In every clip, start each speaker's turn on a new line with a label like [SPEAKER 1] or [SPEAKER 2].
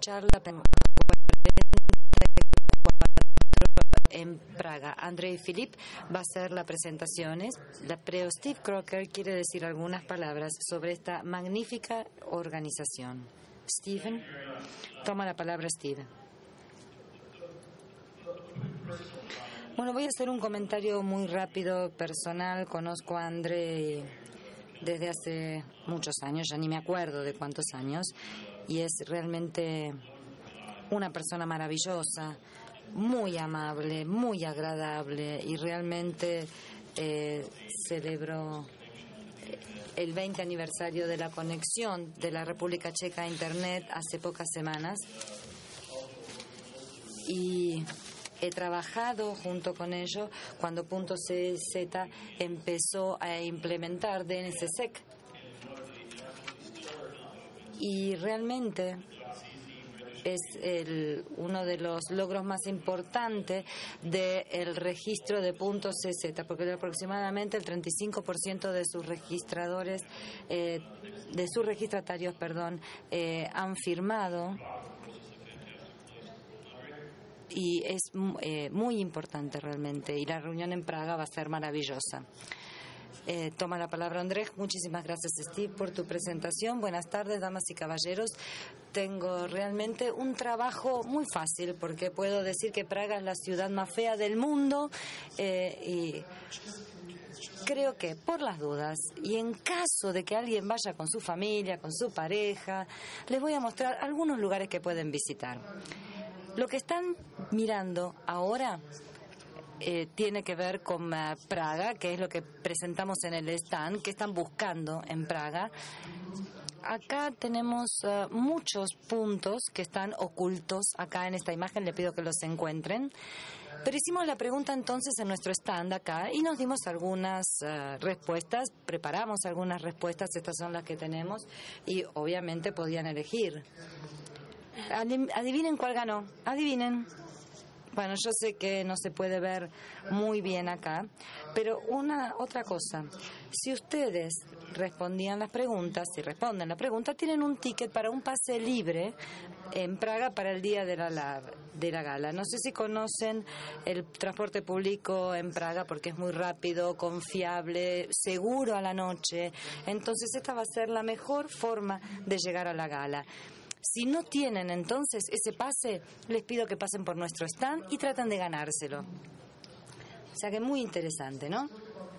[SPEAKER 1] charla en Praga. Andrei Filip va a hacer las presentaciones, pero Steve Crocker quiere decir algunas palabras sobre esta magnífica organización. Steven, toma la palabra, Steve. Bueno, voy a hacer un comentario muy rápido, personal. Conozco a Andrei desde hace muchos años, ya ni me acuerdo de cuántos años, y es realmente una persona maravillosa, muy amable, muy agradable, y realmente celebró el 20 aniversario de la conexión de la República Checa a Internet hace pocas semanas, y he trabajado junto con ellos cuando .cz empezó a implementar DNSSEC, y realmente es uno de los logros más importantes del registro de .cz, porque aproximadamente el 35% de sus registradores, de sus registratarios, han firmado, y es muy importante realmente, y la reunión en Praga va a ser maravillosa. Toma la palabra Andrés. Muchísimas gracias, Steve, por tu presentación. Buenas tardes, damas y caballeros. Tengo realmente un trabajo muy fácil porque puedo decir que Praga es la ciudad más fea del mundo, y creo que por las dudas y en caso de que alguien vaya con su familia, con su pareja, les voy a mostrar algunos lugares que pueden visitar. Lo que están mirando ahora tiene que ver con Praga, que es lo que presentamos en el stand, que están buscando en Praga. Acá tenemos muchos puntos que están ocultos acá en esta imagen, le pido que los encuentren. Pero hicimos la pregunta entonces en nuestro stand acá y nos dimos algunas respuestas, preparamos algunas respuestas, estas son las que tenemos, y obviamente podían elegir. Adivinen cuál ganó, adivinen. Bueno, yo sé que no se puede ver muy bien acá, pero otra cosa, si ustedes respondían las preguntas, si responden la pregunta, tienen un ticket para un pase libre en Praga para el día de la gala. No sé si conocen el transporte público en Praga porque es muy rápido, confiable, seguro a la noche. Entonces esta va a ser la mejor forma de llegar a la gala. Si no tienen entonces ese pase, les pido que pasen por nuestro stand y traten de ganárselo. O sea que muy interesante, ¿no?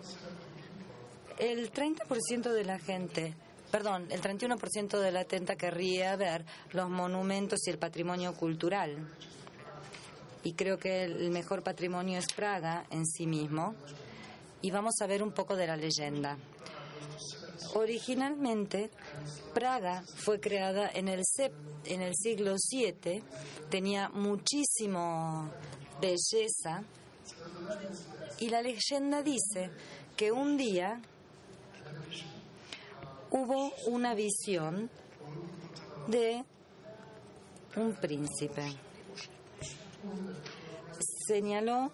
[SPEAKER 1] El 30% de la gente, el 31% de la gente querría ver los monumentos y el patrimonio cultural. Y creo que el mejor patrimonio es Praga en sí mismo. Y vamos a ver un poco de la leyenda. Originalmente, Praga fue creada en el siglo VII, tenía muchísima belleza, y la leyenda dice que un día hubo una visión de un príncipe. Señaló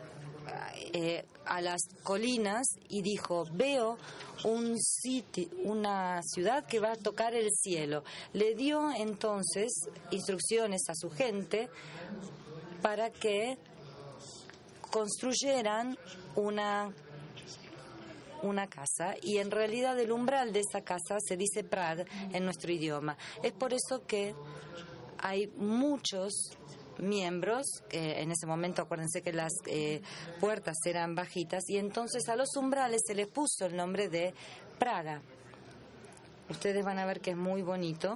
[SPEAKER 1] a las colinas y dijo: veo un sitio, una ciudad que va a tocar el cielo. Le dio entonces instrucciones a su gente para que construyeran una casa, y en realidad el umbral de esa casa se dice Prag en nuestro idioma. Es por eso que hay muchos miembros, en ese momento acuérdense que las puertas eran bajitas, y entonces a los umbrales se les puso el nombre de Praga. Ustedes van a ver que es muy bonito,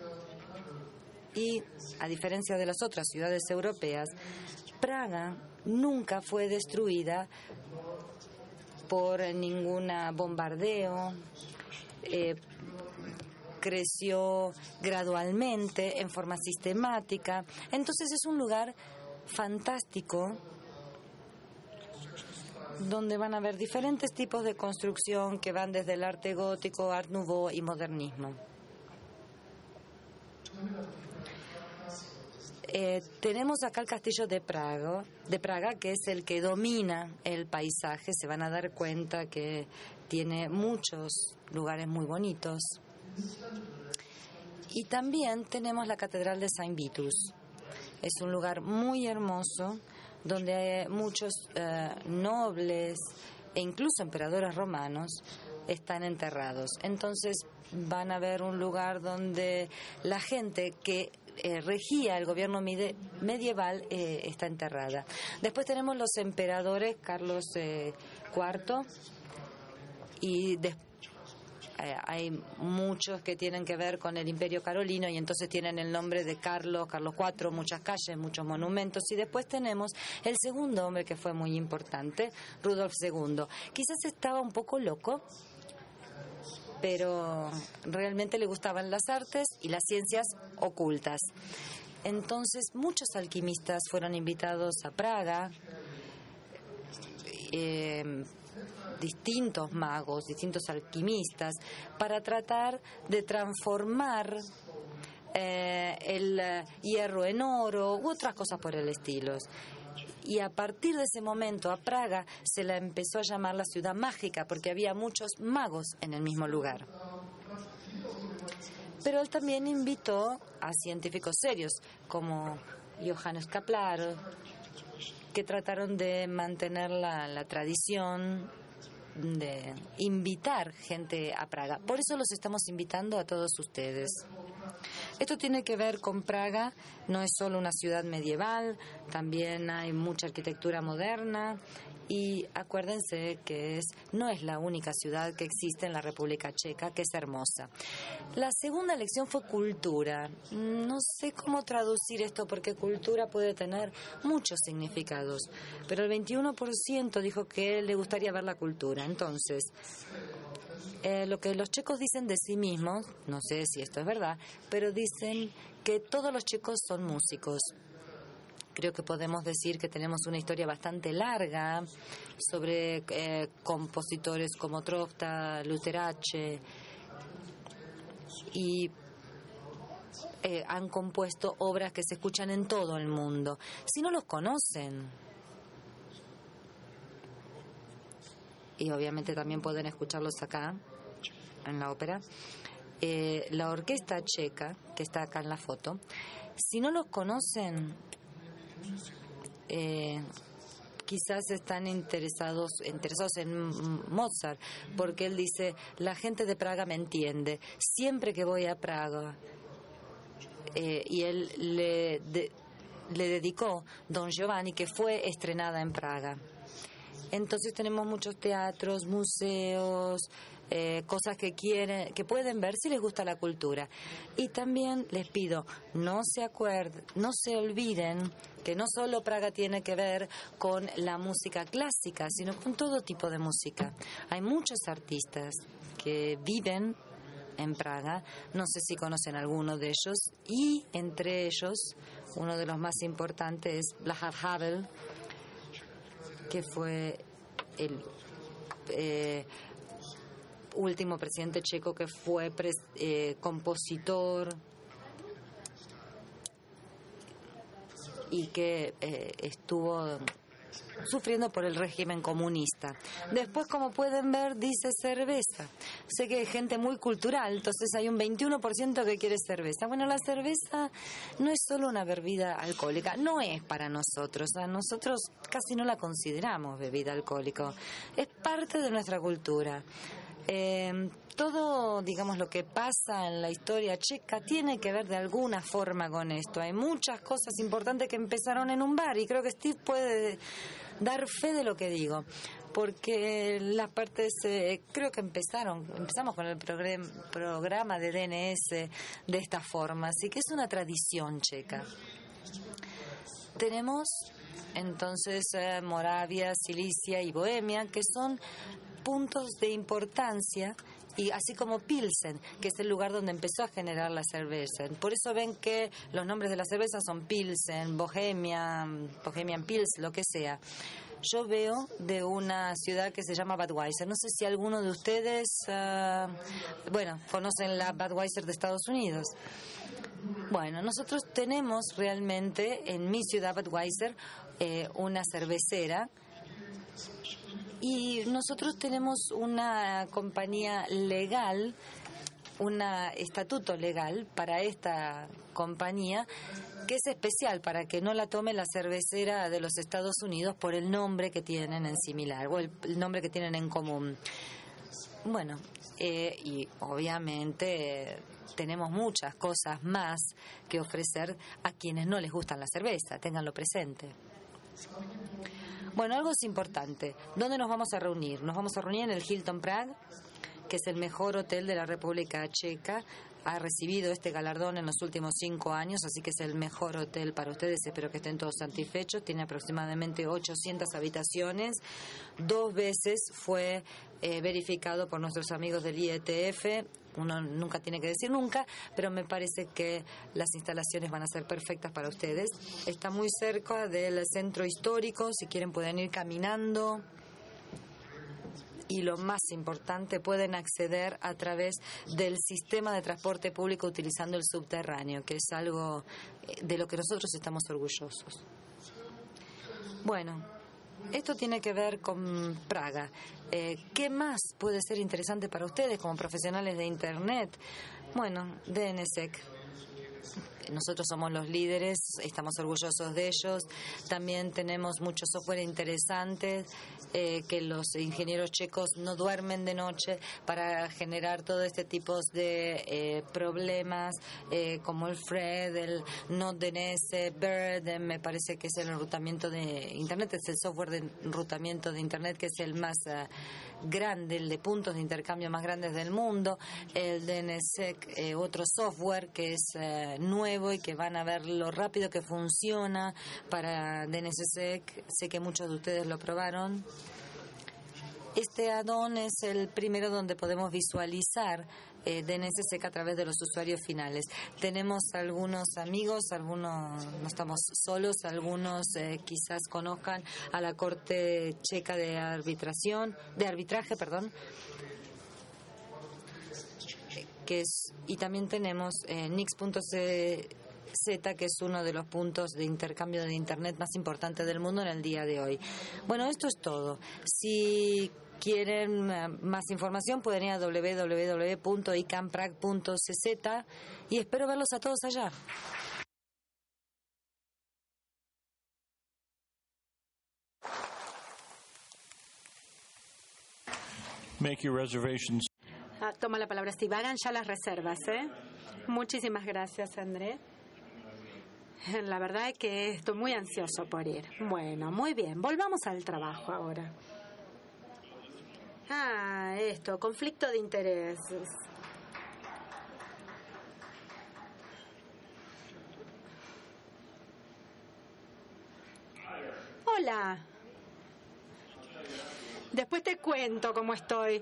[SPEAKER 1] y a diferencia de las otras ciudades europeas, Praga nunca fue destruida por ningún bombardeo. Creció gradualmente, en forma sistemática. Entonces es un lugar fantástico donde van a ver diferentes tipos de construcción que van desde el arte gótico, art nouveau y modernismo. Tenemos acá el castillo de Praga, que es el que domina el paisaje. Se van a dar cuenta que tiene muchos lugares muy bonitos. Y también tenemos la Catedral de Saint Vitus. Es un lugar muy hermoso donde hay muchos nobles e incluso emperadores romanos están enterrados. Entonces van a ver un lugar donde la gente que regía el gobierno medieval está enterrada. Después tenemos los emperadores Carlos IV y hay muchos que tienen que ver con el Imperio Carolino y entonces tienen el nombre de Carlos IV, muchas calles, muchos monumentos. Y después tenemos el segundo hombre que fue muy importante, Rudolf II. Quizás estaba un poco loco, pero realmente le gustaban las artes y las ciencias ocultas. Entonces muchos alquimistas fueron invitados a Praga, distintos magos, distintos alquimistas, para tratar de transformar el hierro en oro u otras cosas por el estilo. Y a partir de ese momento a Praga se la empezó a llamar la ciudad mágica porque había muchos magos en el mismo lugar. Pero él también invitó a científicos serios como Johannes Kepler, que trataron de mantener la tradición de invitar gente a Praga. Por eso los estamos invitando a todos ustedes. Esto tiene que ver con Praga, no es solo una ciudad medieval, también hay mucha arquitectura moderna y acuérdense que no es la única ciudad que existe en la República Checa, que es hermosa. La segunda lección fue cultura. No sé cómo traducir esto porque cultura puede tener muchos significados, pero el 21% dijo que le gustaría ver la cultura. Entonces, lo que los checos dicen de sí mismos, no sé si esto es verdad, pero dicen que todos los checos son músicos. Creo que podemos decir que tenemos una historia bastante larga sobre compositores como Trofta, Luterace, y han compuesto obras que se escuchan en todo el mundo. Si no los conocen, y obviamente también pueden escucharlos acá en la ópera, la orquesta checa, que está acá en la foto, si no los conocen, quizás están interesados en Mozart, porque él dice, la gente de Praga me entiende, siempre que voy a Praga, y él le dedicó Don Giovanni, que fue estrenada en Praga. Entonces tenemos muchos teatros, museos, cosas que pueden ver si les gusta la cultura. Y también les pido, no se olviden que no solo Praga tiene que ver con la música clásica, sino con todo tipo de música. Hay muchos artistas que viven en Praga, no sé si conocen alguno de ellos, y entre ellos, uno de los más importantes es Václav Havel, que fue el último presidente checo que fue compositor y que estuvo sufriendo por el régimen comunista. Después, como pueden ver, dice cerveza. Sé que hay gente muy cultural, entonces hay un 21% que quiere cerveza. Bueno, la cerveza no es solo una bebida alcohólica, no es para nosotros. A nosotros casi no la consideramos bebida alcohólica. Es parte de nuestra cultura. Todo, digamos, lo que pasa en la historia checa tiene que ver de alguna forma con esto. Hay muchas cosas importantes que empezaron en un bar y creo que Steve puede dar fe de lo que digo, porque las partes, creo que empezamos con el programa de DNS de esta forma, así que es una tradición checa. Tenemos entonces Moravia, Silicia y Bohemia, que son puntos de importancia, y así como Pilsen, que es el lugar donde empezó a generar la cerveza. Por eso ven que los nombres de la cerveza son Pilsen, Bohemian Pils, lo que sea. Yo veo de una ciudad que se llama Budweiser. No sé si alguno de ustedes, conocen la Budweiser de Estados Unidos. Bueno, nosotros tenemos realmente en mi ciudad Budweiser una cervecera. Y nosotros tenemos una compañía legal un estatuto legal para esta compañía que es especial para que no la tome la cervecera de los Estados Unidos por el nombre que tienen en similar o el nombre que tienen en común. Bueno, y obviamente tenemos muchas cosas más que ofrecer a quienes no les gustan la cerveza, ténganlo presente. Bueno, algo es importante. ¿Dónde nos vamos a reunir? Nos vamos a reunir en el Hilton Prague, que es el mejor hotel de la República Checa. Ha recibido este galardón en los últimos 5 años, así que es el mejor hotel para ustedes. Espero que estén todos satisfechos. Tiene aproximadamente 800 habitaciones. 2 veces fue verificado por nuestros amigos del IETF. Uno nunca tiene que decir nunca, pero me parece que las instalaciones van a ser perfectas para ustedes. Está muy cerca del centro histórico. Si quieren pueden ir caminando. Y lo más importante, pueden acceder a través del sistema de transporte público utilizando el subterráneo, que es algo de lo que nosotros estamos orgullosos. Bueno, esto tiene que ver con Praga. ¿Qué más puede ser interesante para ustedes como profesionales de Internet? Bueno, DNSSEC. Nosotros somos los líderes, estamos orgullosos de ellos. También tenemos mucho software interesante que los ingenieros checos no duermen de noche para generar todo este tipo de problemas como el FRED, el NodeDNS, BIRD, me parece que es el enrutamiento de Internet, es el software de enrutamiento de Internet que es el más grande, el de puntos de intercambio más grandes del mundo. El DNSSEC, otro software que es nuevo y que van a ver lo rápido que funciona para DNSSEC. Sé que muchos de ustedes lo probaron. Este add-on es el primero donde podemos visualizar DNSSEC a través de los usuarios finales. Tenemos algunos amigos, algunos no estamos solos, algunos quizás conozcan a la Corte Checa de Arbitraje, que es, y también tenemos Nix.cz, que es uno de los puntos de intercambio de Internet más importantes del mundo en el día de hoy. Bueno, esto es todo. Si quieren más información pueden ir a www.icamprague.cz y espero verlos a todos allá.
[SPEAKER 2] Make your reservations.
[SPEAKER 3] Toma la palabra Steve. Hagan ya las reservas, ¿eh? Muchísimas gracias, André. La verdad es que estoy muy ansioso por ir. Bueno, muy bien. Volvamos al trabajo ahora. Esto, conflicto de intereses. Hola. Después te cuento cómo estoy.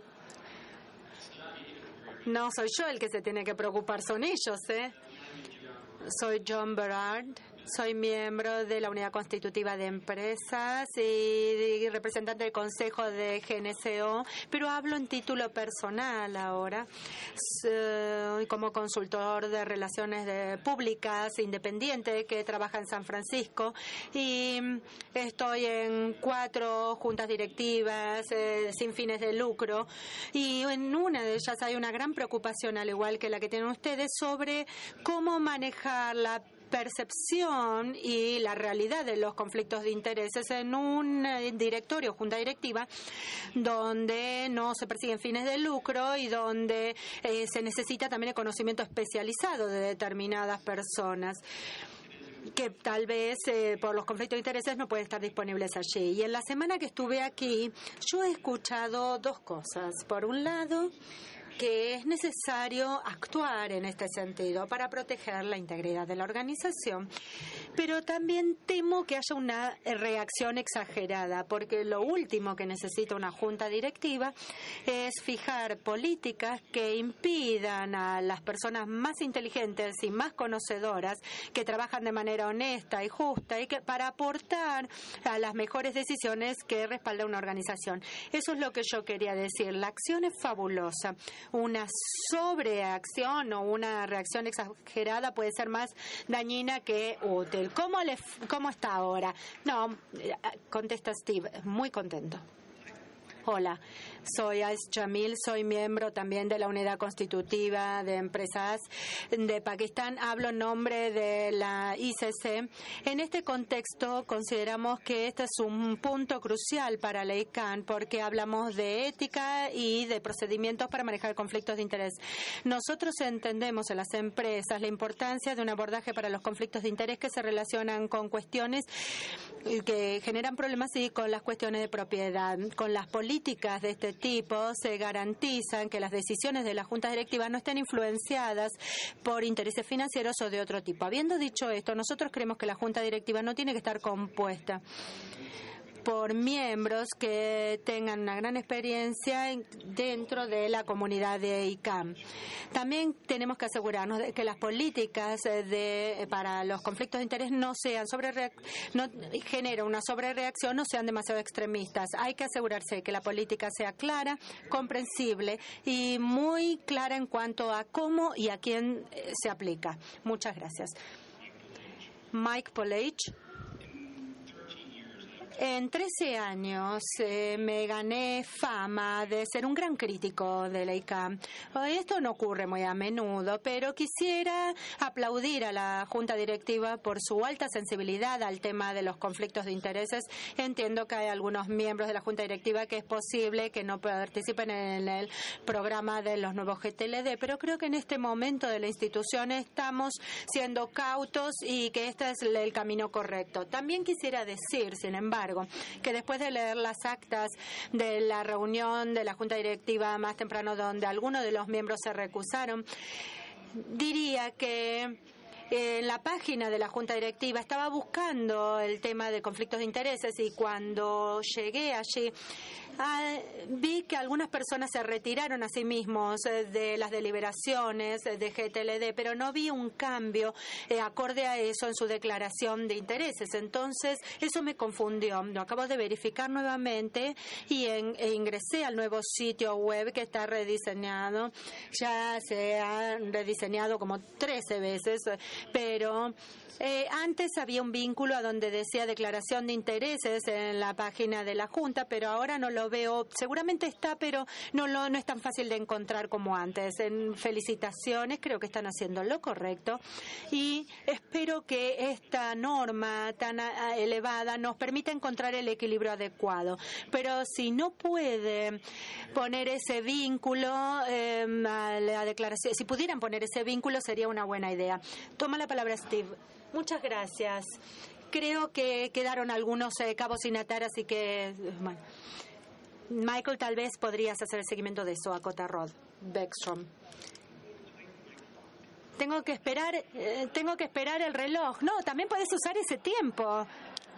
[SPEAKER 3] No soy yo el que se tiene que preocupar, son ellos, ¿eh? Soy John Berard, soy miembro de la Unidad Constitutiva de Empresas y representante del Consejo de GNCO, pero hablo en título personal ahora. Soy como consultor de relaciones públicas independiente que trabaja en San Francisco y estoy en 4 juntas directivas sin fines de lucro y en una de ellas hay una gran preocupación, al igual que la que tienen ustedes, sobre cómo manejar la percepción y la realidad de los conflictos de intereses en un directorio, junta directiva, donde no se persiguen fines de lucro y donde se necesita también el conocimiento especializado de determinadas personas que tal vez por los conflictos de intereses no pueden estar disponibles allí. Y en la semana que estuve aquí, yo he escuchado 2 cosas. Por un lado, que es necesario actuar en este sentido para proteger la integridad de la organización, pero también temo que haya una reacción exagerada, porque lo último que necesita una junta directiva es fijar políticas que impidan a las personas más inteligentes y más conocedoras que trabajan de manera honesta y justa y que para aportar a las mejores decisiones que respalda una organización. Eso es lo que yo quería decir. La acción es fabulosa. Una sobreacción o una reacción exagerada puede ser más dañina que útil. ¿Cómo está ahora? No, contesta Steve, muy contento. Hola, soy Ais Jamil, soy miembro también de la Unidad Constitutiva de Empresas de Pakistán. Hablo en nombre de la ICC. En este contexto consideramos que este es un punto crucial para la ICANN porque hablamos de ética y de procedimientos para manejar conflictos de interés. Nosotros entendemos en las empresas la importancia de un abordaje para los conflictos de interés que se relacionan con cuestiones que generan problemas y con las cuestiones de propiedad. Con las políticas de este tipo se garantizan que las decisiones de la Junta Directiva no estén influenciadas por intereses financieros o de otro tipo. Habiendo dicho esto, nosotros creemos que la Junta Directiva no tiene que estar compuesta por miembros que tengan una gran experiencia dentro de la comunidad de ICANN. También tenemos que asegurarnos de que las políticas para los conflictos de interés no generen una sobrereacción, no sean demasiado extremistas. Hay que asegurarse que la política sea clara, comprensible y muy clara en cuanto a cómo y a quién se aplica. Muchas gracias. Mike Polage. En 13 años me gané fama de ser un gran crítico de la ICANN. Esto no ocurre muy a menudo, pero quisiera aplaudir a la Junta Directiva por su alta sensibilidad al tema de los conflictos de intereses. Entiendo que hay algunos miembros de la Junta Directiva que es posible que no participen en el programa de los nuevos GTLD, pero creo que en este momento de la institución estamos siendo cautos y que este es el camino correcto. También quisiera decir, sin embargo, que después de leer las actas de la reunión de la Junta Directiva más temprano donde algunos de los miembros se recusaron, diría que en la página de la Junta Directiva estaba buscando el tema de conflictos de intereses y cuando llegué allí vi que algunas personas se retiraron a sí mismos de las deliberaciones de GTLD, pero no vi un cambio acorde a eso en su declaración de intereses. Entonces, eso me confundió. Lo acabo de verificar nuevamente y ingresé al nuevo sitio web que está rediseñado. Ya se ha rediseñado como 13 veces, pero antes había un vínculo a donde decía declaración de intereses en la página de la Junta, pero ahora no lo veo. Seguramente está, pero no es tan fácil de encontrar como antes. Felicitaciones, creo que están haciendo lo correcto y espero que esta norma tan elevada nos permita encontrar el equilibrio adecuado. Pero si no puede poner ese vínculo a la declaración, si pudieran poner ese vínculo sería una buena idea. Toma la palabra Steve. Muchas gracias. Creo que quedaron algunos cabos sin atar, así que, bueno. Michael, tal vez podrías hacer el seguimiento de eso a Cota Rod Beckstrom. Tengo que esperar el reloj. No, también puedes usar ese tiempo.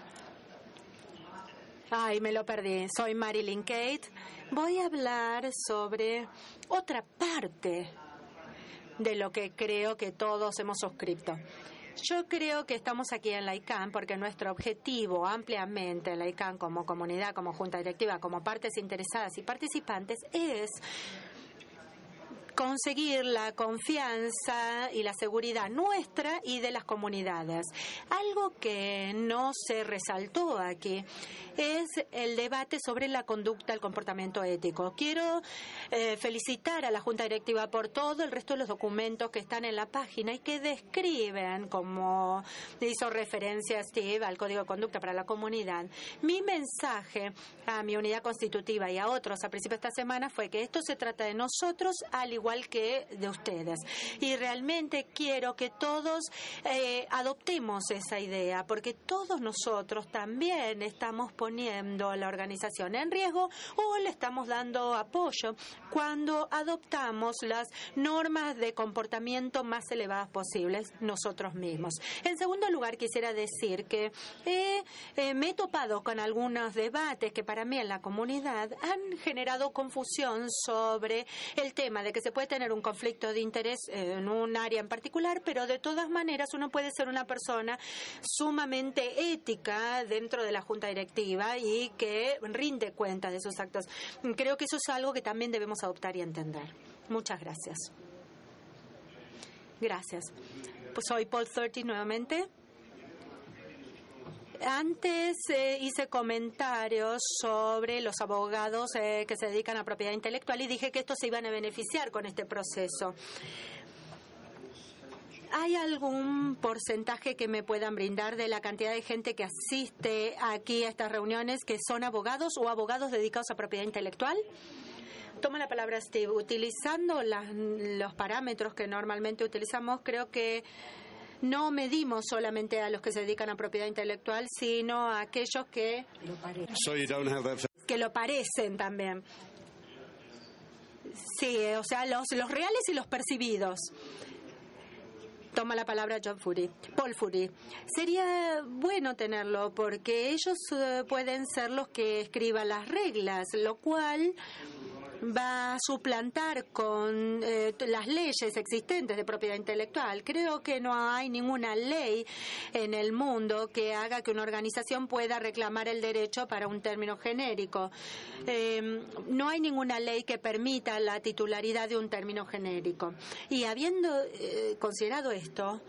[SPEAKER 3] Ay, me lo perdí. Soy Marilyn Kate. Voy a hablar sobre otra parte de lo que creo que todos hemos suscrito. Yo creo que estamos aquí en la ICANN porque nuestro objetivo ampliamente en la ICANN como comunidad, como junta directiva, como partes interesadas y participantes es conseguir la confianza y la seguridad nuestra y de las comunidades. Algo que no se resaltó aquí es el debate sobre la conducta, el comportamiento ético. Quiero felicitar a la Junta Directiva por todo el resto de los documentos que están en la página y que describen, como hizo referencia Steve, al Código de Conducta para la Comunidad. Mi mensaje a mi unidad constitutiva y a otros a principios de esta semana fue que esto se trata de nosotros al igual que de ustedes. Y realmente quiero que todos adoptemos esa idea, porque todos nosotros también estamos poniendo la organización en riesgo o le estamos dando apoyo cuando adoptamos las normas de comportamiento más elevadas posibles nosotros mismos. En segundo lugar, quisiera decir que me he topado con algunos debates que para mí en la comunidad han generado confusión sobre el tema de que se puede tener un conflicto de interés en un área en particular, pero de todas maneras uno puede ser una persona sumamente ética dentro de la junta directiva y que rinde cuenta de sus actos. Creo que eso es algo que también debemos adoptar y entender. Muchas gracias. Gracias. Pues soy Paul 30 nuevamente. Antes hice comentarios sobre los abogados que se dedican a propiedad intelectual y dije que estos se iban a beneficiar con este proceso. ¿Hay algún porcentaje que me puedan brindar de la cantidad de gente que asiste aquí a estas reuniones que son abogados o abogados dedicados a propiedad intelectual? Toma la palabra Steve. Utilizando los parámetros que normalmente utilizamos, creo que no medimos solamente a los que se dedican a propiedad intelectual, sino a aquellos que lo parecen también. Sí, o sea, los reales y los percibidos. Toma la palabra Paul Fury. Sería bueno tenerlo porque ellos pueden ser los que escriban las reglas, lo cual va a suplantar con las leyes existentes de propiedad intelectual. Creo que no hay ninguna ley en el mundo que haga que una organización pueda reclamar el derecho para un término genérico. No hay ninguna ley que permita la titularidad de un término genérico. Y habiendo considerado esto,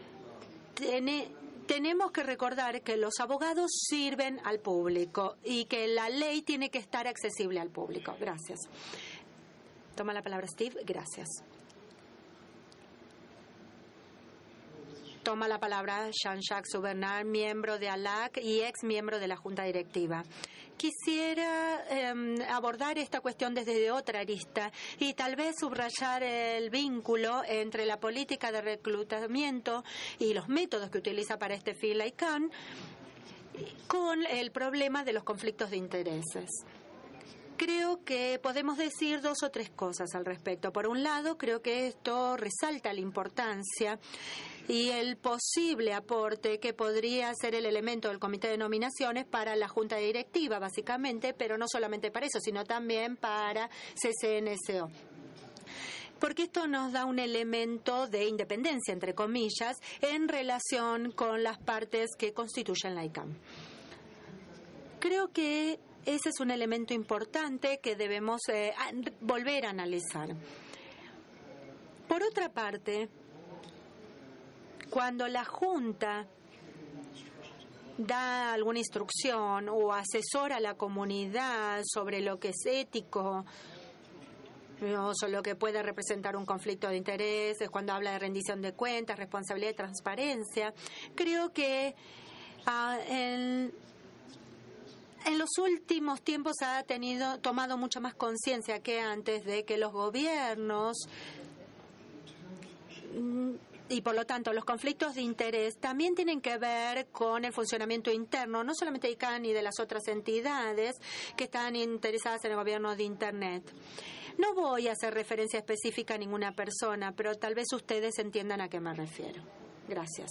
[SPEAKER 3] tenemos que recordar que los abogados sirven al público y que la ley tiene que estar accesible al público. Gracias. Toma la palabra Steve. Gracias. Toma la palabra Jean-Jacques Soubernard, miembro de ALAC y ex miembro de la Junta Directiva. Quisiera abordar esta cuestión desde otra arista y tal vez subrayar el vínculo entre la política de reclutamiento y los métodos que utiliza para este fin la ICANN con el problema de los conflictos de intereses. Creo que podemos decir dos o tres cosas al respecto. Por un lado, creo que esto resalta la importancia y el posible aporte que podría ser el elemento del comité de nominaciones para la junta directiva, básicamente, pero no solamente para eso, sino también para CCNSO. Porque esto nos da un elemento de independencia, entre comillas, en relación con las partes que constituyen la ICANN. Creo que ese es un elemento importante que debemos volver a analizar. Por otra parte, cuando la Junta da alguna instrucción o asesora a la comunidad sobre lo que es ético o sobre lo que puede representar un conflicto de intereses, cuando habla de rendición de cuentas, responsabilidad y transparencia, creo que en los últimos tiempos ha tomado mucha más conciencia que antes de que los gobiernos y por lo tanto los conflictos de interés también tienen que ver con el funcionamiento interno, no solamente de ICANN ni de las otras entidades que están interesadas en el gobierno de Internet. No voy a hacer referencia específica a ninguna persona, pero tal vez ustedes entiendan a qué me refiero. Gracias.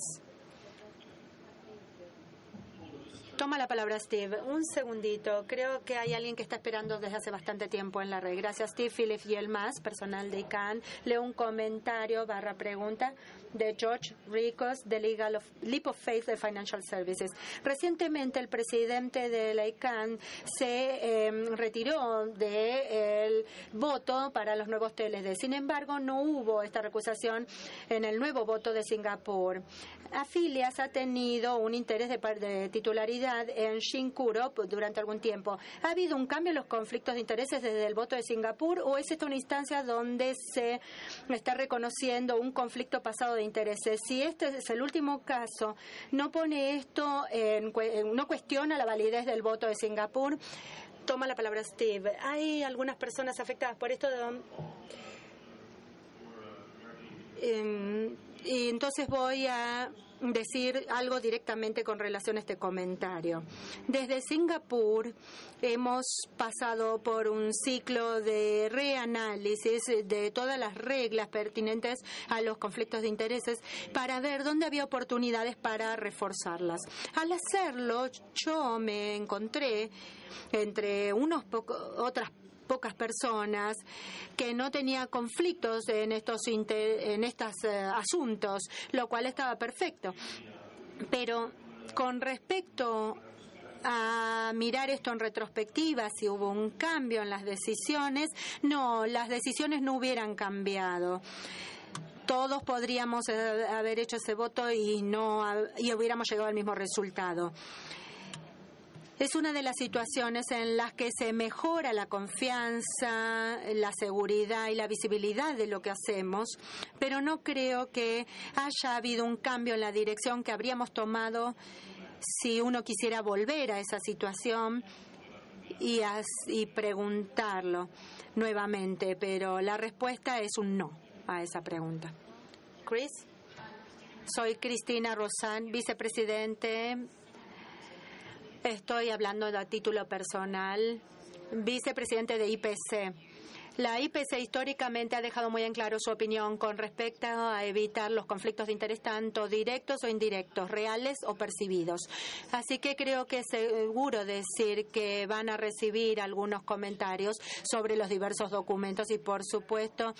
[SPEAKER 3] Toma la palabra Steve. Un segundito. Creo que hay alguien que está esperando desde hace bastante tiempo en la red. Gracias, Steve. Philip Yelmas, personal de ICANN. Leo un comentario / pregunta de George Ricos, de Leap of Faith de Financial Services. Recientemente el presidente de la ICANN se retiró del voto para los nuevos TLD. Sin embargo, no hubo esta recusación en el nuevo voto de Singapur. Afilias ha tenido un interés de titularidad en Shinkurup durante algún tiempo. ¿Ha habido un cambio en los conflictos de intereses desde el voto de Singapur o es esta una instancia donde se está reconociendo un conflicto pasado de intereses? Si este es el último caso, ¿no pone esto no cuestiona la validez del voto de Singapur? Toma la palabra Steve. Hay algunas personas afectadas por esto y entonces voy a decir algo directamente con relación a este comentario. Desde Singapur hemos pasado por un ciclo de reanálisis de todas las reglas pertinentes a los conflictos de intereses para ver dónde había oportunidades para reforzarlas. Al hacerlo, yo me encontré entre otras pocas personas que no tenía conflictos en estos asuntos, lo cual estaba perfecto. Pero con respecto a mirar esto en retrospectiva, si hubo un cambio en las decisiones, no, las decisiones no hubieran cambiado. todos podríamos haber hecho ese voto y hubiéramos llegado al mismo resultado. Es una de las situaciones en las que se mejora la confianza, la seguridad y la visibilidad de lo que hacemos, pero no creo que haya habido un cambio en la dirección que habríamos tomado si uno quisiera volver a esa situación y preguntarlo nuevamente, pero la respuesta es un no a esa pregunta. Chris, soy Cristina Rosan, vicepresidente. Estoy hablando a título personal, vicepresidente de IPC. La IPC históricamente ha dejado muy en claro su opinión con respecto a evitar los conflictos de interés tanto directos o indirectos, reales o percibidos. Así que creo que es seguro decir que van a recibir algunos comentarios sobre los diversos documentos y, por supuesto,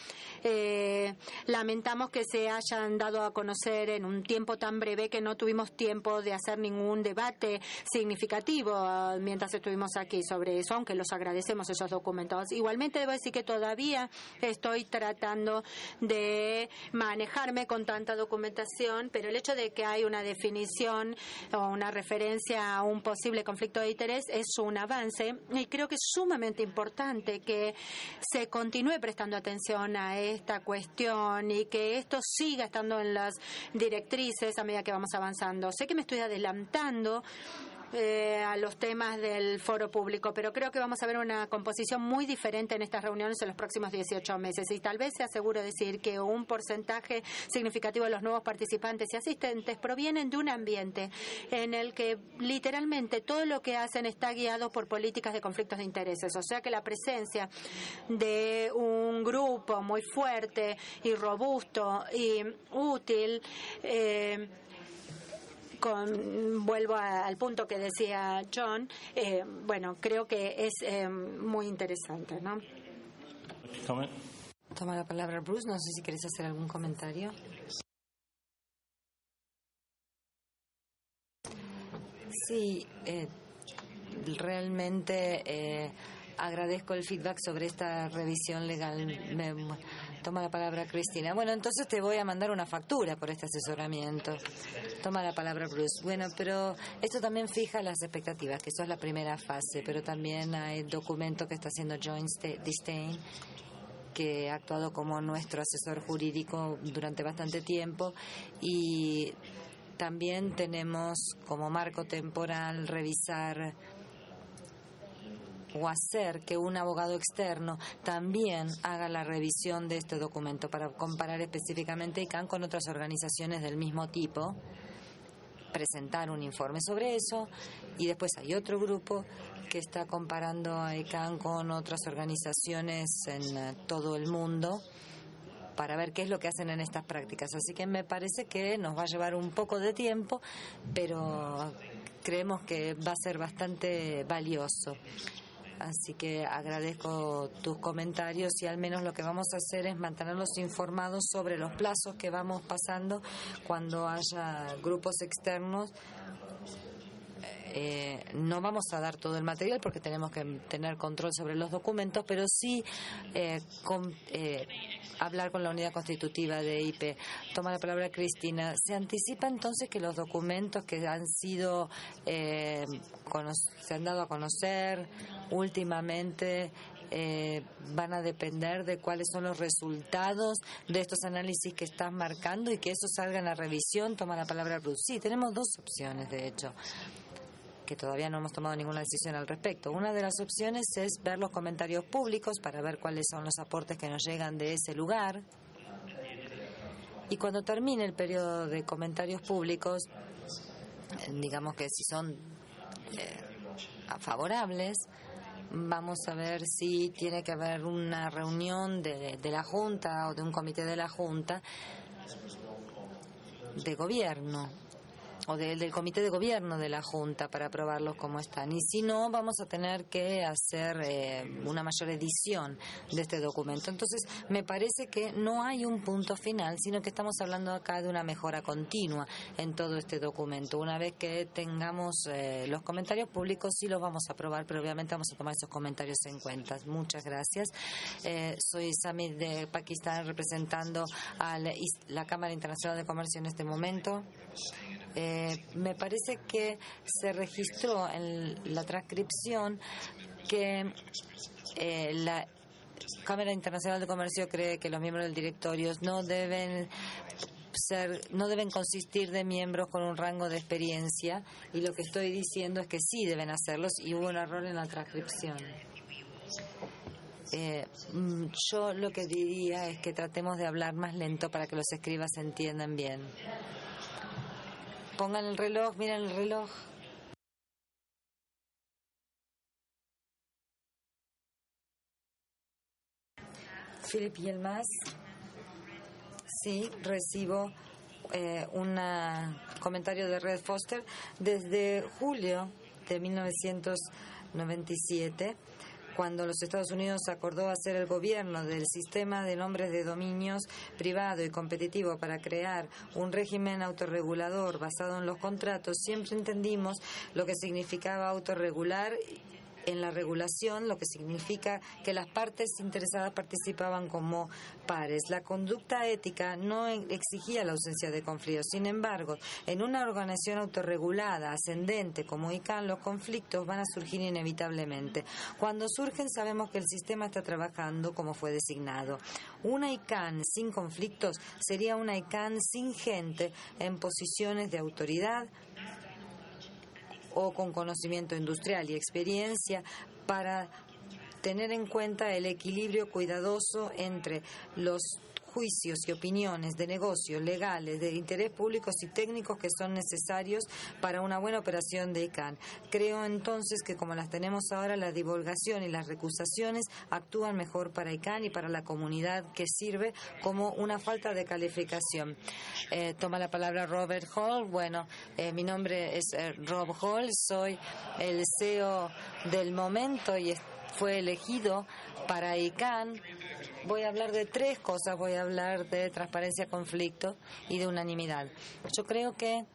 [SPEAKER 3] lamentamos que se hayan dado a conocer en un tiempo tan breve que no tuvimos tiempo de hacer ningún debate significativo mientras estuvimos aquí sobre eso, aunque los agradecemos esos documentos. Igualmente debo decir que todavía estoy tratando de manejarme con tanta documentación, pero el hecho de que hay una definición o una referencia a un posible conflicto de interés es un avance y creo que es sumamente importante que se continúe prestando atención a esta cuestión y que esto siga estando en las directrices a medida que vamos avanzando. Sé que me estoy adelantando a los temas del foro público, pero creo que vamos a ver una composición muy diferente en estas reuniones en los próximos 18 meses y tal vez sea seguro decir que un porcentaje significativo de los nuevos participantes y asistentes provienen de un ambiente en el que literalmente todo lo que hacen está guiado por políticas de conflictos de intereses, o sea que la presencia de un grupo muy fuerte y robusto y útil vuelvo al punto que decía John, creo que es muy interesante, ¿no?
[SPEAKER 1] Toma la palabra Bruce, no sé si querés hacer algún comentario. Sí, realmente agradezco el feedback sobre esta revisión legal. Toma la palabra Cristina. Bueno, entonces te voy a mandar una factura por este asesoramiento. Toma la palabra Bruce. Bueno, pero esto también fija las expectativas, que eso es la primera fase, pero también hay documento que está haciendo John Disdain, que ha actuado como nuestro asesor jurídico durante bastante tiempo, y también tenemos como marco temporal revisar o hacer que un abogado externo también haga la revisión de este documento para comparar específicamente ICANN con otras organizaciones del mismo tipo, presentar un informe sobre eso, y después hay otro grupo que está comparando a ICANN con otras organizaciones en todo el mundo para ver qué es lo que hacen en estas prácticas. Así que me parece que nos va a llevar un poco de tiempo, pero creemos que va a ser bastante valioso. Así que agradezco tus comentarios y al menos lo que vamos a hacer es mantenerlos informados sobre los plazos que vamos pasando cuando haya grupos externos. No vamos a dar todo el material porque tenemos que tener control sobre los documentos, pero sí hablar con la unidad constitutiva de IP. Toma la palabra Cristina. ¿Se anticipa entonces que los documentos que han sido se han dado a conocer últimamente van a depender de cuáles son los resultados de estos análisis que estás marcando y que eso salga en la revisión? Toma la palabra Bruce. Sí, tenemos dos opciones, de hecho, que todavía no hemos tomado ninguna decisión al respecto. Una de las opciones es ver los comentarios públicos para ver cuáles son los aportes que nos llegan de ese lugar. Y cuando termine el periodo de comentarios públicos, digamos que si son favorables, vamos a ver si tiene que haber una reunión de la Junta o de un comité de la Junta de gobierno o del comité de gobierno de la Junta para aprobarlos como están. Y si no, vamos a tener que hacer una mayor edición de este documento. Entonces, me parece que no hay un punto final, sino que estamos hablando acá de una mejora continua en todo este documento. Una vez que tengamos los comentarios públicos, sí los vamos a aprobar, pero obviamente vamos a tomar esos comentarios en cuenta. Muchas gracias. Soy Sami de Pakistán, representando a la Cámara Internacional de Comercio en este momento. Me parece que se registró en la transcripción que la Cámara Internacional de Comercio cree que los miembros del directorio no deben consistir de miembros con un rango de experiencia, y lo que estoy diciendo es que sí deben hacerlos, y hubo un error en la transcripción. Yo lo que diría es que tratemos de hablar más lento para que los escribas entiendan bien. Pongan el reloj, miren el reloj. Philip Yilmaz. Sí, recibo un comentario de Red Foster. Desde julio de 1997, cuando los Estados Unidos acordó hacer el gobierno del sistema de nombres de dominios privado y competitivo para crear un régimen autorregulador basado en los contratos, siempre entendimos lo que significaba autorregular en la regulación, lo que significa que las partes interesadas participaban como pares. La conducta ética no exigía la ausencia de conflictos. Sin embargo, en una organización autorregulada, ascendente como ICANN, los conflictos van a surgir inevitablemente. Cuando surgen, sabemos que el sistema está trabajando como fue designado. Una ICANN sin conflictos sería una ICANN sin gente en posiciones de autoridad o con conocimiento industrial y experiencia para tener en cuenta el equilibrio cuidadoso entre los juicios y opiniones de negocios, legales, de interés públicos y técnicos que son necesarios para una buena operación de ICANN. Creo entonces que como las tenemos ahora, la divulgación y las recusaciones actúan mejor para ICANN y para la comunidad, que sirve como una falta de calificación. Toma la palabra Robert Hall. Bueno, mi nombre es Rob Hall, soy el CEO del momento y fue elegido para ICANN. Voy a hablar de tres cosas. Voy a hablar de transparencia, conflicto y de unanimidad. Yo creo que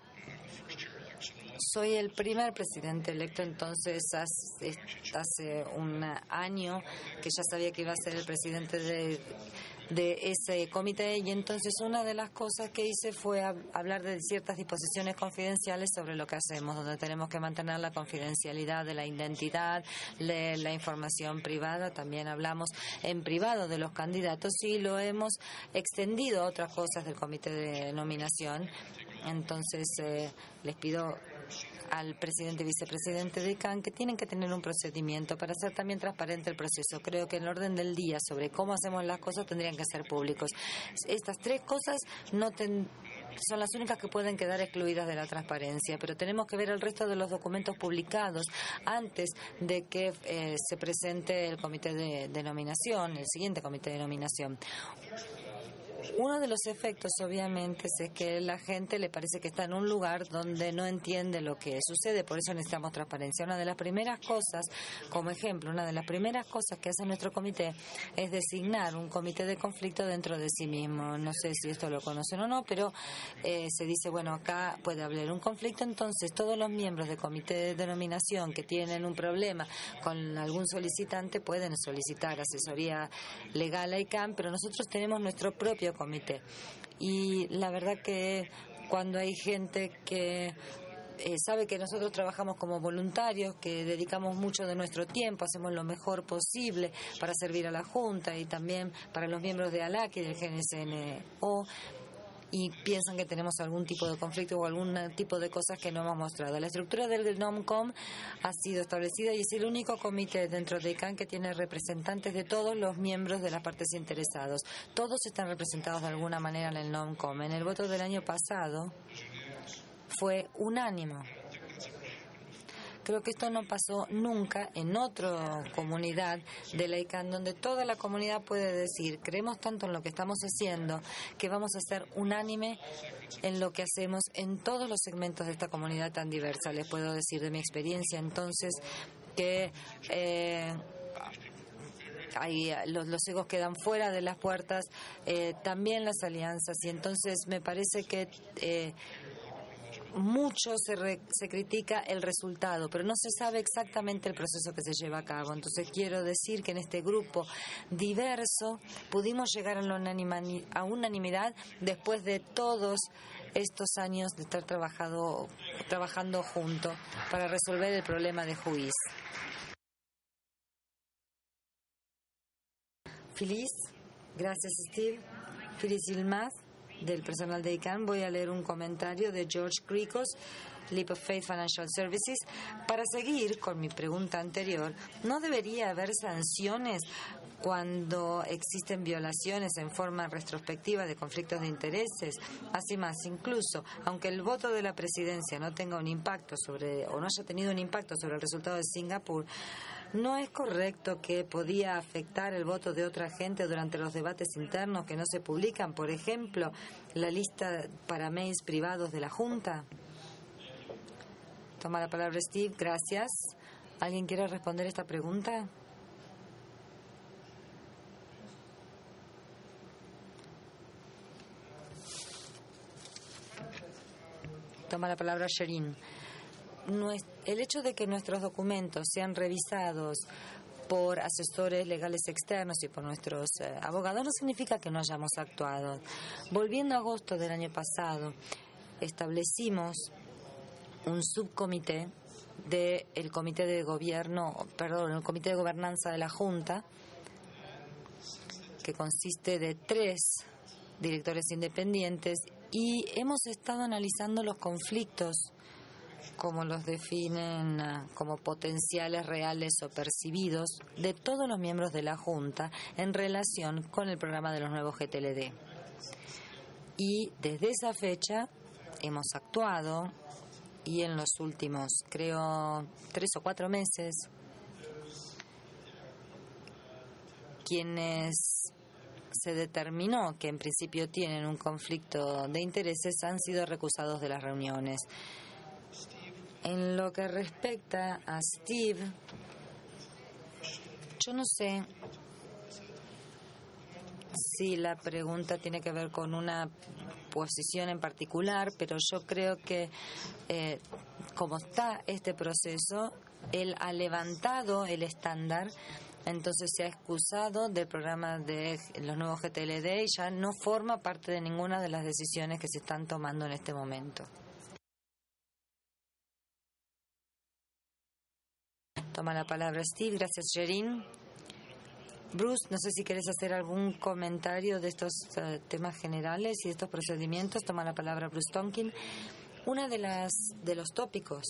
[SPEAKER 1] soy el primer presidente electo, entonces hace un año que ya sabía que iba a ser el presidente de ese comité, y entonces una de las cosas que hice fue hablar de ciertas disposiciones confidenciales sobre lo que hacemos, donde tenemos que mantener la confidencialidad de la identidad, de la información privada. También hablamos en privado de los candidatos y lo hemos extendido a otras cosas del comité de nominación. Entonces les pido al presidente y vicepresidente de ICANN que tienen que tener un procedimiento para hacer también transparente el proceso. Creo que en el orden del día sobre cómo hacemos las cosas tendrían que ser públicos. Estas tres cosas son las únicas que pueden quedar excluidas de la transparencia, pero tenemos que ver el resto de los documentos publicados antes de que se presente el comité de nominación, el siguiente comité de nominación. Uno de los efectos, obviamente, es que la gente le parece que está en un lugar donde no entiende lo que sucede, por eso necesitamos transparencia. Una de las primeras cosas, como ejemplo, una de las primeras cosas que hace nuestro comité es designar un comité de conflicto dentro de sí mismo. No sé si esto lo conocen o no, pero se dice, bueno, acá puede haber un conflicto, entonces todos los miembros del comité de nominación que tienen un problema con algún solicitante pueden solicitar asesoría legal a ICANN, pero nosotros tenemos nuestro propio comité. Y la verdad que cuando hay gente que sabe que nosotros trabajamos como voluntarios, que dedicamos mucho de nuestro tiempo, hacemos lo mejor posible para servir a la Junta y también para los miembros de ALAC y del GNCNO, y piensan que tenemos algún tipo de conflicto o algún tipo de cosas que no hemos mostrado. La estructura del NOMCOM ha sido establecida y es el único comité dentro de ICANN que tiene representantes de todos los miembros de las partes interesados. Todos están representados de alguna manera en el NOMCOM. En el voto del año pasado fue unánime. Creo que esto no pasó nunca en otra comunidad de la ICANN, donde toda la comunidad puede decir, creemos tanto en lo que estamos haciendo que vamos a ser unánime en lo que hacemos en todos los segmentos de esta comunidad tan diversa. Les puedo decir de mi experiencia entonces que los egos quedan fuera de las puertas, también las alianzas, y entonces me parece que mucho se critica el resultado, pero no se sabe exactamente el proceso que se lleva a cabo. Entonces quiero decir que en este grupo diverso pudimos llegar a unanimidad después de todos estos años de estar trabajando juntos para resolver el problema de juiz. Feliz, gracias Steve. Feliz Yilmaz, del personal de ICANN. Voy a leer un comentario de George Cricos, Leap of Faith Financial Services. Para seguir con mi pregunta anterior, ¿no debería haber sanciones cuando existen violaciones en forma retrospectiva de conflictos de intereses? Así más, incluso aunque el voto de la presidencia no tenga un impacto o no haya tenido un impacto sobre el resultado de Singapur, ¿no es correcto que podía afectar el voto de otra gente durante los debates internos que no se publican? Por ejemplo, la lista para mails privados de la Junta. Toma la palabra Steve. Gracias. ¿Alguien quiere responder esta pregunta? Toma la palabra Sherin. El hecho de que nuestros documentos sean revisados por asesores legales externos y por nuestros abogados no significa que no hayamos actuado. Volviendo a agosto del año pasado, establecimos un subcomité del Comité de el Comité de Gobernanza de la Junta, que consiste de 3 directores independientes, y hemos estado analizando los conflictos como los definen como potenciales reales o percibidos de todos los miembros de la Junta en relación con el programa de los nuevos GTLD. Y desde esa fecha hemos actuado, y en los últimos, creo, 3 o 4 meses, quienes se determinó que en principio tienen un conflicto de intereses han sido recusados de las reuniones. En lo que respecta a Steve, yo no sé si la pregunta tiene que ver con una posición en particular, pero yo creo que como está este proceso, él ha levantado el estándar, entonces se ha excusado del programa de los nuevos GTLD y ya no forma parte de ninguna de las decisiones que se están tomando en este momento. Toma la palabra Steve. Gracias, Sherin. Bruce, no sé si quieres hacer algún comentario de estos temas generales y de estos procedimientos. Toma la palabra Bruce Tonkin. Una de los tópicos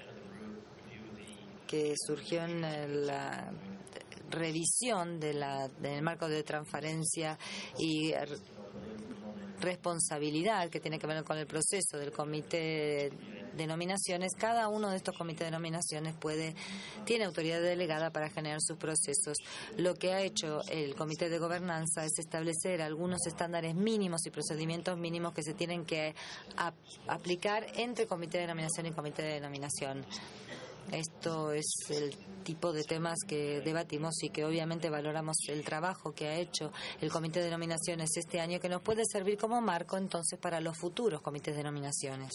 [SPEAKER 1] que surgió en la revisión del marco de transparencia y responsabilidad que tiene que ver con el proceso del comité de nominaciones. Cada uno de estos comités de nominaciones tiene autoridad delegada para generar sus procesos. Lo que ha hecho el comité de gobernanza es establecer algunos estándares mínimos y procedimientos mínimos que se tienen que aplicar entre comité de nominación y comité de nominación. Esto es el tipo de temas que debatimos y que obviamente valoramos el trabajo que ha hecho el comité de nominaciones este año, que nos puede servir como marco entonces para los futuros comités de nominaciones.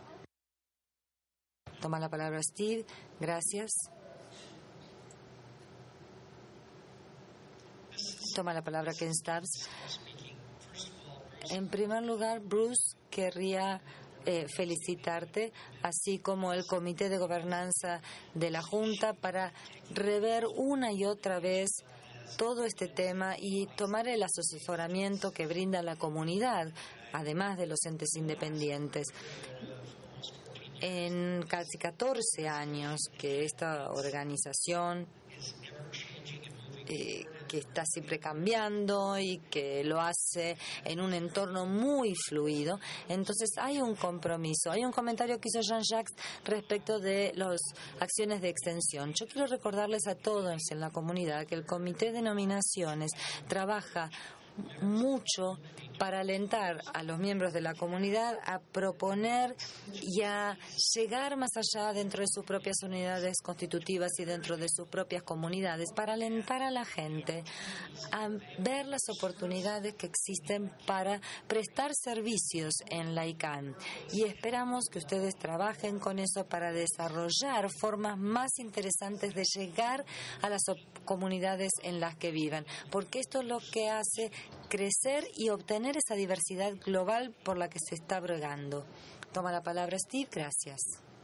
[SPEAKER 1] Toma la palabra Steve. Gracias. Toma la palabra Ken Stubbs. En primer lugar, Bruce, querría felicitarte, así como el Comité de Gobernanza de la Junta, para rever una y otra vez todo este tema y tomar el asesoramiento que brinda la comunidad, además de los entes independientes. En casi 14 años que esta organización, que que está siempre cambiando y que lo hace en un entorno muy fluido. Entonces hay un compromiso. Hay un comentario que hizo Jean-Jacques respecto de las acciones de extensión. Yo quiero recordarles a todos en la comunidad que el Comité de Nominaciones trabaja mucho para alentar a los miembros de la comunidad a proponer y a llegar más allá dentro de sus propias unidades constitutivas y dentro de sus propias comunidades, para alentar a la gente a ver las oportunidades que existen para prestar servicios en la ICANN. Y esperamos que ustedes trabajen con eso para desarrollar formas más interesantes de llegar a las comunidades en las que vivan, porque esto es lo que hace crecer y obtener esa diversidad global por la que se está bregando. Toma la palabra Steve, gracias.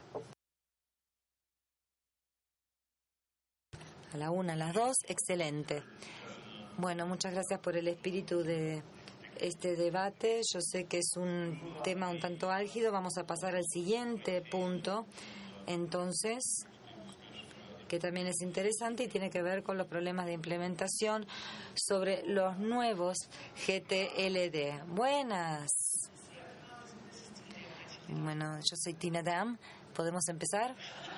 [SPEAKER 1] A la una, a las dos, excelente. Bueno, muchas gracias por el espíritu de este debate. Yo sé que es un tema un tanto álgido. Vamos a pasar al siguiente punto, entonces, que también es interesante y tiene que ver con los problemas de implementación sobre los nuevos GTLD. Buenas. Bueno, yo soy Tina Dam. ¿Podemos empezar?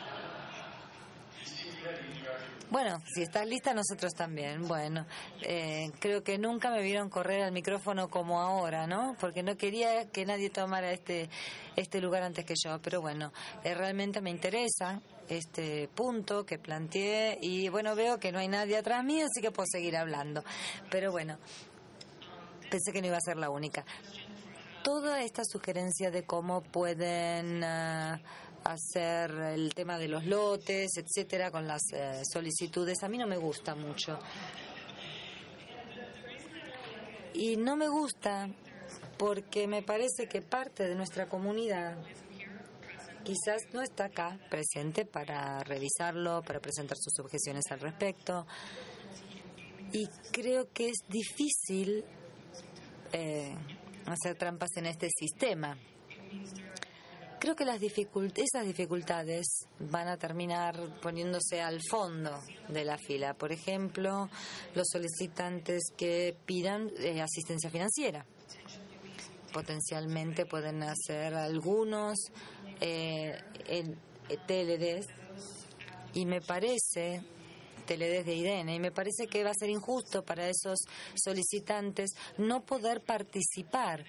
[SPEAKER 1] Bueno, si estás lista, nosotros también. Bueno, creo que nunca me vieron correr al micrófono como ahora, ¿no? Porque no quería que nadie tomara este lugar antes que yo. Pero bueno, realmente me interesa este punto que planteé y bueno, veo que no hay nadie atrás mío, así que puedo seguir hablando. Pero bueno, pensé que no iba a ser la única. Toda esta sugerencia de cómo pueden hacer el tema de los lotes, etcétera, con las solicitudes, a mí no me gusta mucho. Y no me gusta porque me parece que parte de nuestra comunidad quizás no está acá presente para revisarlo, para presentar sus objeciones al respecto. Y creo que es difícil hacer trampas en este sistema. Creo que esas dificultades van a terminar poniéndose al fondo de la fila. Por ejemplo, los solicitantes que pidan asistencia financiera. Potencialmente pueden hacer algunos TLDs y me parece TLDs de IDN, y me parece que va a ser injusto para esos solicitantes no poder participar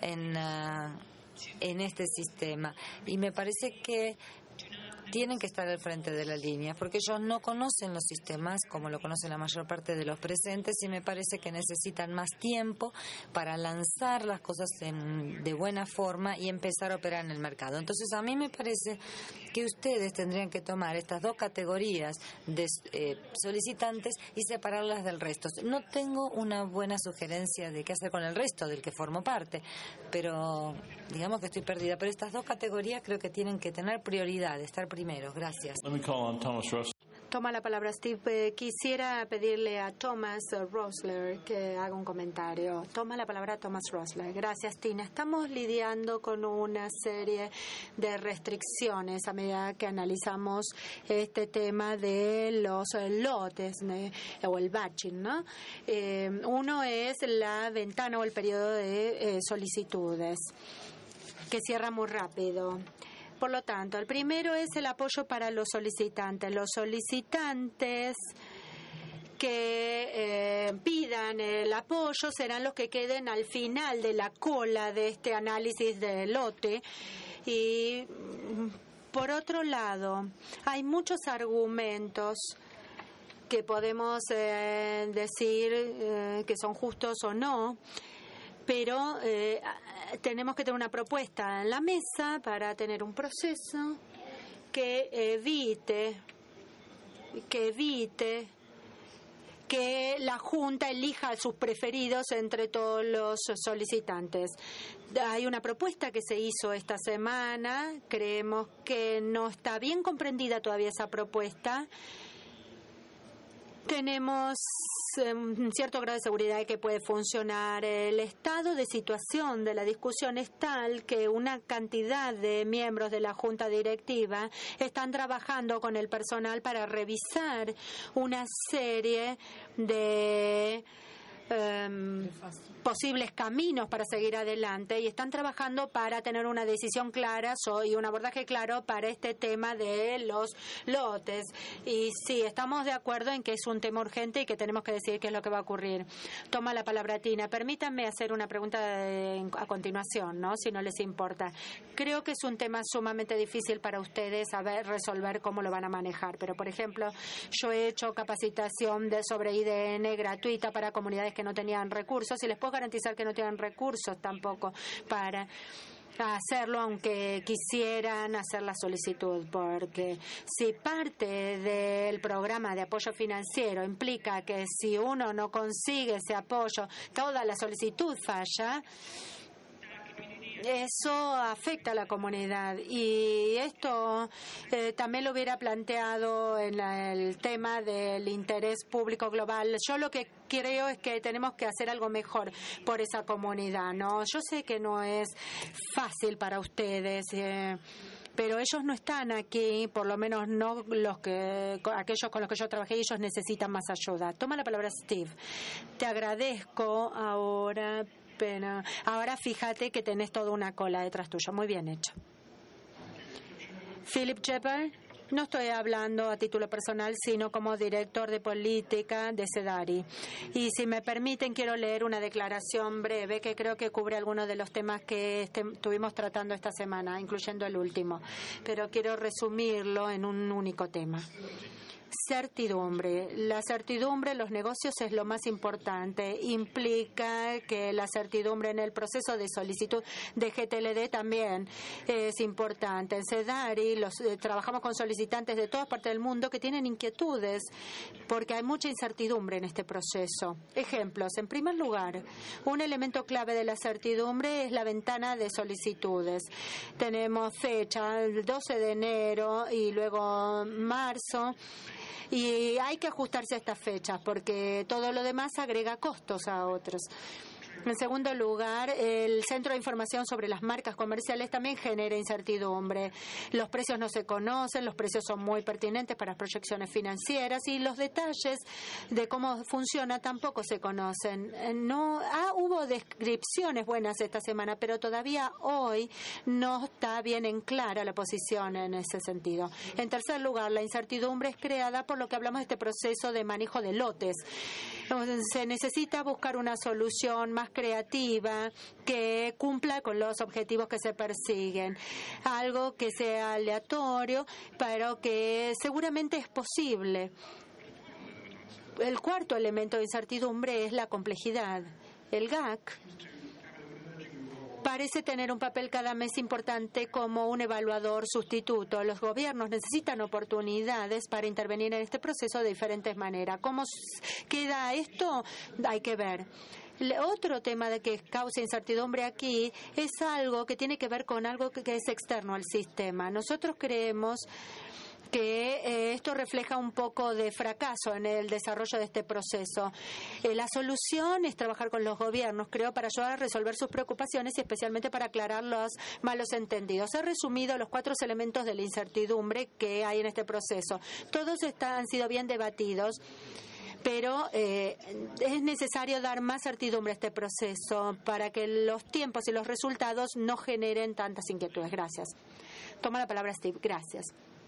[SPEAKER 1] en este sistema, y me parece que tienen que estar al frente de la línea, porque ellos no conocen los sistemas como lo conocen la mayor parte de los presentes, y me parece que necesitan más tiempo para lanzar las cosas de buena forma y empezar a operar en el mercado. Entonces, a mí me parece que ustedes tendrían que tomar estas dos categorías de solicitantes y separarlas del resto. No tengo una buena sugerencia de qué hacer con el resto del que formo parte, pero digamos que estoy perdida. Pero estas dos categorías creo que tienen que tener prioridad, estar primero. Gracias.
[SPEAKER 2] Let me call on Thomas Russ.
[SPEAKER 3] Toma la palabra Steve. Quisiera pedirle a Thomas Rosler que haga un comentario. Toma la palabra Thomas Rosler. Gracias, Tina. Estamos lidiando con una serie de restricciones a medida que analizamos este tema de los lotes o el batching, ¿no? Uno es la ventana o el periodo de solicitudes, que cierra muy rápido. Por lo tanto, el primero es el apoyo para los solicitantes. Los solicitantes que pidan el apoyo serán los que queden al final de la cola de este análisis de lote. Y por otro lado, hay muchos argumentos que podemos decir que son justos o no, pero tenemos que tener una propuesta en la mesa para tener un proceso que evite que la Junta elija a sus preferidos entre todos los solicitantes. Hay una propuesta que se hizo esta semana. Creemos que no está bien comprendida todavía esa propuesta. tenemos un cierto grado de seguridad de que puede funcionar. El estado de situación de la discusión es tal que una cantidad de miembros de la Junta Directiva están trabajando con el personal para revisar una serie de posibles caminos para seguir adelante y están trabajando para tener una decisión clara y un abordaje claro para este tema de los lotes. Y sí, estamos de acuerdo en que es un tema urgente y que tenemos que decidir qué es lo que va a ocurrir. Toma la palabra Tina. Permítanme hacer una pregunta a continuación, ¿no? Si no les importa. Creo que es un tema sumamente difícil para ustedes resolver cómo lo van a manejar. Pero, por ejemplo, yo he hecho capacitación sobre IDN gratuita para comunidades que no tenían recursos y les puedo garantizar que no tienen recursos tampoco para hacerlo, aunque quisieran hacer la solicitud, porque si parte del programa de apoyo financiero implica que si uno no consigue ese apoyo, toda la solicitud falla, eso afecta a la comunidad. Y esto también lo hubiera planteado en el tema del interés público global. Yo lo que creo es que tenemos que hacer algo mejor por esa comunidad, ¿no? Yo sé que no es fácil para ustedes, pero ellos no están aquí, por lo menos no aquellos con los que yo trabajé, ellos necesitan más ayuda. Toma la palabra Steve. Te agradezco ahora. Ahora fíjate que tenés toda una cola detrás tuya. Muy bien hecho. Philip Shepard, no estoy hablando a título personal, sino como director de política de CEDARI. Y si me permiten, quiero leer una declaración breve que creo que cubre algunos de los temas que estuvimos tratando esta semana, incluyendo el último. Pero quiero resumirlo en un único tema. Certidumbre. La certidumbre en los negocios es lo más importante. Implica que la certidumbre en el proceso de solicitud de GTLD también es importante. En CEDARI trabajamos con solicitantes de todas partes del mundo que tienen inquietudes porque hay mucha incertidumbre en este proceso. Ejemplos. En primer lugar, un elemento clave de la certidumbre es la ventana de solicitudes. Tenemos fecha, el 12 de enero y luego marzo. Y hay que ajustarse a estas fechas porque todo lo demás agrega costos a otros. En segundo lugar, el Centro de Información sobre las Marcas Comerciales también genera incertidumbre. Los precios no se conocen, los precios son muy pertinentes para las proyecciones financieras y los detalles de cómo funciona tampoco se conocen. Hubo descripciones buenas esta semana, pero todavía hoy no está bien en clara la posición en ese sentido. En tercer lugar, la incertidumbre es creada por lo que hablamos de este proceso de manejo de lotes. Se necesita buscar una solución más creativa que cumpla con los objetivos que se persiguen. Algo que sea aleatorio, pero que seguramente es posible. El cuarto elemento de incertidumbre es la complejidad. El GAC parece tener un papel cada mes importante como un evaluador sustituto. Los gobiernos necesitan oportunidades para intervenir en este proceso de diferentes maneras. ¿Cómo queda esto? Hay que ver. Otro tema de que causa incertidumbre aquí es algo que tiene que ver con algo que es externo al sistema. Nosotros creemos que esto refleja un poco de fracaso en el desarrollo de este proceso. La solución es trabajar con los gobiernos, creo, para ayudar a resolver sus preocupaciones y especialmente para aclarar los malos entendidos. He resumido los 4 elementos de la incertidumbre que hay en este proceso. Todos han sido bien debatidos, pero es necesario dar más certidumbre a este proceso para que los tiempos y los resultados no generen tantas inquietudes. Gracias. Toma la palabra Steve. Gracias.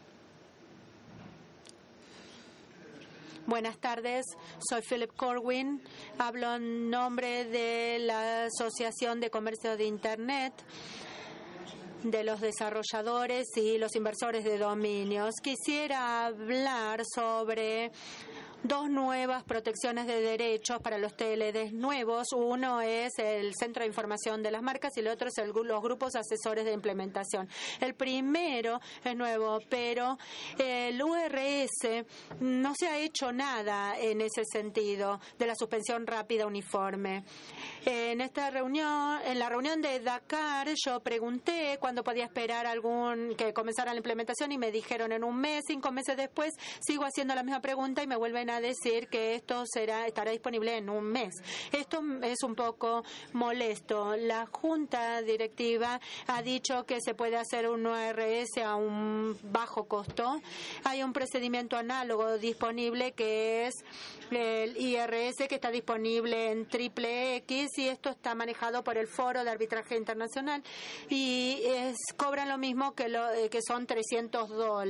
[SPEAKER 3] Buenas tardes, soy Philip Corwin, hablo en nombre de la Asociación de Comercio de Internet, de los desarrolladores y los inversores de dominios. Quisiera hablar sobre 2 nuevas protecciones de derechos para los TLDs nuevos. Uno es el Centro de Información de las Marcas y el otro es los grupos asesores de implementación. El primero es nuevo, pero el URS no se ha hecho nada en ese sentido de la suspensión rápida uniforme. En la reunión de Dakar, yo pregunté cuando cuándo podía esperar que comenzara la implementación y me dijeron en un mes. 5 meses después sigo haciendo la misma pregunta y me vuelven a decir que esto estará disponible en un mes. Esto es un poco molesto. La Junta Directiva ha dicho que se puede hacer un URS a un bajo costo. Hay un procedimiento análogo disponible que es el IRS, que está disponible en XXX, y esto está manejado por el Foro de Arbitraje Internacional y cobran lo mismo que son $300,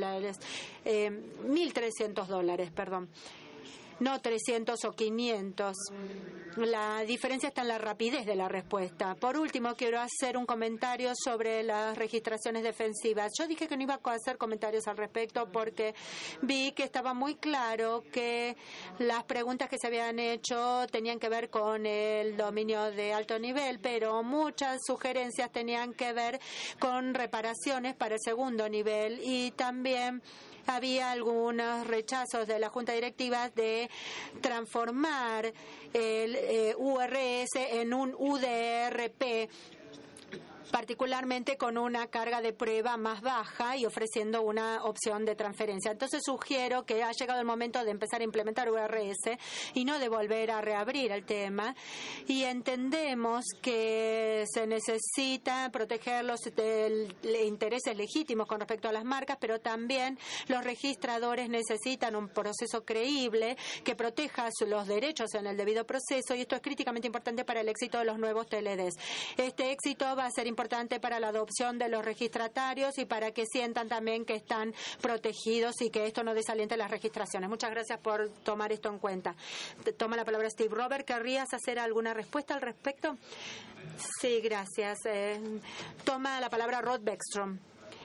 [SPEAKER 3] $1.300, perdón. No 300 o 500. La diferencia está en la rapidez de la respuesta. Por último, quiero hacer un comentario sobre las registraciones defensivas. Yo dije que no iba a hacer comentarios al respecto porque vi que estaba muy claro que las preguntas que se habían hecho tenían que ver con el dominio de alto nivel, pero muchas sugerencias tenían que ver con reparaciones para el segundo nivel, y también había algunos rechazos de la Junta Directiva de transformar el URS en un UDRP, particularmente con una carga de prueba más baja y ofreciendo una opción de transferencia. Entonces sugiero que ha llegado el momento de empezar a implementar URS y no de volver a reabrir el tema. Y entendemos que se necesita proteger los intereses legítimos con respecto a las marcas, pero también los registradores necesitan un proceso creíble que proteja los derechos en el debido proceso, y esto es críticamente importante para el éxito de los nuevos TLDs. Este éxito va a ser importante para la adopción de los registratarios y para que sientan también que están protegidos y que esto no desaliente las registraciones. Muchas gracias por tomar esto en cuenta. Toma la palabra Steve. Robert, ¿querrías hacer alguna respuesta al respecto? Sí, gracias. Toma la palabra Rod Beckstrom.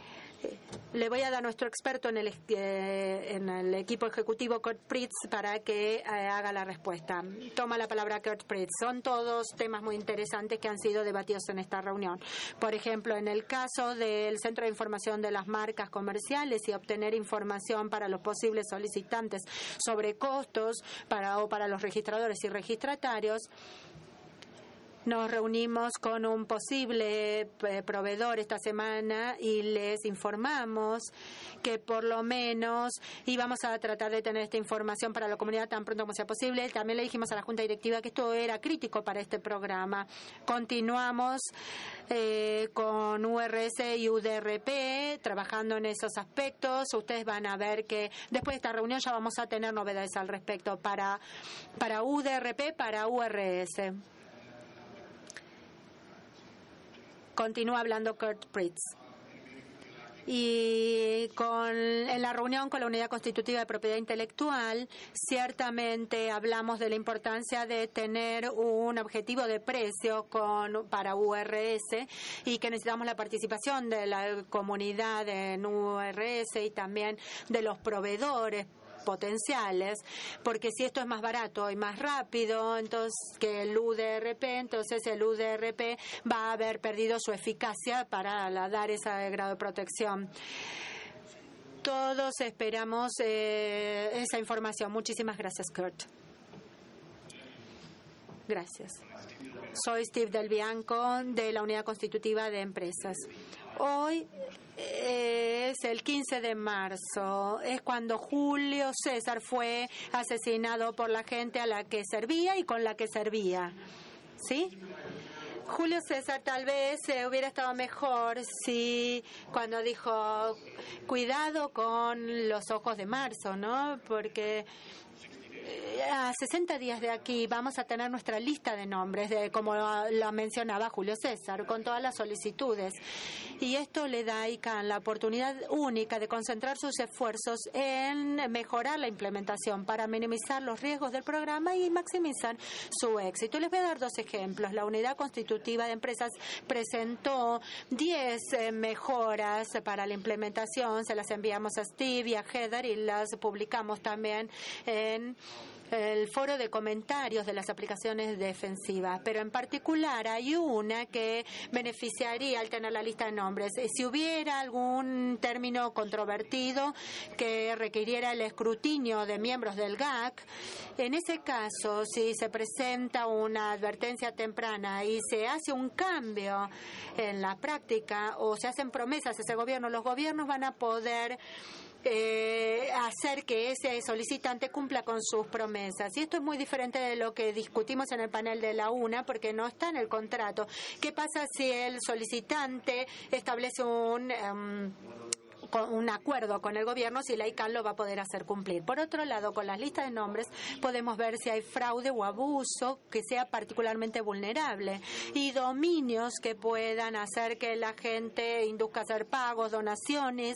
[SPEAKER 3] Le voy a dar a nuestro experto en el equipo ejecutivo, Kurt Pritz, para que haga la respuesta. Toma la palabra Kurt Pritz. Son todos temas muy interesantes que han sido debatidos en esta reunión. Por ejemplo, en el caso del Centro de Información de las Marcas Comerciales y obtener información para los posibles solicitantes sobre costos para los registradores y registratarios. Nos reunimos con un posible proveedor esta semana y les informamos que por lo menos íbamos a tratar de tener esta información para la comunidad tan pronto como sea posible. También le dijimos a la Junta Directiva que esto era crítico para este programa. Continuamos con URS y UDRP trabajando en esos aspectos. Ustedes van a ver que después de esta reunión ya vamos a tener novedades al respecto para UDRP, para URS. Continúa hablando Kurt Pritz. Y en la reunión con la Unidad Constitutiva de Propiedad Intelectual, ciertamente hablamos de la importancia de tener un objetivo de precio para URS y que necesitamos la participación de la comunidad en URS y también de los proveedores potenciales, porque si esto es más barato y más rápido entonces que el UDRP, entonces el UDRP va a haber perdido su eficacia para dar ese grado de protección. Todos esperamos esa información. Muchísimas gracias, Kurt. Gracias. Soy Steve Del Bianco, de la Unidad Constitutiva de Empresas. Hoy es el 15 de marzo, es cuando Julio César fue asesinado por la gente a la que servía y con la que servía. ¿Sí? Julio César tal vez hubiera estado mejor si cuando dijo cuidado con los ojos de marzo, ¿no? Porque a 60 días de aquí vamos a tener nuestra lista de nombres, como lo mencionaba Julio César, con todas las solicitudes. Y esto le da a ICANN la oportunidad única de concentrar sus esfuerzos en mejorar la implementación para minimizar los riesgos del programa y maximizar su éxito. Les voy a dar 2 ejemplos. La Unidad Constitutiva de Empresas presentó 10 mejoras para la implementación. Se las enviamos a Steve y a Heather y las publicamos también en el foro de comentarios de las aplicaciones defensivas, pero en particular hay una que beneficiaría al tener la lista de nombres. Si hubiera algún término controvertido que requiriera el escrutinio de miembros del GAC, en ese caso, si se presenta una advertencia temprana y se hace un cambio en la práctica o se hacen promesas a ese gobierno, los gobiernos van a poder hacer que ese solicitante cumpla con sus promesas. Y esto es muy diferente de lo que discutimos en el panel de la UNA, porque no está en el contrato. ¿Qué pasa si el solicitante establece un acuerdo con el gobierno, si la ICANN lo va a poder hacer cumplir? Por otro lado, con las listas de nombres podemos ver si hay fraude o abuso que sea particularmente vulnerable y dominios que puedan hacer que la gente induzca a hacer pagos, donaciones,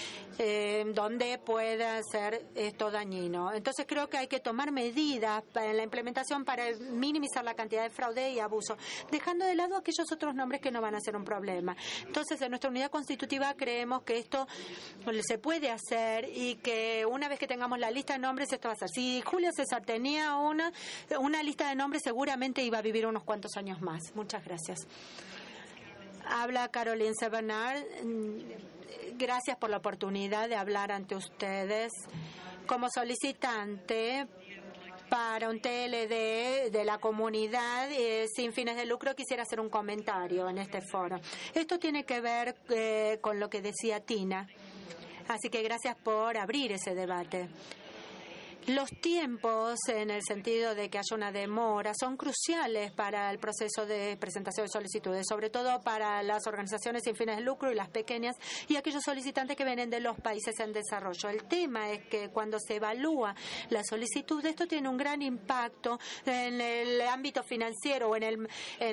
[SPEAKER 3] donde pueda ser esto dañino. Entonces creo que hay que tomar medidas en la implementación para minimizar la cantidad de fraude y abuso, dejando de lado aquellos otros nombres que no van a ser un problema. Entonces, en nuestra unidad constitutiva creemos que esto se puede hacer y que una vez que tengamos la lista de nombres, esto va a ser. Si Julio César tenía una lista de nombres, seguramente iba a vivir unos cuantos años más. Muchas gracias. Habla Caroline Sebernard. Gracias por la oportunidad de hablar ante ustedes. Como solicitante para un TLD de la comunidad sin fines de lucro, quisiera hacer un comentario en este foro. Esto tiene que ver con lo que decía Tina, así que gracias por abrir ese debate. Los tiempos, en el sentido de que haya una demora, son cruciales para el proceso de presentación de solicitudes, sobre todo para las organizaciones sin fines de lucro y las pequeñas y aquellos solicitantes que vienen de los países en desarrollo. El tema es que cuando se evalúa la solicitud, esto tiene un gran impacto en el ámbito financiero o en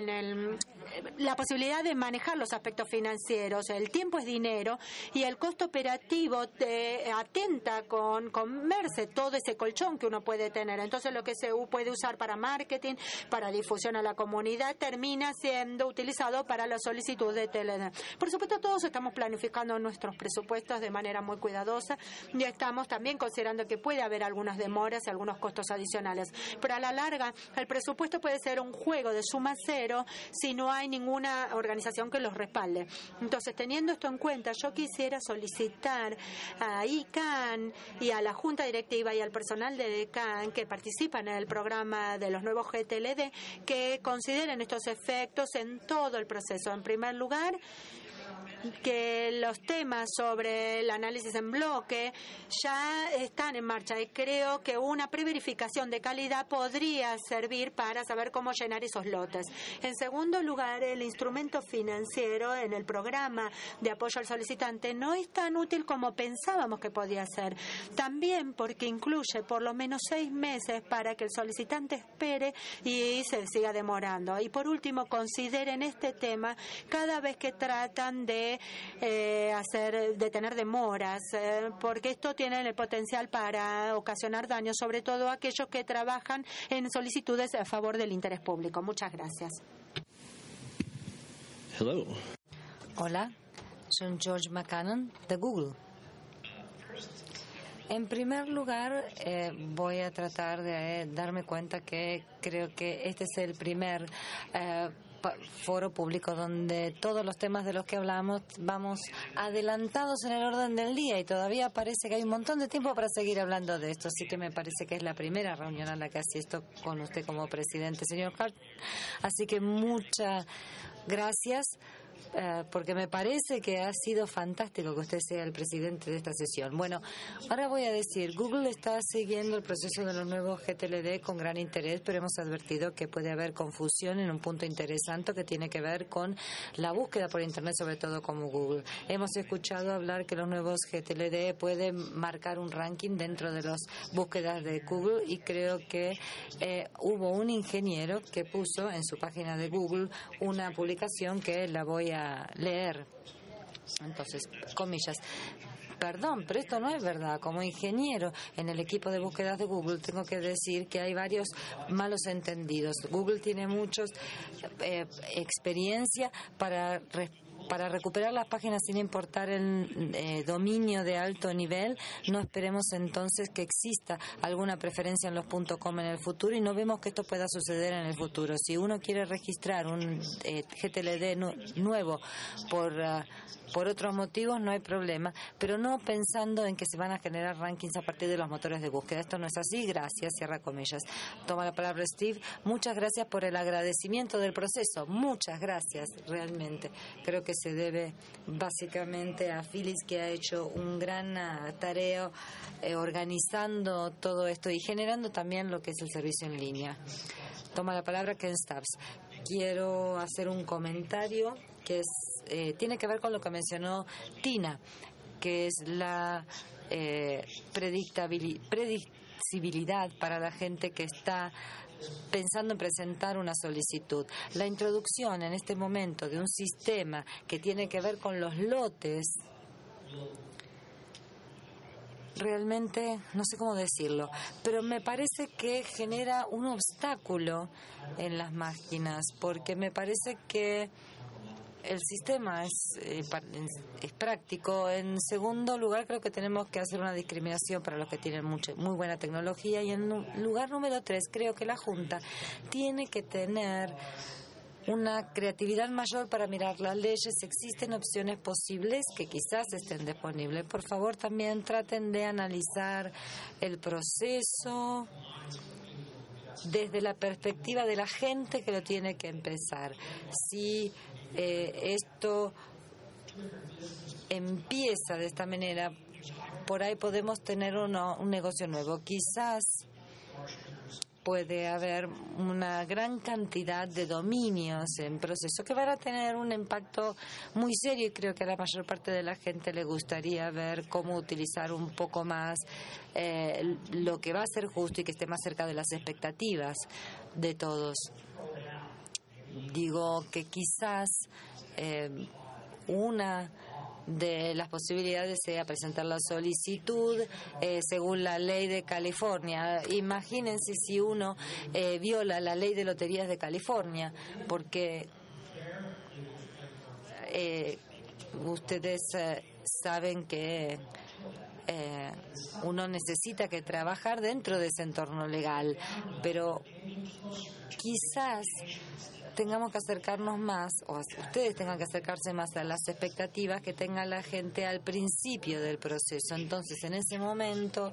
[SPEAKER 3] la posibilidad de manejar los aspectos financieros. El tiempo es dinero y el costo operativo atenta con comerse todo ese colchón que uno puede tener. Entonces, lo que se puede usar para marketing, para difusión a la comunidad, termina siendo utilizado para la solicitud de TLD. Por supuesto, todos estamos planificando nuestros presupuestos de manera muy cuidadosa y estamos también considerando que puede haber algunas demoras y algunos costos adicionales. Pero a la larga, el presupuesto puede ser un juego de suma cero si no hay ninguna organización que los respalde. Entonces, teniendo esto en cuenta, yo quisiera solicitar a ICANN y a la Junta Directiva y al personal de ICANN que participan en el programa de los nuevos GTLD que consideren estos efectos en todo el proceso. En primer lugar, que los temas sobre el análisis en bloque ya están en marcha y creo que una preverificación de calidad podría servir para saber cómo llenar esos lotes. En segundo lugar, el instrumento financiero en el programa de apoyo al solicitante no es tan útil como pensábamos que podía ser. También porque incluye por lo menos 6 meses para que el solicitante espere y se siga demorando. Y por último, consideren este tema cada vez que tratan de tener demoras, porque esto tiene el potencial para ocasionar daños, sobre todo a aquellos que trabajan en solicitudes a favor del interés público. Muchas gracias.
[SPEAKER 2] Hello.
[SPEAKER 1] Hola, soy George McCannon de Google. En primer lugar, voy a tratar de darme cuenta que creo que este es el primer foro público donde todos los temas de los que hablamos vamos adelantados en el orden del día y todavía parece que hay un montón de tiempo para seguir hablando de esto, así que me parece que es la primera reunión a la que asisto con usted como presidente, señor Hart. Así que muchas gracias. Porque me parece que ha sido fantástico que usted sea el presidente de esta sesión. Bueno, ahora voy a decir, Google está siguiendo el proceso de los nuevos GTLD con gran interés, pero hemos advertido que puede haber confusión en un punto interesante que tiene que ver con la búsqueda por Internet, sobre todo como Google. Hemos escuchado hablar que los nuevos GTLD pueden marcar un ranking dentro de las búsquedas de Google y creo que hubo un ingeniero que puso en su página de Google una publicación que la voy a leer. Entonces, comillas. Perdón, pero esto no es verdad. Como ingeniero en el equipo de búsquedas de Google tengo que decir que hay varios malos entendidos. Google tiene muchos experiencia para para recuperar las páginas sin importar el dominio de alto nivel, no esperemos entonces que exista alguna preferencia en los .com en el futuro y no vemos que esto pueda suceder en el futuro. Si uno quiere registrar un GTLD nuevo por otros motivos, no hay problema, pero no pensando en que se van a generar rankings a partir de los motores de búsqueda. Esto no es así, gracias, cierra comillas. Toma la palabra Steve. Muchas gracias por el agradecimiento del proceso. Muchas gracias, realmente. Creo que se debe básicamente a Phyllis, que ha hecho un gran tarea organizando todo esto y generando también lo que es el servicio en línea. Toma la palabra Ken Stubbs. Quiero hacer un comentario que tiene que ver con lo que mencionó Tina, que es la predictibilidad para la gente que está pensando en presentar una solicitud. La introducción en este momento de un sistema que tiene que ver con los lotes, realmente no sé cómo decirlo, pero me parece que genera un obstáculo en las máquinas, porque me parece que el sistema es práctico. En segundo lugar, creo que tenemos que hacer una discriminación para los que tienen muy buena tecnología. Y en lugar número 3, creo que la Junta tiene que tener una creatividad mayor para mirar las leyes. Existen opciones posibles que quizás estén disponibles. Por favor, también traten de analizar el proceso desde la perspectiva de la gente que lo tiene que empezar. Si esto empieza de esta manera, por ahí podemos tener un negocio nuevo. Quizás puede haber una gran cantidad de dominios en proceso que van a tener un impacto muy serio, y creo que a la mayor parte de la gente le gustaría ver cómo utilizar un poco más lo que va a ser justo y que esté más cerca de las expectativas de todos. Digo que quizás una de las posibilidades sea presentar la solicitud según la ley de California. Imagínense si uno viola la ley de loterías de California, porque ustedes saben que uno necesita que trabajar dentro de ese entorno legal, pero quizás tengamos que acercarnos más, o ustedes tengan que acercarse más a las expectativas que tenga la gente al principio del proceso. Entonces, en ese momento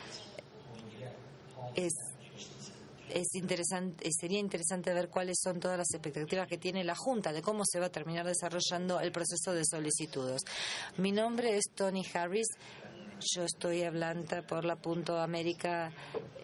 [SPEAKER 1] sería interesante ver cuáles son todas las expectativas que tiene la Junta de cómo se va a terminar desarrollando el proceso de solicitudes. Mi nombre es Tony Harris. Yo estoy hablando por la América,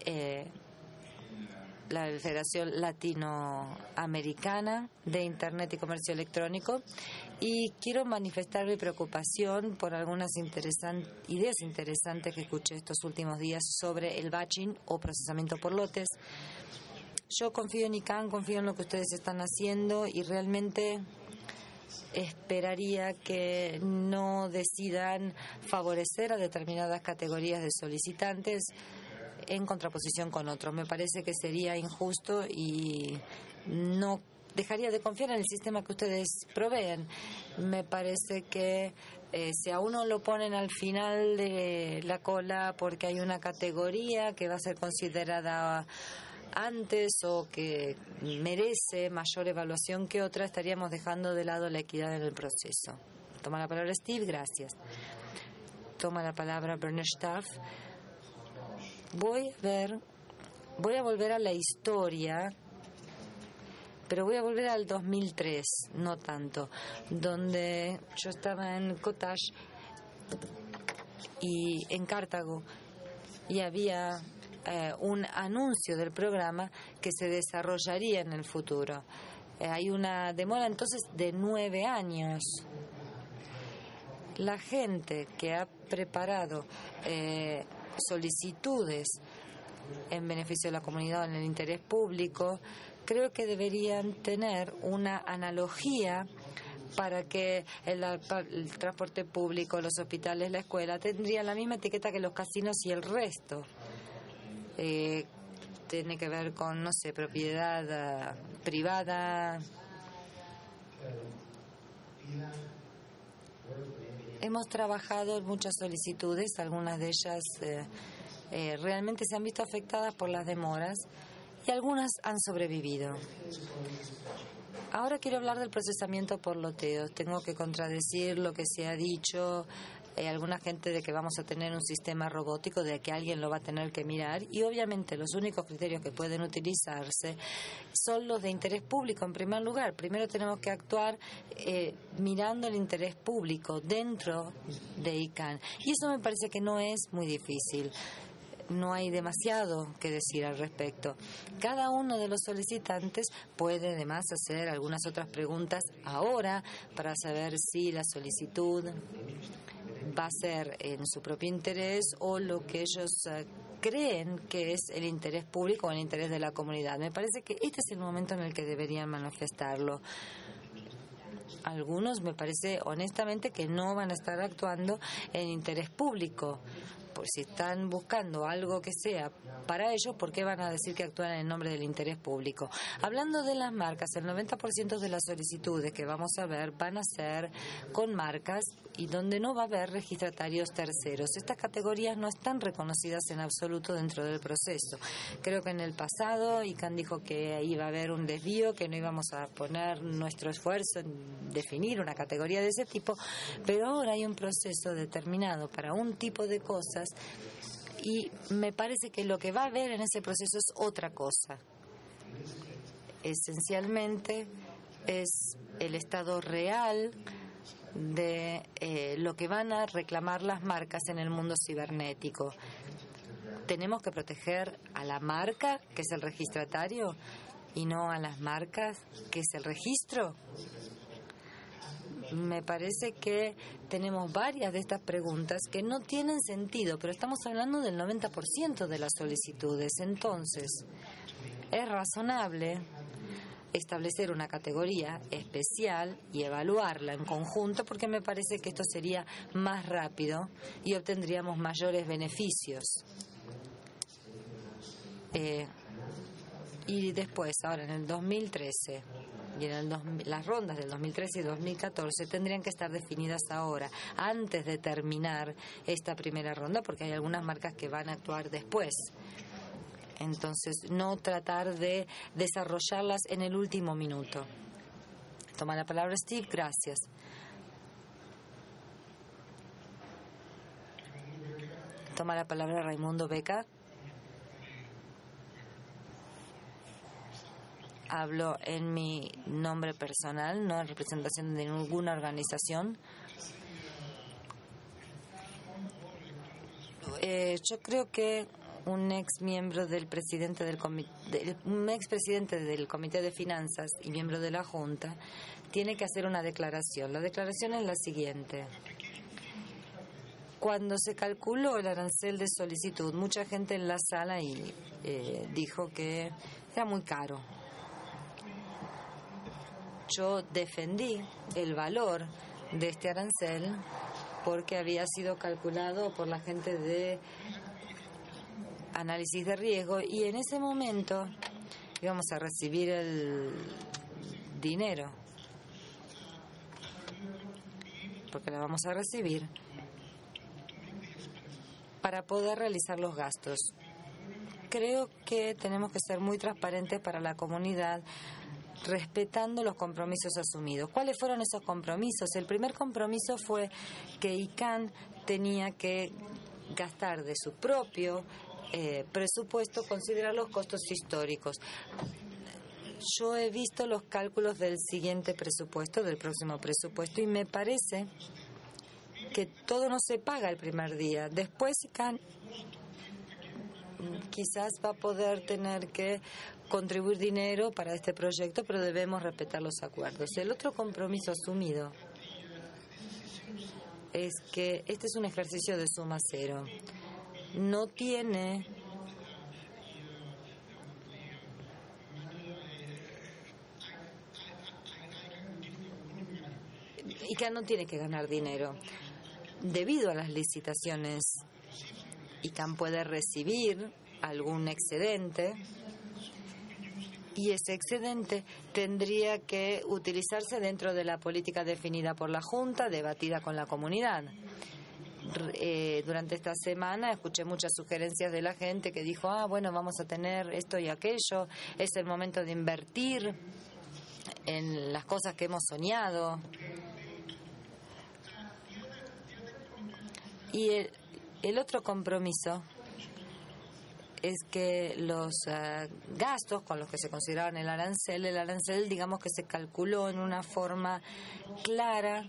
[SPEAKER 1] la Federación Latinoamericana de Internet y Comercio Electrónico, y quiero manifestar mi preocupación por algunas ideas interesantes que escuché estos últimos días sobre el batching o procesamiento por lotes. Yo confío en ICANN, confío en lo que ustedes están haciendo, y realmente esperaría que no decidan favorecer a determinadas categorías de solicitantes en contraposición con otros. Me parece que sería injusto y no dejaría de confiar en el sistema que ustedes proveen. Me parece que si a uno lo ponen al final de la cola porque hay una categoría que va a ser considerada antes o que merece mayor evaluación que otra, estaríamos dejando de lado la equidad en el proceso. Toma la palabra Steve, gracias. Toma la palabra Bernard Staff. Voy a volver a la historia, pero voy a volver al 2003, no tanto, donde yo estaba en Cottage y en Cartago, y había un anuncio del programa que se desarrollaría en el futuro. Hay una demora entonces de 9 años. La gente que ha preparado solicitudes en beneficio de la comunidad o en el interés público, creo que deberían tener una analogía para que el transporte público, los hospitales, la escuela tendrían la misma etiqueta que los casinos y el resto. Tiene que ver con, no sé, propiedad privada. Hemos trabajado en muchas solicitudes, algunas de ellas realmente se han visto afectadas por las demoras y algunas han sobrevivido. Ahora quiero hablar del procesamiento por loteos. Tengo que contradecir lo que se ha dicho. Alguna gente de que vamos a tener un sistema robótico, de que alguien lo va a tener que mirar, y obviamente los únicos criterios que pueden utilizarse son los de interés público en primer lugar. Primero tenemos que actuar mirando el interés público dentro de ICANN, y eso me parece que no es muy difícil. No hay demasiado que decir al respecto. Cada uno de los solicitantes puede además hacer algunas otras preguntas ahora para saber si la solicitud va a ser en su propio interés o lo que ellos creen que es el interés público o el interés de la comunidad. Me parece que este es el momento en el que deberían manifestarlo. Algunos me parece honestamente que no van a estar actuando en interés público. Por si están buscando algo que sea para ellos, ¿por qué van a decir que actúan en nombre del interés público? Hablando de las marcas, el 90% de las solicitudes que vamos a ver van a ser con marcas y donde no va a haber registratarios terceros. Estas categorías no están reconocidas en absoluto dentro del proceso. Creo que en el pasado ICANN dijo que iba a haber un desvío, que no íbamos a poner nuestro esfuerzo en definir una categoría de ese tipo, pero ahora hay un proceso determinado para un tipo de cosas y me parece que lo que va a haber en ese proceso es otra cosa. Esencialmente es el estado real de lo que van a reclamar las marcas en el mundo cibernético. Tenemos que proteger a la marca, que es el registratario, y no a las marcas, que es el registro. Me parece que tenemos varias de estas preguntas que no tienen sentido, pero estamos hablando del 90% de las solicitudes. Entonces, es razonable establecer una categoría especial y evaluarla en conjunto, porque me parece que esto sería más rápido y obtendríamos mayores beneficios. Y después, ahora en el 2013... y en las rondas del 2013 y 2014 tendrían que estar definidas ahora, antes de terminar esta primera ronda, porque hay algunas marcas que van a actuar después. Entonces, no tratar de desarrollarlas en el último minuto. Toma la palabra Steve, gracias. Toma la palabra Raimundo Beca. Hablo en mi nombre personal, no en representación de ninguna organización. Yo creo que un ex miembro del presidente del un expresidente del Comité de Finanzas y miembro de la Junta tiene que hacer una declaración. La declaración es la siguiente. Cuando se calculó el arancel de solicitud, mucha gente en la sala dijo que era muy caro. Yo defendí el valor de este arancel porque había sido calculado por la gente de análisis de riesgo y en ese momento íbamos a recibir el dinero, porque la vamos a recibir para poder realizar los gastos. Creo que tenemos que ser muy transparentes para la comunidad, respetando los compromisos asumidos. ¿Cuáles fueron esos compromisos? El primer compromiso fue que ICANN tenía que gastar de su propio presupuesto, considerar los costos históricos. Yo he visto los cálculos del siguiente presupuesto, del próximo presupuesto, y me parece que todo no se paga el primer día. Después ICANN quizás va a poder tener que contribuir dinero para este proyecto, pero debemos respetar los acuerdos. El otro compromiso asumido es que este es un ejercicio de suma cero. No tiene ICANN no tiene que ganar dinero. Debido a las licitaciones, ICANN puede recibir algún excedente y ese excedente tendría que utilizarse dentro de la política definida por la Junta, debatida con la comunidad. Durante esta semana escuché muchas sugerencias de la gente que dijo, bueno, vamos a tener esto y aquello, es el momento de invertir en las cosas que hemos soñado. Y el otro compromiso es que los gastos con los que se consideraban el arancel digamos que se calculó en una forma clara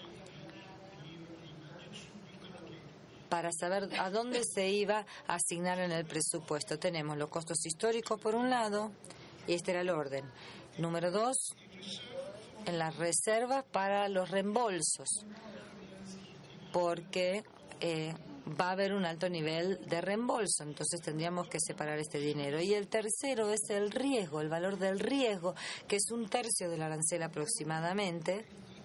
[SPEAKER 1] para saber a dónde se iba a asignar en el presupuesto. Tenemos los costos históricos por un lado, y este era el orden. Número 2, en las reservas para los reembolsos, porque va a haber un alto nivel de reembolso, entonces tendríamos que separar este dinero. Y el tercero es el riesgo, el valor del riesgo, que es 1/3 del arancel aproximadamente.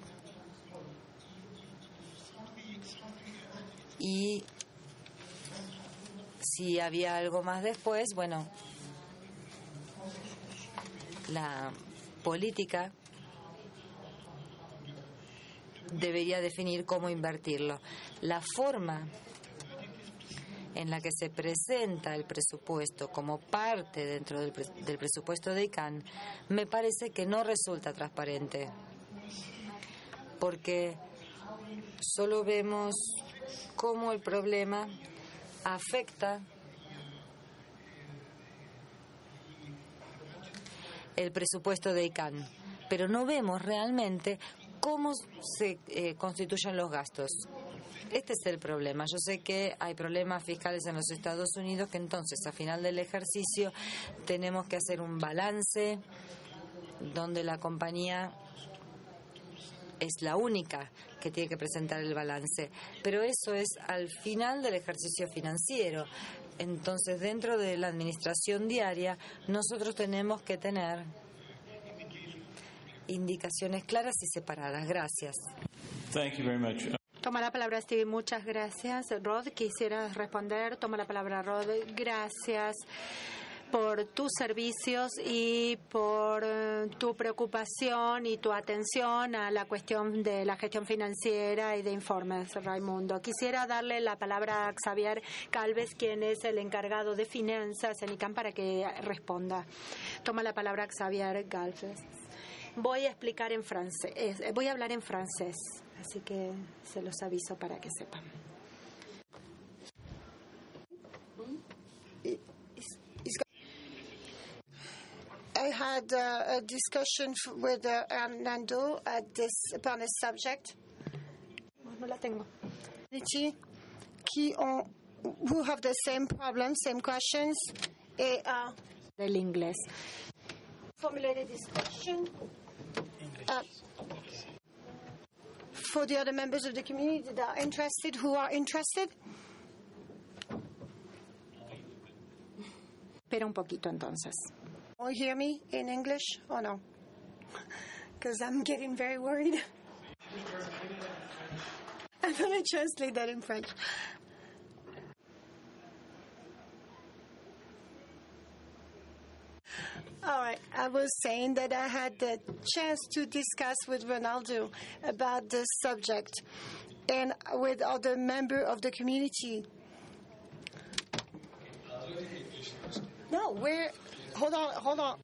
[SPEAKER 1] Y si había algo más después, bueno, la política debería definir cómo invertirlo. La forma en la que se presenta el presupuesto como parte dentro del presupuesto de ICANN me parece que no resulta transparente, porque solo vemos cómo el problema afecta el presupuesto de ICANN, pero no vemos realmente cómo se constituyen los gastos. Este es el problema. Yo sé que hay problemas fiscales en los Estados Unidos, que entonces a final del ejercicio tenemos que hacer un balance donde la compañía es la única que tiene que presentar el balance, pero eso es al final del ejercicio financiero. Entonces, dentro de la administración diaria, nosotros tenemos que tener indicaciones claras y separadas. Gracias.
[SPEAKER 2] Thank you very much.
[SPEAKER 3] Toma la palabra, Steve. Muchas gracias. Rod, ¿quisieras responder? Toma la palabra, Rod. Gracias por tus servicios y por tu preocupación y tu atención a la cuestión de la gestión financiera y de informes, Raimundo. Quisiera darle la palabra a Xavier Calves, quien es el encargado de finanzas en ICANN, para que responda. Toma la palabra Xavier Calves. Voy a explicar en francés, voy a hablar en francés, así que se los aviso para que sepan.
[SPEAKER 4] I had a discussion with Nando upon this subject.
[SPEAKER 3] No la tengo.
[SPEAKER 4] Who have the same problems, same questions.
[SPEAKER 3] Del inglés.
[SPEAKER 4] Formulated this question for the other members of the community that are interested, who are interested.
[SPEAKER 3] Espera un poquito entonces.
[SPEAKER 4] You hear me in English or no? Because I'm getting very worried. I'm going to translate that in French. All right. I was saying that I had the chance to discuss with Ronaldo about this subject and with other members of the community. No, hold on.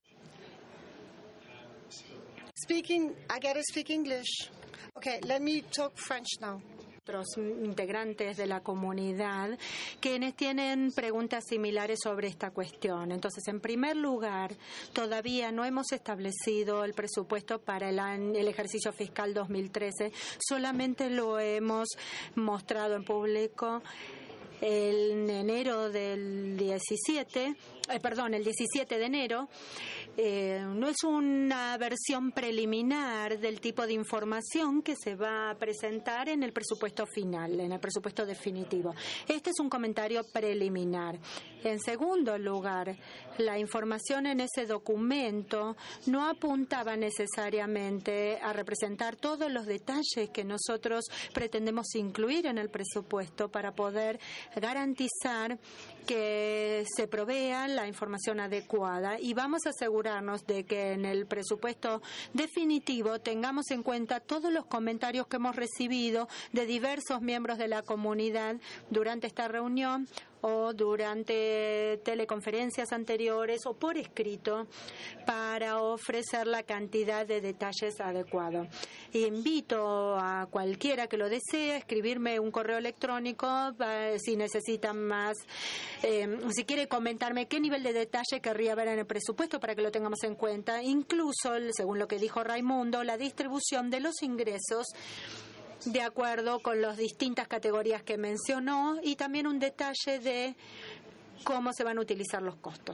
[SPEAKER 4] I gotta speak English. Okay, let me talk French now.
[SPEAKER 3] Otros integrantes de la comunidad quienes tienen preguntas similares sobre esta cuestión. Entonces, en primer lugar, todavía no hemos establecido el presupuesto para el ejercicio fiscal 2013, solamente lo hemos mostrado en público en enero del 17 de enero. No es una versión preliminar del tipo de información que se va a presentar en el presupuesto final, en el presupuesto definitivo. Este es un comentario preliminar. En segundo lugar, la información en ese documento no apuntaba necesariamente a representar todos los detalles que nosotros pretendemos incluir en el presupuesto para poder garantizar que se provea la información adecuada y vamos a asegurarnos de que en el presupuesto definitivo tengamos en cuenta todos los comentarios que hemos recibido de diversos miembros de la comunidad durante esta reunión o durante teleconferencias anteriores o por escrito para ofrecer la cantidad de detalles adecuados. Invito a cualquiera que lo desee a escribirme un correo electrónico si necesitan más, si quiere comentarme qué nivel de detalle querría ver en el presupuesto para que lo tengamos en cuenta. Incluso, según lo que dijo Raimundo, la distribución de los ingresos de acuerdo con las distintas categorías que mencionó y también un detalle de cómo se van a utilizar los costos.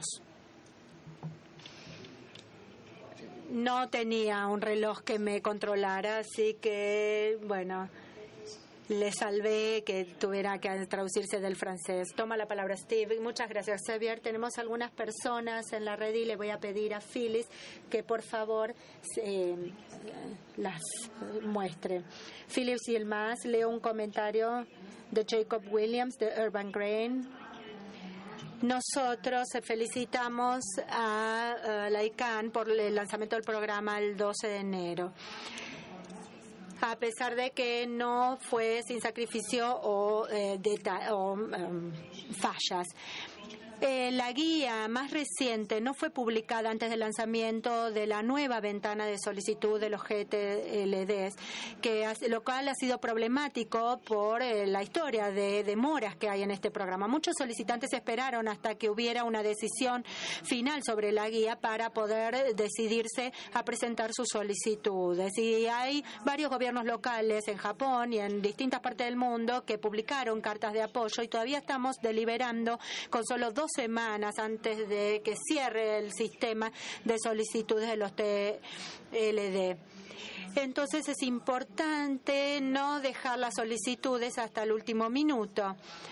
[SPEAKER 3] No tenía un reloj que me controlara, así que, bueno, le salvé que tuviera que traducirse del francés. Toma la palabra Steve. Muchas gracias, Xavier. Tenemos algunas personas en la red y le voy a pedir a Phyllis que por favor las muestre. Phyllis y el más, leo un comentario de Jacob Williams de Urban Grain. Nosotros felicitamos a la ICANN por el lanzamiento del programa el 12 de enero. A pesar de que no fue sin sacrificio o fallas. La guía más reciente no fue publicada antes del lanzamiento de la nueva ventana de solicitud de los GTLDs, lo cual ha sido problemático por la historia de demoras que hay en este programa. Muchos solicitantes esperaron hasta que hubiera una decisión final sobre la guía para poder decidirse a presentar sus solicitudes. Y hay varios gobiernos locales en Japón y en distintas partes del mundo que publicaron cartas de apoyo y todavía estamos deliberando con solo 2 semanas antes de que cierre el sistema de solicitudes de los TLD. Entonces es importante no dejar las solicitudes hasta el último minuto.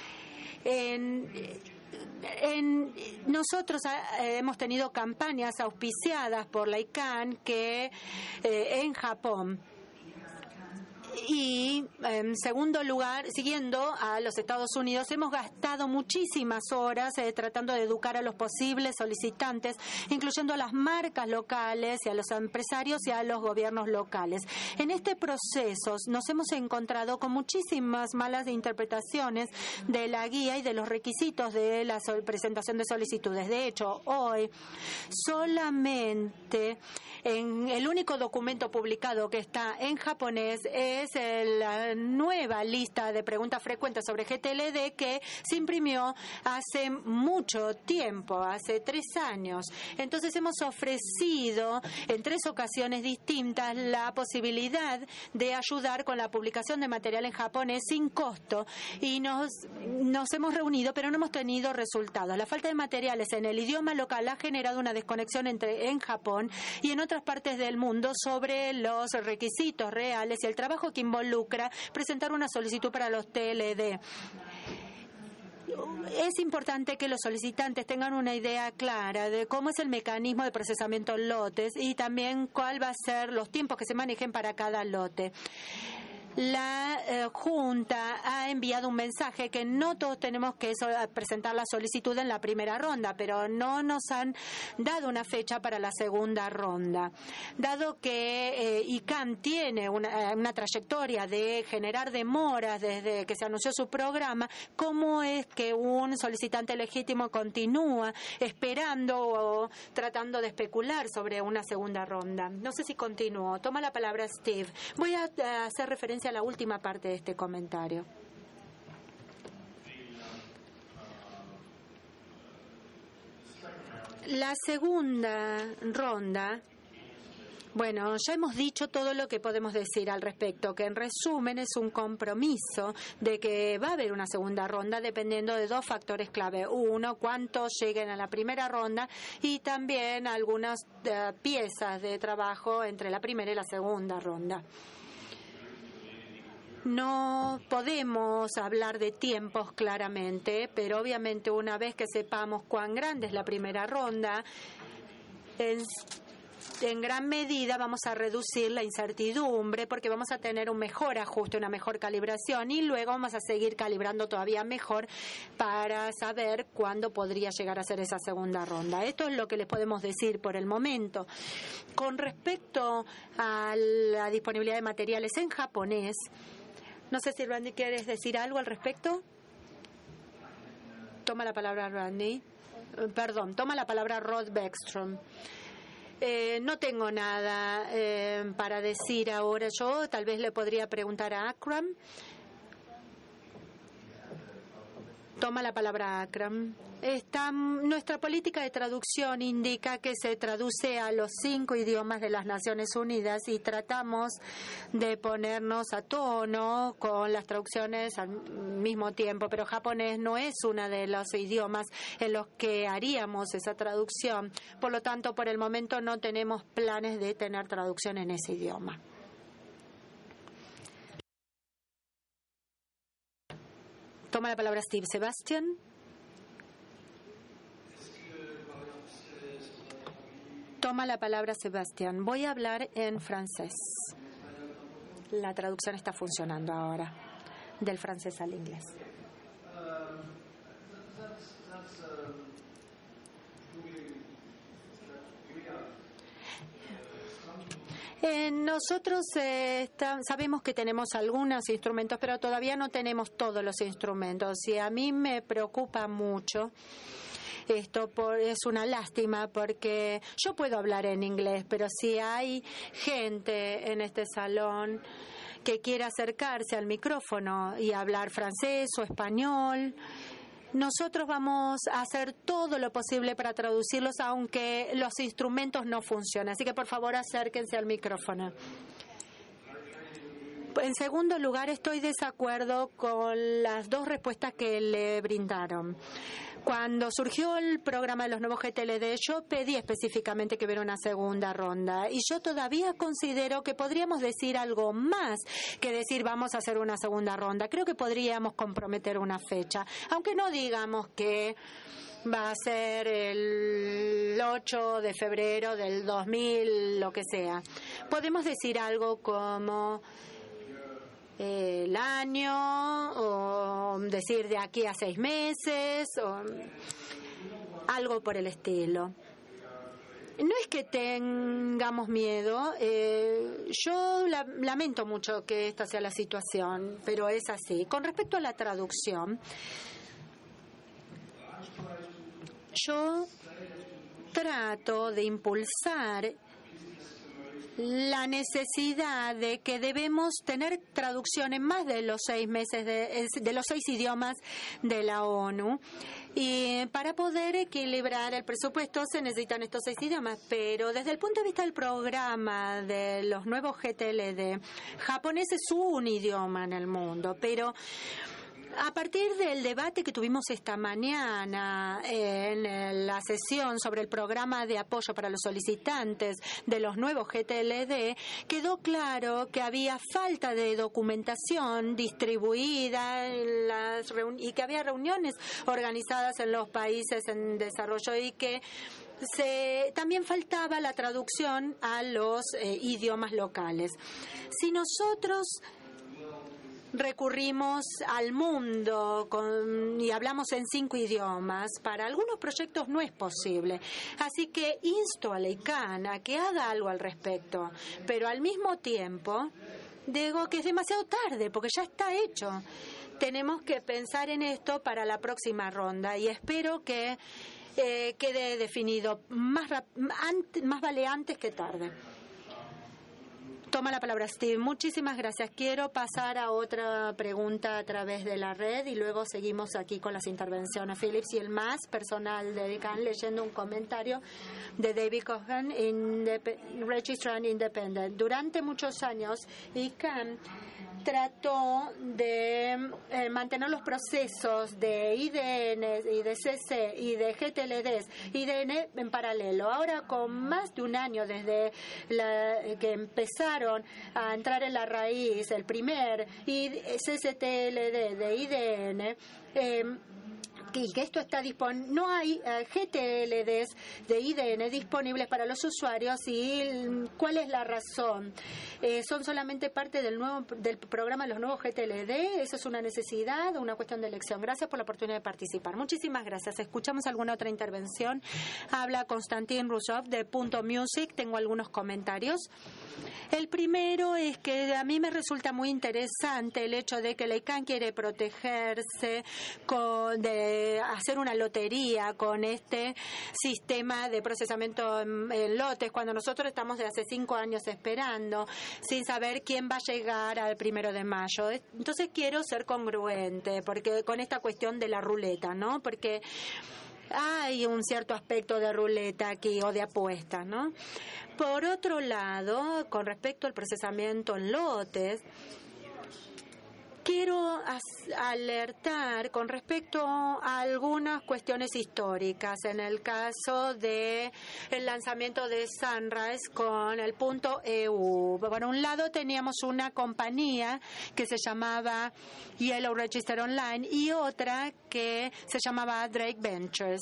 [SPEAKER 3] Nosotros hemos tenido campañas auspiciadas por la ICANN en Japón. Y en segundo lugar, siguiendo a los Estados Unidos, hemos gastado muchísimas horas tratando de educar a los posibles solicitantes, incluyendo a las marcas locales y a los empresarios y a los gobiernos locales. En este proceso nos hemos encontrado con muchísimas malas interpretaciones de la guía y de los requisitos de la presentación de solicitudes. De hecho, hoy solamente en el único documento publicado que está en japonés es la nueva lista de preguntas frecuentes sobre GTLD que se imprimió hace mucho tiempo, hace 3 años. Entonces hemos ofrecido en 3 ocasiones distintas la posibilidad de ayudar con la publicación de material en japonés sin costo y nos hemos reunido pero no hemos tenido resultados. La falta de materiales en el idioma local ha generado una desconexión en Japón y en otras partes del mundo sobre los requisitos reales y el trabajo que involucra presentar una solicitud para los TLD. Es importante que los solicitantes tengan una idea clara de cómo es el mecanismo de procesamiento en lotes y también cuál va a ser los tiempos que se manejen para cada lote. La Junta ha enviado un mensaje que no todos tenemos que presentar la solicitud en la primera ronda, pero no nos han dado una fecha para la segunda ronda. Dado que ICANN tiene una trayectoria de generar demoras desde que se anunció su programa, ¿cómo es que un solicitante legítimo continúa esperando o tratando de especular sobre una segunda ronda? No sé si continúo. Toma la palabra Steve. Voy a hacer referencia a la última parte de este comentario. La segunda ronda, bueno, ya hemos dicho todo lo que podemos decir al respecto, que en resumen es un compromiso de que va a haber una segunda ronda dependiendo de 2 factores clave. Uno, cuántos lleguen a la primera ronda y también algunas piezas de trabajo entre la primera y la segunda ronda. No podemos hablar de tiempos claramente, pero obviamente una vez que sepamos cuán grande es la primera ronda, en gran medida vamos a reducir la incertidumbre porque vamos a tener un mejor ajuste, una mejor calibración y luego vamos a seguir calibrando todavía mejor para saber cuándo podría llegar a ser esa segunda ronda. Esto es lo que les podemos decir por el momento. Con respecto a la disponibilidad de materiales en japonés, no sé si Randy quieres decir algo al respecto. Toma la palabra Randy. Perdón, toma la palabra Rod Beckstrom. No tengo nada para decir ahora yo. Tal vez le podría preguntar a Akram. Toma la palabra Akram. Nuestra política de traducción indica que se traduce a los 5 idiomas de las Naciones Unidas y tratamos de ponernos a tono con las traducciones al mismo tiempo, pero japonés no es uno de los idiomas en los que haríamos esa traducción. Por lo tanto, por el momento no tenemos planes de tener traducción en ese idioma. Toma la palabra Steve Sebastian. Toma la palabra Sebastián. Voy a hablar en francés. La traducción está funcionando ahora, del francés al inglés. Nosotros sabemos que tenemos algunos instrumentos, pero todavía no tenemos todos los instrumentos. Y a mí me preocupa mucho. Esto es una lástima porque yo puedo hablar en inglés, pero si hay gente en este salón que quiere acercarse al micrófono y hablar francés o español, nosotros vamos a hacer todo lo posible para traducirlos, aunque los instrumentos no funcionen. Así que, por favor, acérquense al micrófono. En segundo lugar, estoy de desacuerdo con las dos respuestas que le brindaron. Cuando surgió el programa de los nuevos GTLD, yo pedí específicamente que hubiera una segunda ronda. Y yo todavía considero que podríamos decir algo más que decir vamos a hacer una segunda ronda. Creo que podríamos comprometer una fecha. Aunque no digamos que va a ser el 8 de febrero del 2000, lo que sea. Podemos decir algo como el año, o decir de aquí a 6 meses, o algo por el estilo. No es que tengamos miedo, yo lamento mucho que esta sea la situación, pero es así. Con respecto a la traducción, yo trato de impulsar la necesidad de que debemos tener traducción en más de los 6 meses de los 6 idiomas de la ONU, y para poder equilibrar el presupuesto se necesitan estos 6 idiomas. Pero desde el punto de vista del programa de los nuevos GTLD, japonés es un idioma en el mundo, pero a partir del debate que tuvimos esta mañana en la sesión sobre el programa de apoyo para los solicitantes de los nuevos GTLD, quedó claro que había falta de documentación distribuida y que había reuniones organizadas en los países en desarrollo y que también faltaba la traducción a los idiomas locales. Si nosotros recurrimos al mundo y hablamos en 5 idiomas, para algunos proyectos no es posible. Así que insto a la ICANN a que haga algo al respecto. Pero al mismo tiempo digo que es demasiado tarde porque ya está hecho. Tenemos que pensar en esto para la próxima ronda y espero que quede definido. Más vale antes que tarde. Toma la palabra Steve. Muchísimas gracias. Quiero pasar a otra pregunta a través de la red y luego seguimos aquí con las intervenciones. Phillips y el más personal de ICANN, leyendo un comentario de David Cohen, Registrar Independent. Durante muchos años, ICANN trató de mantener los procesos de IDN y de CC y de GTLDs, IDN en paralelo. Ahora, con más de un año desde que empezaron a entrar en la raíz el primer CCTLD de IDN, que esto está disponible. No hay GTLDs de IDN disponibles para los usuarios. ¿Y cuál es la razón? ¿Son solamente parte del programa de los nuevos GTLD? ¿Eso es una necesidad o una cuestión de elección? Gracias por la oportunidad de participar. Muchísimas gracias. ¿Escuchamos alguna otra intervención? Habla Konstantin Rusov de Punto Music. Tengo algunos comentarios. El primero es que a mí me resulta muy interesante el hecho de que la ICANN quiere protegerse de hacer una lotería con este sistema de procesamiento en lotes, cuando nosotros estamos de hace 5 años esperando, sin saber quién va a llegar al 1 de mayo. Entonces quiero ser congruente porque con esta cuestión de la ruleta, ¿no? Porque hay un cierto aspecto de ruleta aquí o de apuesta, ¿no? Por otro lado, con respecto al procesamiento en lotes, quiero alertar con respecto a algunas cuestiones históricas. En el caso del lanzamiento de Sunrise con el .eu. Por un lado teníamos una compañía que se llamaba Yellow Register Online y otra que se llamaba Drake Ventures.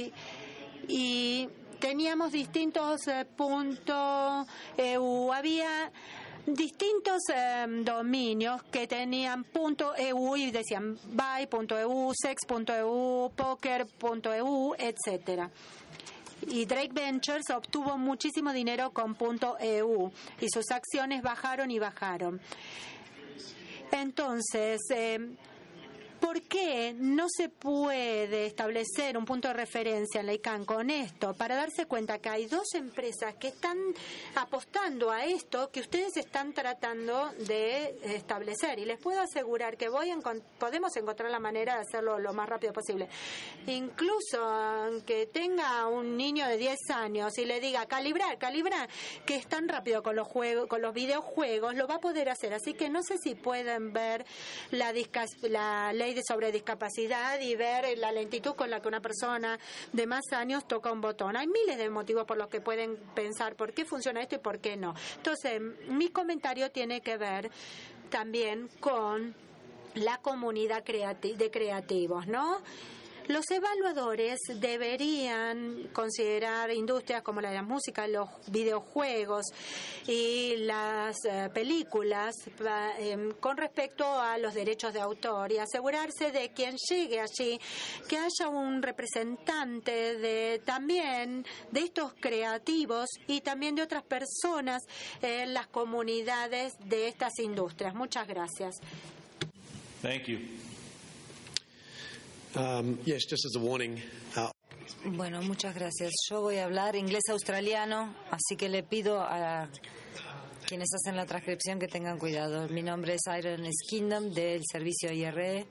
[SPEAKER 3] Y teníamos distintos .eu. Había distintos dominios que tenían .eu y decían buy.eu, sex.eu, poker.eu, etcétera. Y Drake Ventures obtuvo muchísimo dinero con .eu y sus acciones bajaron y bajaron. Entonces, ¿por qué no se puede establecer un punto de referencia en la ICANN con esto para darse cuenta que hay dos empresas que están apostando a esto que ustedes están tratando de establecer? Y les puedo asegurar que podemos encontrar la manera de hacerlo lo más rápido posible. Incluso aunque tenga un niño de 10 años y le diga calibrar, que es tan rápido con los videojuegos, lo va a poder hacer. Así que no sé si pueden ver la ley sobre discapacidad y ver la lentitud con la que una persona de más años toca un botón. Hay miles de motivos por los que pueden pensar por qué funciona esto y por qué no. Entonces, mi comentario tiene que ver también con la comunidad de creativos, ¿no? Los evaluadores deberían considerar industrias como la de la música, los videojuegos y las películas con respecto a los derechos de autor y asegurarse de quien llegue allí, que haya un representante también de estos creativos y también de otras personas en las comunidades de estas industrias. Muchas gracias.
[SPEAKER 2] Thank you.
[SPEAKER 5] Yes, just as a warning.
[SPEAKER 1] Bueno, muchas gracias. Yo voy a hablar inglés australiano, así que le pido a quienes hacen la transcripción que tengan cuidado. Mi nombre es Iron Kingdom del servicio IRE.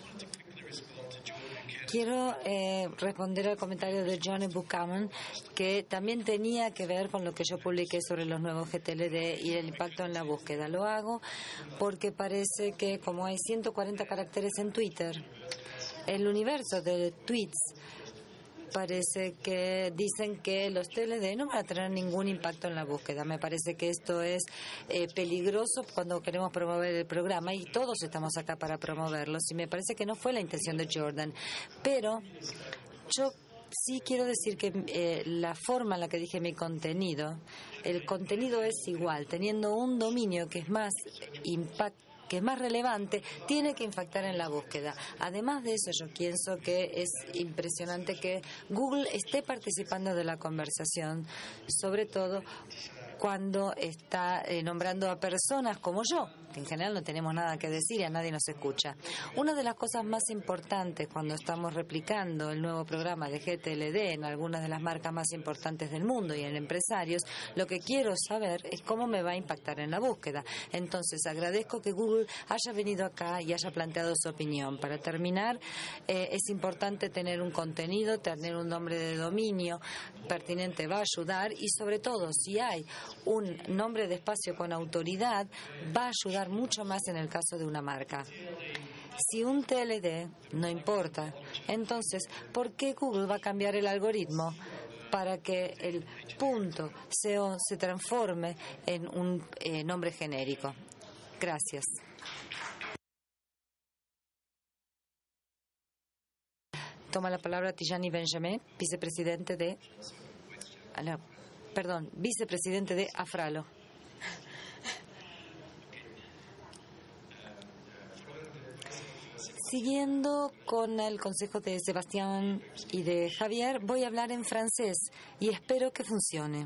[SPEAKER 1] Quiero responder al comentario de Johnny Buchanan, que también tenía que ver con lo que yo publiqué sobre los nuevos GTLD y el impacto en la búsqueda. Lo hago porque parece que como hay 140 caracteres en Twitter, el universo de tweets parece que dicen que los TLD no van a tener ningún impacto en la búsqueda. Me parece que esto es peligroso cuando queremos promover el programa y todos estamos acá para promoverlo. Y me parece que no fue la intención de Jordan. Pero yo sí quiero decir que la forma en la que dije mi contenido, el contenido es igual, teniendo un dominio que es más que es más relevante, tiene que impactar en la búsqueda. Además de eso, yo pienso que es impresionante que Google esté participando de la conversación, sobre todo cuando está nombrando a personas como yo, que en general no tenemos nada que decir y a nadie nos escucha. Una de las cosas más importantes cuando estamos replicando el nuevo programa de GTLD en algunas de las marcas más importantes del mundo y en empresarios, lo que quiero saber es cómo me va a impactar en la búsqueda. Entonces, agradezco que Google haya venido acá y haya planteado su opinión. Para terminar, es importante tener un contenido, tener un nombre de dominio pertinente va a ayudar y sobre todo, si hay un nombre de espacio con autoridad, va a ayudar mucho más en el caso de una marca. Si un TLD no importa, entonces, ¿por qué Google va a cambiar el algoritmo para que el .co se transforme en un nombre genérico? Gracias. Toma la palabra Tijani Benjamín, vicepresidente de Afralo. Siguiendo con el consejo de Sebastián y de Javier, voy a hablar en francés y espero que funcione.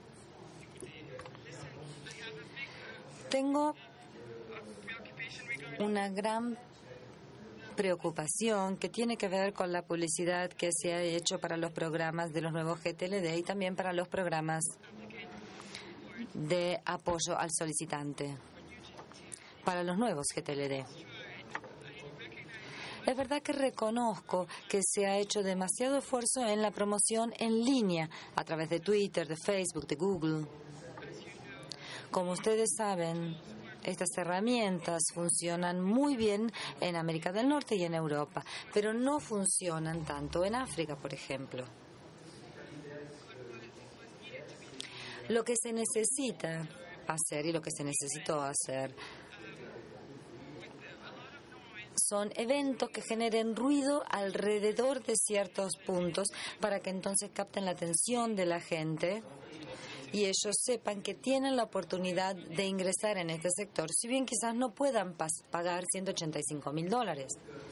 [SPEAKER 1] Tengo una gran preocupación que tiene que ver con la publicidad que se ha hecho para los programas de los nuevos GTLD y también para los programas de apoyo al solicitante, para los nuevos GTLD. Es verdad que reconozco que se ha hecho demasiado esfuerzo en la promoción en línea, a través de Twitter, de Facebook, de Google. Como ustedes saben, estas herramientas funcionan muy bien en América del Norte y en Europa, pero no funcionan tanto en África, por ejemplo. Lo que se necesita hacer y lo que se necesitó hacer son eventos que generen ruido alrededor de ciertos puntos para que entonces capten la atención de la gente y ellos sepan que tienen la oportunidad de ingresar en este sector, si bien quizás no puedan pagar $185,000.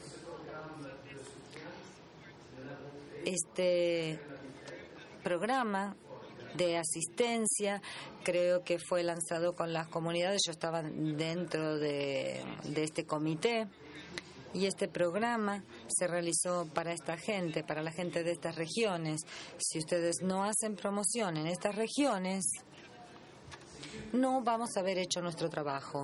[SPEAKER 1] Este programa de asistencia creo que fue lanzado con las comunidades. Yo estaba dentro de este comité. Y este programa se realizó para esta gente, para la gente de estas regiones. Si ustedes no hacen promoción en estas regiones, no vamos a haber hecho nuestro trabajo.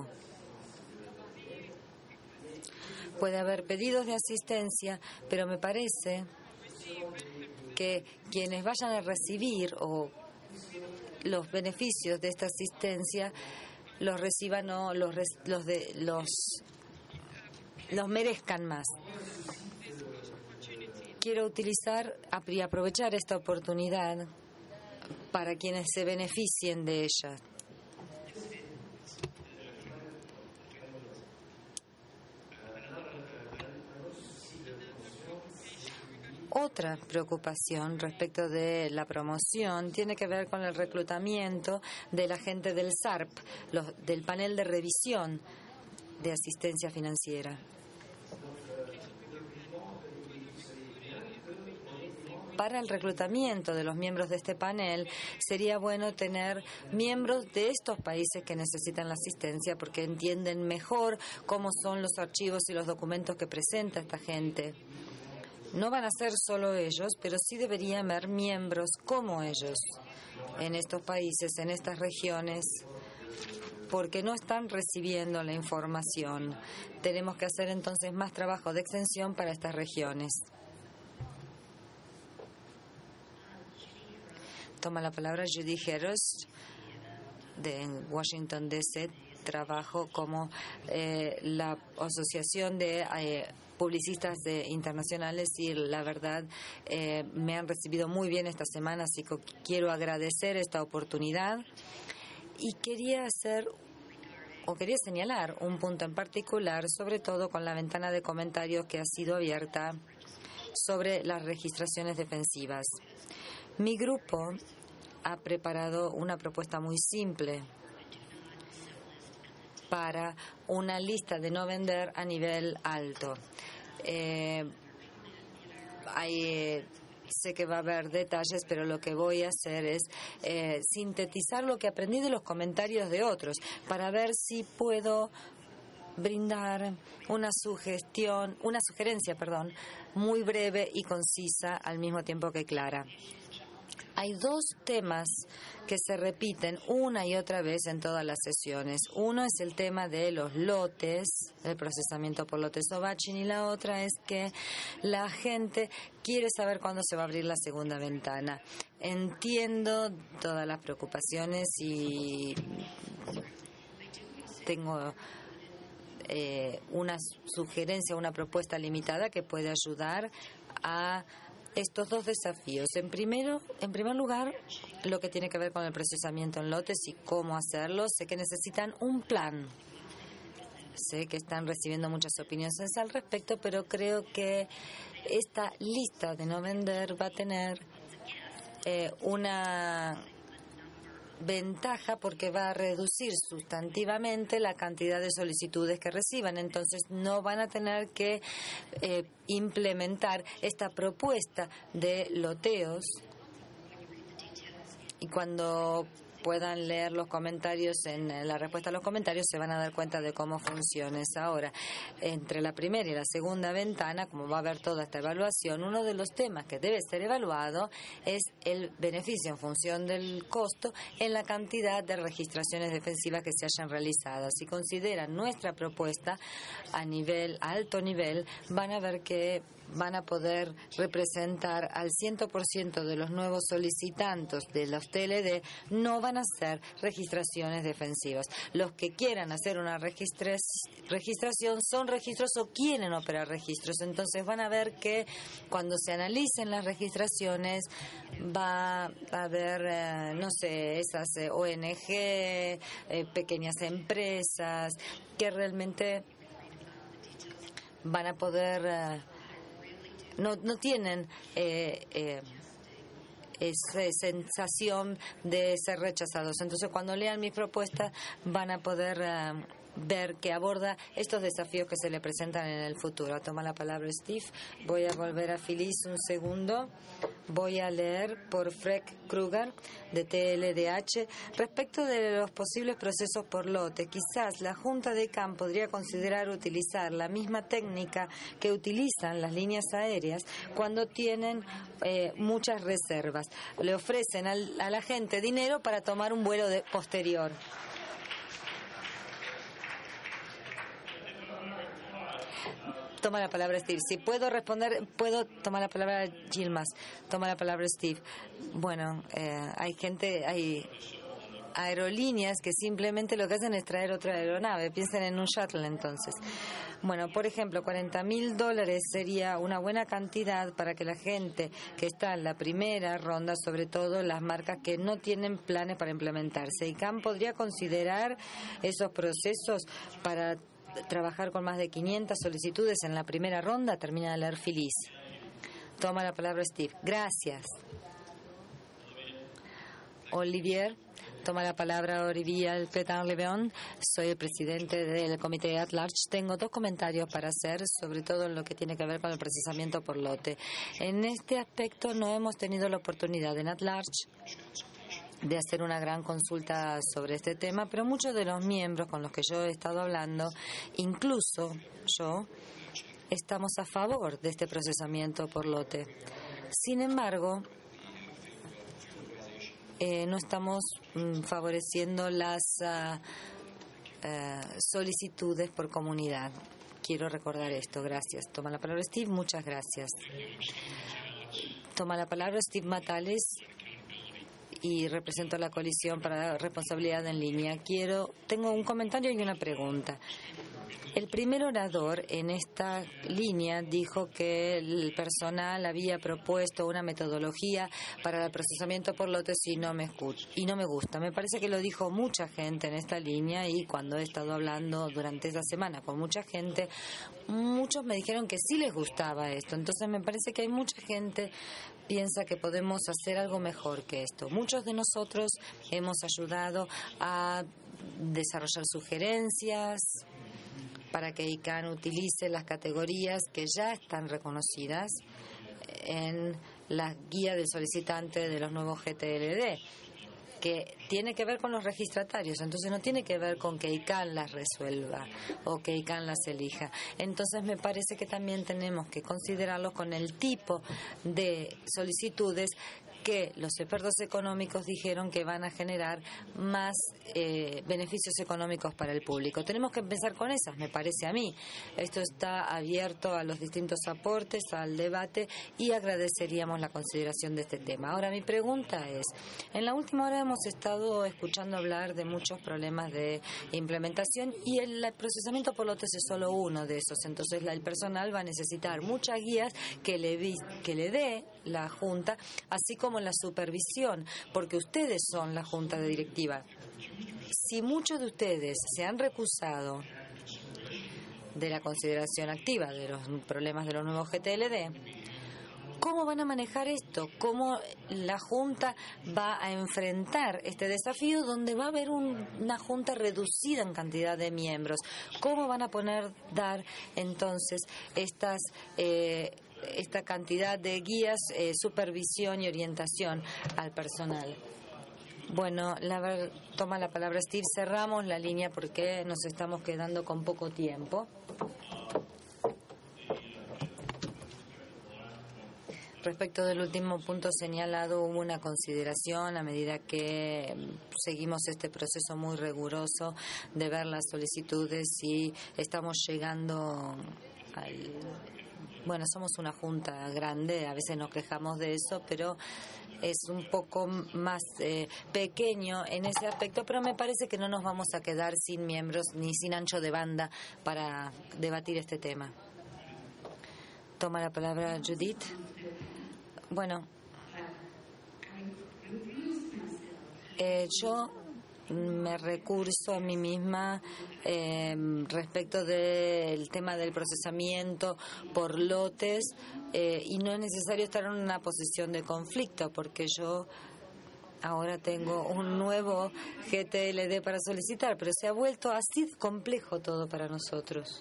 [SPEAKER 1] Puede haber pedidos de asistencia, pero me parece que quienes vayan a recibir los beneficios de esta asistencia los reciban o los merezcan más. Quiero utilizar y aprovechar esta oportunidad para quienes se beneficien de ella. Otra preocupación respecto de la promoción tiene que ver con el reclutamiento de la gente del SARP, del panel de revisión de asistencia financiera. Para el reclutamiento de los miembros de este panel sería bueno tener miembros de estos países que necesitan la asistencia porque entienden mejor cómo son los archivos y los documentos que presenta esta gente. No van a ser solo ellos, pero sí debería haber miembros como ellos en estos países, en estas regiones, porque no están recibiendo la información. Tenemos que hacer entonces más trabajo de extensión para estas regiones. Toma la palabra Judy Harris de Washington DC. Trabajo como la Asociación de Publicistas Internacionales y la verdad me han recibido muy bien esta semana, así que quiero agradecer esta oportunidad y quería señalar un punto en particular, sobre todo con la ventana de comentarios que ha sido abierta sobre las registraciones defensivas. Mi grupo ha preparado una propuesta muy simple para una lista de no vender a nivel alto. Sé que va a haber detalles, pero lo que voy a hacer es sintetizar lo que aprendí de los comentarios de otros para ver si puedo brindar una sugerencia, muy breve y concisa al mismo tiempo que clara. Hay dos temas que se repiten una y otra vez en todas las sesiones. Uno es el tema de los lotes, el procesamiento por lotes o batching, y la otra es que la gente quiere saber cuándo se va a abrir la segunda ventana. Entiendo todas las preocupaciones y tengo una sugerencia, una propuesta limitada que puede ayudar a estos dos desafíos. En primer lugar, lo que tiene que ver con el procesamiento en lotes y cómo hacerlo. Sé que necesitan un plan Sé que están recibiendo muchas opiniones al respecto, pero creo que esta lista de no vender va a tener una ventaja porque va a reducir sustantivamente la cantidad de solicitudes que reciban. Entonces no van a tener que implementar esta propuesta de loteos, y cuando puedan leer los comentarios, en la respuesta a los comentarios se van a dar cuenta de cómo funciona esa ahora. Entre la primera y la segunda ventana, como va a haber toda esta evaluación, uno de los temas que debe ser evaluado es el beneficio en función del costo en la cantidad de registraciones defensivas que se hayan realizado. Si consideran nuestra propuesta a alto nivel, van a ver que van a poder representar al 100% de los nuevos solicitantes de los TLD. No van a hacer registraciones defensivas. Los que quieran hacer una registración son registros o quieren operar registros. Entonces van a ver que cuando se analicen las registraciones va a haber, esas ONG, pequeñas empresas que realmente van a poder... No tienen esa sensación de ser rechazados. Entonces, cuando lean mi propuesta, van a poder ver que aborda estos desafíos que se le presentan en el futuro. Toma la palabra Steve. Voy a volver a Phyllis un segundo. Voy a leer por Fred Kruger de TLDH respecto de los posibles procesos por lote. Quizás la Junta de ICANN podría considerar utilizar la misma técnica que utilizan las líneas aéreas cuando tienen muchas reservas. Le ofrecen a la gente dinero para tomar un vuelo posterior. Toma la palabra Steve. Si puedo responder, puedo tomar la palabra Gilmas. Toma la palabra Steve. Bueno, hay aerolíneas que simplemente lo que hacen es traer otra aeronave. Piensen en un shuttle entonces. Bueno, por ejemplo, $40,000 sería una buena cantidad para que la gente que está en la primera ronda, sobre todo las marcas que no tienen planes para implementarse. ICANN podría considerar esos procesos para trabajar con más de 500 solicitudes en la primera ronda. Termina de leer Phyllis. Toma la palabra Steve. Gracias. Olivier. Toma la palabra Olivier Pétain-Leveon. Soy el presidente del comité at large. Tengo 2 comentarios para hacer, sobre todo en lo que tiene que ver con el procesamiento por lote. En este aspecto no hemos tenido la oportunidad en at large de hacer una gran consulta sobre este tema, pero muchos de los miembros con los que yo he estado hablando, incluso yo, estamos a favor de este procesamiento por lote. Sin embargo, no estamos favoreciendo las solicitudes por comunidad. Quiero recordar esto. Gracias. Toma la palabra Steve. Muchas gracias. Toma la palabra Steve Matales y represento la coalición para la responsabilidad en línea. Tengo un comentario y una pregunta. El primer orador en esta línea dijo que el personal había propuesto una metodología para el procesamiento por lotes y no me gusta. Me parece que lo dijo mucha gente en esta línea, y cuando he estado hablando durante esta semana con mucha gente, muchos me dijeron que sí les gustaba esto. Entonces me parece que hay mucha gente piensa que podemos hacer algo mejor que esto. Muchos de nosotros hemos ayudado a desarrollar sugerencias para que ICANN utilice las categorías que ya están reconocidas en la guía del solicitante de los nuevos GTLD, que tiene que ver con los registratarios. Entonces no tiene que ver con que ICANN las resuelva o que ICANN las elija. Entonces me parece que también tenemos que considerarlos con el tipo de solicitudes que los expertos económicos dijeron que van a generar más beneficios económicos para el público. Tenemos que empezar con esas, me parece a mí. Esto está abierto a los distintos aportes, al debate, y agradeceríamos la consideración de este tema. Ahora, mi pregunta es, en la última hora hemos estado escuchando hablar de muchos problemas de implementación, y el procesamiento por lotes es solo uno de esos. Entonces el personal va a necesitar muchas guías que le dé la Junta, así como la supervisión, porque ustedes son la Junta de Directiva. Si muchos de ustedes se han recusado de la consideración activa de los problemas de los nuevos GTLD. ¿Cómo van a manejar esto? ¿Cómo la Junta va a enfrentar este desafío donde va a haber una Junta reducida en cantidad de miembros? ¿Cómo van a dar entonces esta cantidad de guías, supervisión y orientación al personal? Bueno, toma la palabra Steve. Cerramos la línea porque nos estamos quedando con poco tiempo. Respecto del último punto señalado, hubo una consideración a medida que seguimos este proceso muy riguroso de ver las solicitudes y estamos llegando bueno, somos una junta grande, a veces nos quejamos de eso, pero es un poco más pequeño en ese aspecto, pero me parece que no nos vamos a quedar sin miembros ni sin ancho de banda para debatir este tema. Toma la palabra Judith. Bueno, yo me recurso a mí misma respecto del tema del procesamiento por lotes y no es necesario estar en una posición de conflicto porque yo ahora tengo un nuevo GTLD para solicitar, pero se ha vuelto así complejo todo para nosotros.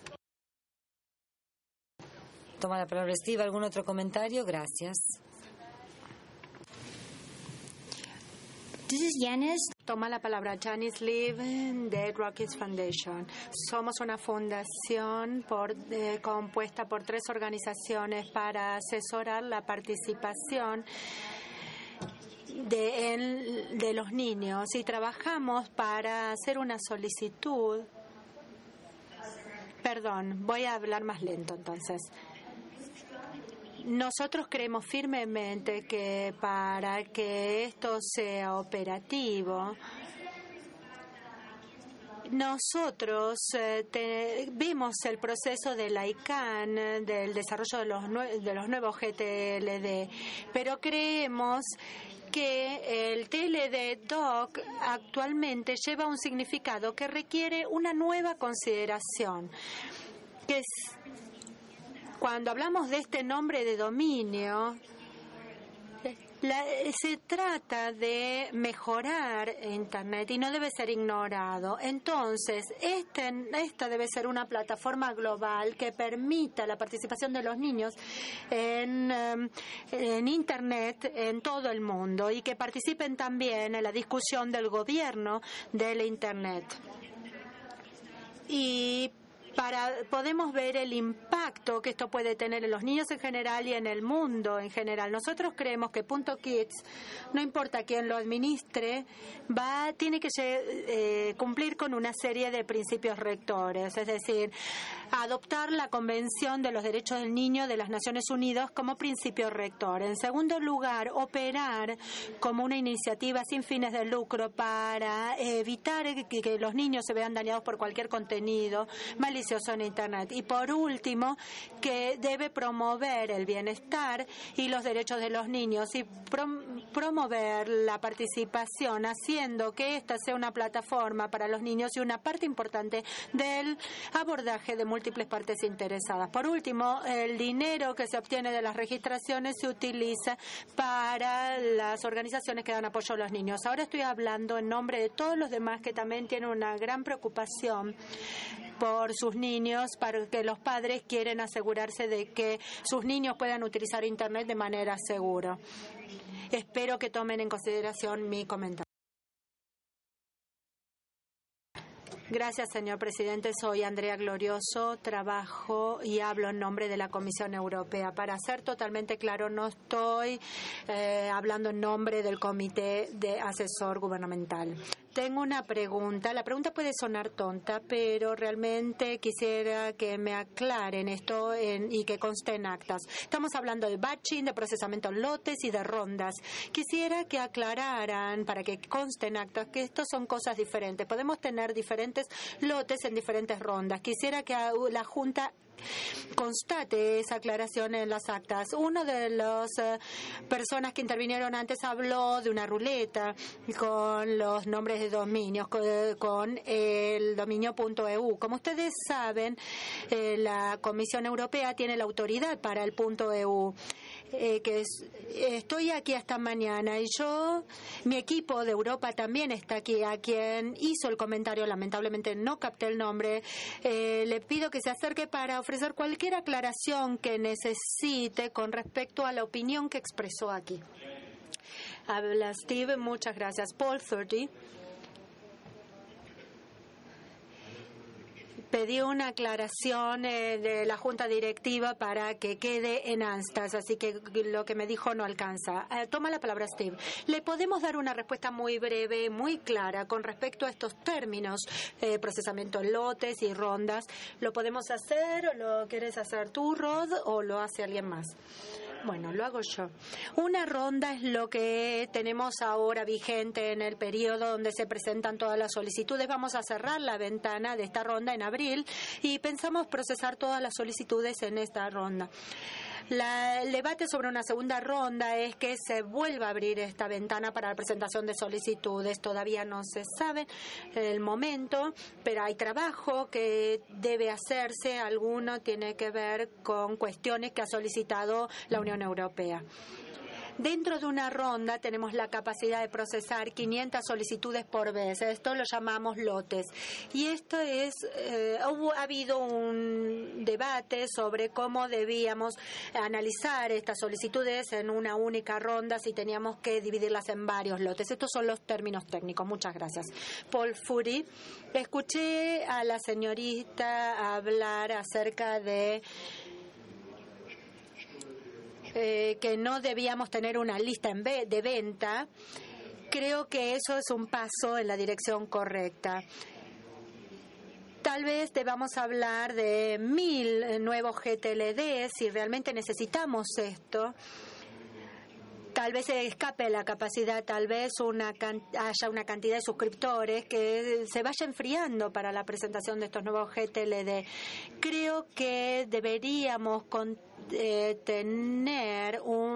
[SPEAKER 1] Toma la palabra Steve. ¿Algún otro comentario? Gracias.
[SPEAKER 6] This is Yanis.
[SPEAKER 3] Toma la palabra Janice Liv de Rockies Foundation. Somos una fundación compuesta por 3 organizaciones para asesorar la participación de los niños y trabajamos para hacer una solicitud. Perdón, voy a hablar más lento entonces. Nosotros creemos firmemente que para que esto sea operativo, nosotros vimos el proceso de la ICANN, del desarrollo de los nuevos GTLD, pero creemos que el TLD-DOC actualmente lleva un significado que requiere una nueva consideración, que es cuando hablamos de este nombre de dominio, se trata de mejorar Internet y no debe ser ignorado. Entonces, esta debe ser una plataforma global que permita la participación de los niños en Internet en todo el mundo y que participen también en la discusión del gobierno del Internet. Y podemos ver el impacto que esto puede tener en los niños en general y en el mundo en general. Nosotros creemos que Punto Kids, no importa quién lo administre, tiene que cumplir con una serie de principios rectores, es decir, adoptar la Convención de los Derechos del Niño de las Naciones Unidas como principio rector. En segundo lugar, operar como una iniciativa sin fines de lucro para evitar que los niños se vean dañados por cualquier contenido malicioso en Internet. Y por último, que debe promover el bienestar y los derechos de los niños y promover la participación, haciendo que esta sea una plataforma para los niños y una parte importante del abordaje de múltiples partes interesadas. Por último, el dinero que se obtiene de las registraciones se utiliza para las organizaciones que dan apoyo a los niños. Ahora estoy hablando en nombre de todos los demás que también tienen una gran preocupación por sus niños, para que los padres quieren asegurarse de que sus niños puedan utilizar Internet de manera segura. Espero que tomen en consideración mi comentario. Gracias, señor presidente. Soy Andrea Glorioso, trabajo y hablo en nombre de la Comisión Europea. Para ser totalmente claro, no estoy hablando en nombre del Comité de Asesor Gubernamental. Tengo una pregunta. La pregunta puede sonar tonta, pero realmente quisiera que me aclaren esto y que conste en actas. Estamos hablando de batching, de procesamiento en lotes y de rondas. Quisiera que aclararan, para que conste en actas, que estos son cosas diferentes. Podemos tener diferentes lotes en diferentes rondas. Quisiera que la Junta constate esa aclaración en las actas. Uno de las personas que intervinieron antes habló de una ruleta con los nombres de dominios, con el dominio .eu. Como ustedes saben, la Comisión Europea tiene la autoridad para el .eu. Estoy aquí hasta mañana y mi equipo de Europa también está aquí. A quien hizo el comentario, lamentablemente no capté el nombre, le pido que se acerque para ofrecer cualquier aclaración que necesite con respecto a la opinión que expresó aquí. Habla Steve, muchas gracias. Paul 30. Pedí una aclaración de la Junta Directiva para que quede en actas, así que lo que me dijo no alcanza. Toma la palabra Steve. ¿Le podemos dar una respuesta muy breve, muy clara con respecto a estos términos, procesamiento en lotes y rondas? ¿Lo podemos hacer o lo quieres hacer tú, Rod, o lo hace alguien más? Bueno, lo hago yo. Una ronda es lo que tenemos ahora vigente en el periodo donde se presentan todas las solicitudes. Vamos a cerrar la ventana de esta ronda en abril y pensamos procesar todas las solicitudes en esta ronda. El debate sobre una segunda ronda es que se vuelva a abrir esta ventana para la presentación de solicitudes. Todavía no se sabe el momento, pero hay trabajo que debe hacerse. Alguno tiene que ver con cuestiones que ha solicitado la Unión Europea. Dentro de una ronda tenemos la capacidad de procesar 500 solicitudes por vez. Esto lo llamamos lotes. Y esto ha habido un debate sobre cómo debíamos analizar estas solicitudes en una única ronda, si teníamos que dividirlas en varios lotes. Estos son los términos técnicos. Muchas gracias. Paul Fury. Escuché a la señorita hablar acerca de que no debíamos tener una lista de venta. Creo que eso es un paso en la dirección correcta. Tal vez debamos hablar de 1000 nuevos GTLD si realmente necesitamos esto. Tal vez se escape la capacidad, tal vez haya una cantidad de suscriptores que se vaya enfriando para la presentación de estos nuevos GTLD. Creo que deberíamos tener hubo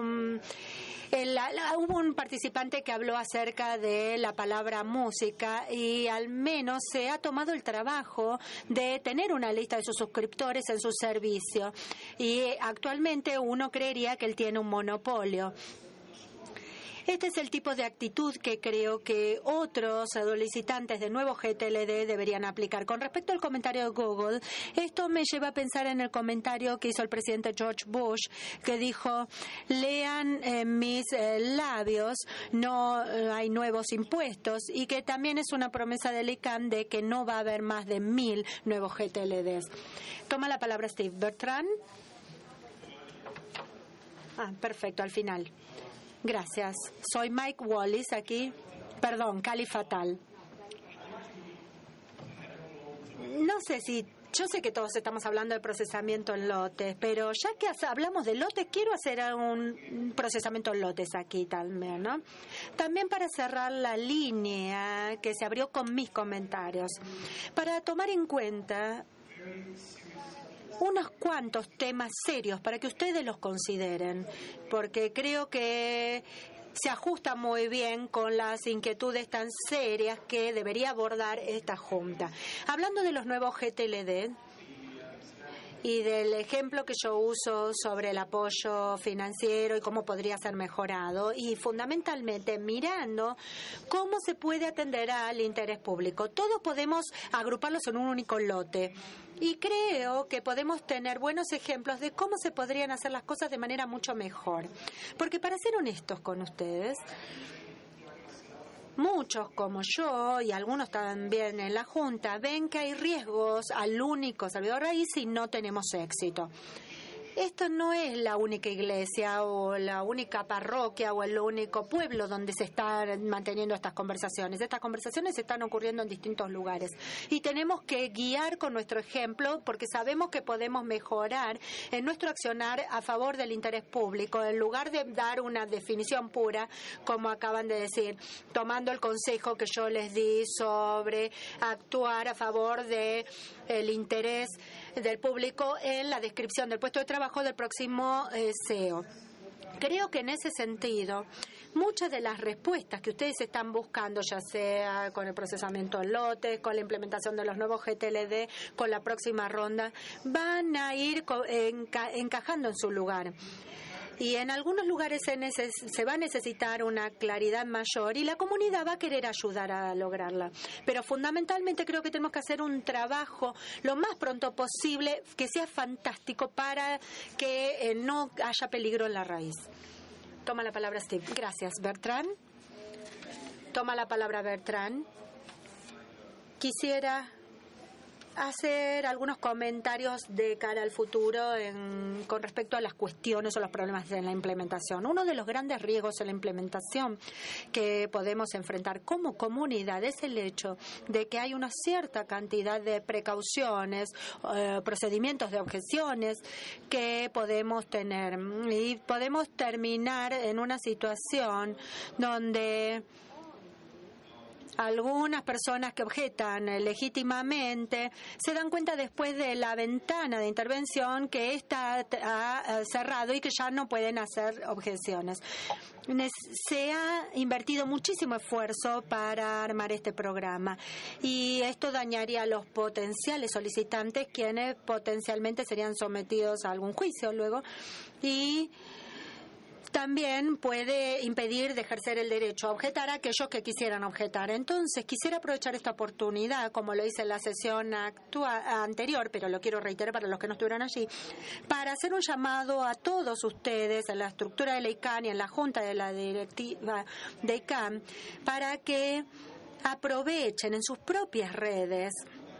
[SPEAKER 3] un participante que habló acerca de la palabra música y al menos se ha tomado el trabajo de tener una lista de sus suscriptores en su servicio. Y actualmente uno creería que él tiene un monopolio. Este es el tipo de actitud que creo que otros solicitantes de nuevo GTLD deberían aplicar. Con respecto al comentario de Google, esto me lleva a pensar en el comentario que hizo el presidente George Bush, que dijo: lean mis labios, no hay nuevos impuestos, y que también es una promesa del ICANN de que no va a haber más de 1000 nuevos GTLDs. Toma la palabra Steve. Bertrand. Perfecto, al final. Gracias. Soy Mike Wallis aquí. Perdón, Cali Fatal. No sé si... Yo sé que todos estamos hablando de procesamiento en lotes, pero ya que hablamos de lotes, quiero hacer un procesamiento en lotes aquí también, ¿no? También para cerrar la línea que se abrió con mis comentarios. Para tomar en cuenta unos cuantos temas serios para que ustedes los consideren, porque creo que se ajusta muy bien con las inquietudes tan serias que debería abordar esta Junta. Hablando de los nuevos GTLD y del ejemplo que yo uso sobre el apoyo financiero y cómo podría ser mejorado, y fundamentalmente mirando cómo se puede atender al interés público. Todos podemos agruparlos en un único lote. Y creo que podemos tener buenos ejemplos de cómo se podrían hacer las cosas de manera mucho mejor. Porque para ser honestos con ustedes, muchos como yo y algunos también en la Junta ven que hay riesgos al único servidor raíz si no tenemos éxito. Esto no es la única iglesia o la única parroquia o el único pueblo donde se están manteniendo estas conversaciones. Estas conversaciones están ocurriendo en distintos lugares y tenemos que guiar con nuestro ejemplo porque sabemos que podemos mejorar en nuestro accionar a favor del interés público en lugar de dar una definición pura, como acaban de decir, tomando el consejo que yo les di sobre actuar a favor de el interés del público en la descripción del puesto de trabajo del próximo CEO. Creo que en ese sentido, muchas de las respuestas que ustedes están buscando, ya sea con el procesamiento en lotes, con la implementación de los nuevos GTLD, con la próxima ronda, van a ir encajando en su lugar. Y en algunos lugares se va a necesitar una claridad mayor y la comunidad va a querer ayudar a lograrla. Pero fundamentalmente creo que tenemos que hacer un trabajo lo más pronto posible que sea fantástico para que no haya peligro en la raíz. Toma la palabra Steve. Gracias, Bertrand. Toma la palabra Bertrand. Quisiera hacer algunos comentarios de cara al futuro con respecto a las cuestiones o los problemas en la implementación. Uno de los grandes riesgos en la implementación que podemos enfrentar como comunidad es el hecho de que hay una cierta cantidad de precauciones, procedimientos de objeciones que podemos tener y podemos terminar en una situación donde algunas personas que objetan legítimamente se dan cuenta después de la ventana de intervención que está cerrado y que ya no pueden hacer objeciones. Se ha invertido muchísimo esfuerzo para armar este programa y esto dañaría a los potenciales solicitantes, quienes potencialmente serían sometidos a algún juicio luego, y también puede impedir de ejercer el derecho a objetar a aquellos que quisieran objetar. Entonces, quisiera aprovechar esta oportunidad, como lo hice en la sesión anterior, pero lo quiero reiterar para los que no estuvieron allí, para hacer un llamado a todos ustedes en la estructura de la ICANN y en la Junta de la Directiva de ICANN para que aprovechen en sus propias redes,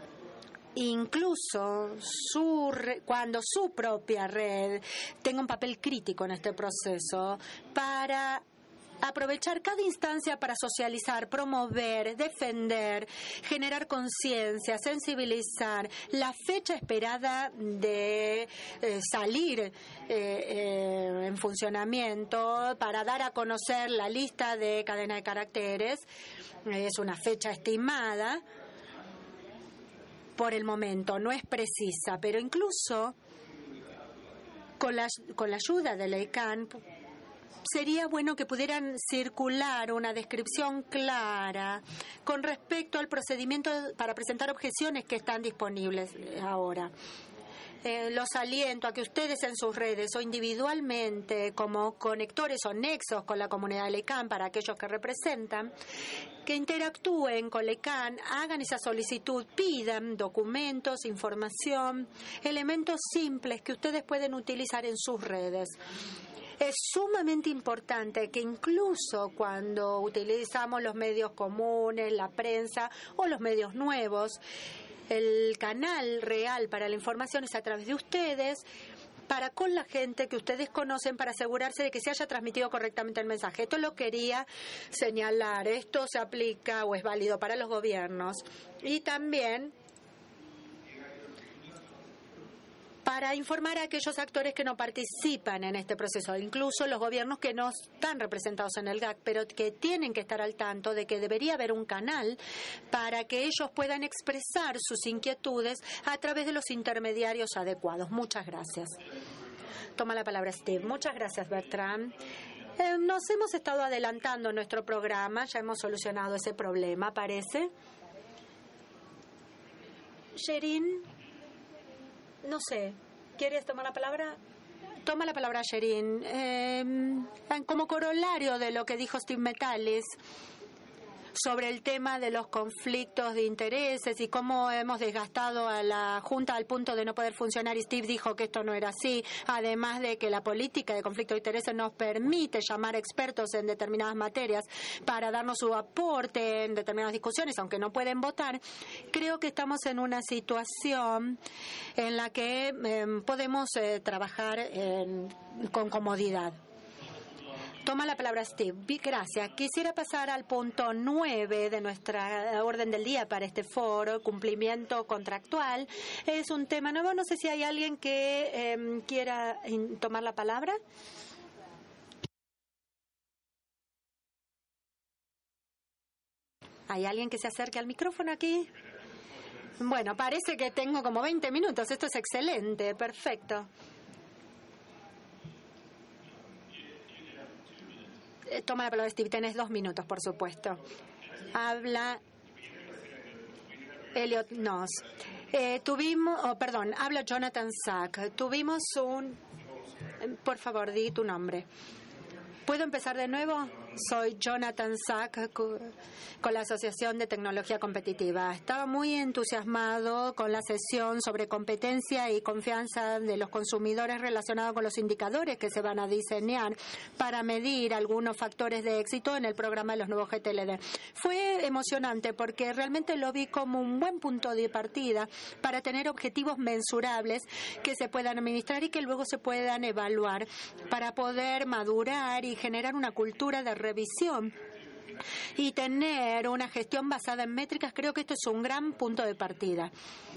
[SPEAKER 3] incluso cuando su propia red tenga un papel crítico en este proceso, para aprovechar cada instancia para socializar, promover, defender, generar conciencia, sensibilizar la fecha esperada de salir en funcionamiento, para dar a conocer la lista de cadena de caracteres. Es una fecha estimada. Por el momento no es precisa, pero incluso con la ayuda de la ICANN sería bueno que pudieran circular una descripción clara con respecto al procedimiento para presentar objeciones que están disponibles ahora. Los aliento a que ustedes en sus redes o individualmente, como conectores o nexos con la comunidad de la ICANN para aquellos que representan, que interactúen con la ICANN, hagan esa solicitud, pidan documentos, información, elementos simples que ustedes pueden utilizar en sus redes. Es sumamente importante que incluso cuando utilizamos los medios comunes, la prensa o los medios nuevos, el canal real para la información es a través de ustedes, para con la gente que ustedes conocen, para asegurarse de que se haya transmitido correctamente el mensaje. Esto lo quería señalar. Esto se aplica o es válido para los gobiernos y también para informar a aquellos actores que no participan en este proceso, incluso los gobiernos que no están representados en el GAC, pero que tienen que estar al tanto de que debería haber un canal para que ellos puedan expresar sus inquietudes a través de los intermediarios adecuados. Muchas gracias. Toma la palabra Steve. Muchas gracias, Bertrand. Nos hemos estado adelantando en nuestro programa, ya hemos solucionado ese problema, parece. Sherin, no sé, ¿quieres tomar la palabra? Toma la palabra, Sherin. Como corolario de lo que dijo Steve Metalis sobre el tema de los conflictos de intereses y cómo hemos desgastado a la Junta al punto de no poder funcionar, y Steve dijo que esto no era así, además de que la política de conflicto de intereses nos permite llamar expertos en determinadas materias para darnos su aporte en determinadas discusiones, aunque no pueden votar. Creo que estamos en una situación en la que podemos trabajar con comodidad. Toma la palabra Steve. Gracias. Quisiera pasar al punto 9 de nuestra orden del día para este foro, cumplimiento contractual. Es un tema nuevo. No sé si hay alguien que quiera tomar la palabra. ¿Hay alguien que se acerque al micrófono aquí? Bueno, parece que tengo como 20 minutos. Esto es excelente, perfecto. Toma la palabra, Steve. Tenés 2 minutos, por supuesto. Habla Elliot Noss. Habla Jonathan Sack. Tuvimos por favor, di tu nombre. ¿Puedo empezar de nuevo? Soy Jonathan Sack con la Asociación de Tecnología Competitiva. Estaba muy entusiasmado con la sesión sobre competencia y confianza de los consumidores relacionado con los indicadores que se van a diseñar para medir algunos factores de éxito en el programa de los nuevos GTLD. Fue emocionante porque realmente lo vi como un buen punto de partida para tener objetivos mensurables que se puedan administrar y que luego se puedan evaluar para poder madurar y generar una cultura de revisión y tener una gestión basada en métricas. Creo que esto es un gran punto de partida.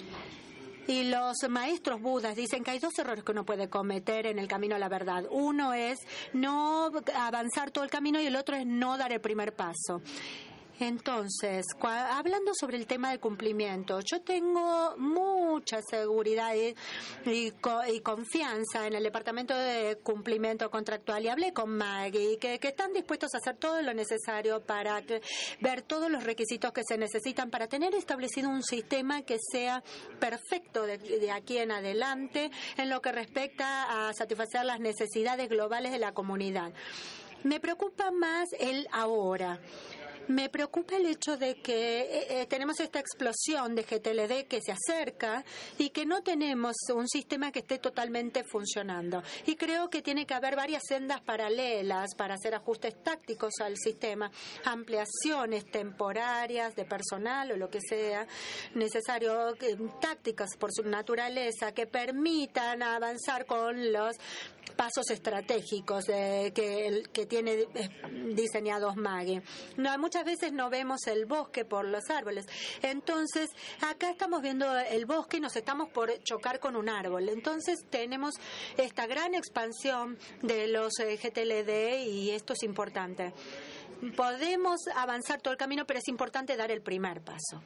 [SPEAKER 3] Y los maestros budas dicen que hay 2 errores que uno puede cometer en el camino a la verdad. Uno es no avanzar todo el camino y el otro es no dar el primer paso. Entonces, hablando sobre el tema del cumplimiento, yo tengo mucha seguridad y confianza en el Departamento de Cumplimiento Contractual y hablé con Maggie que están dispuestos a hacer todo lo necesario para ver todos los requisitos que se necesitan para tener establecido un sistema que sea perfecto de aquí en adelante en lo que respecta a satisfacer las necesidades globales de la comunidad. Me preocupa más el ahora. Me preocupa el hecho de que tenemos esta explosión de GTLD que se acerca y que no tenemos un sistema que esté totalmente funcionando. Y creo que tiene que haber varias sendas paralelas para hacer ajustes tácticos al sistema, ampliaciones temporarias de personal o lo que sea necesario, tácticas por su naturaleza que avanzar con los pasos estratégicos que tiene diseñados Maggie. Muchas veces no vemos el bosque por los árboles. Entonces, acá estamos viendo el bosque y nos estamos por chocar con un árbol. Entonces, tenemos esta gran expansión de los GTLD y esto es importante. Podemos avanzar todo el camino, pero es importante dar el primer paso.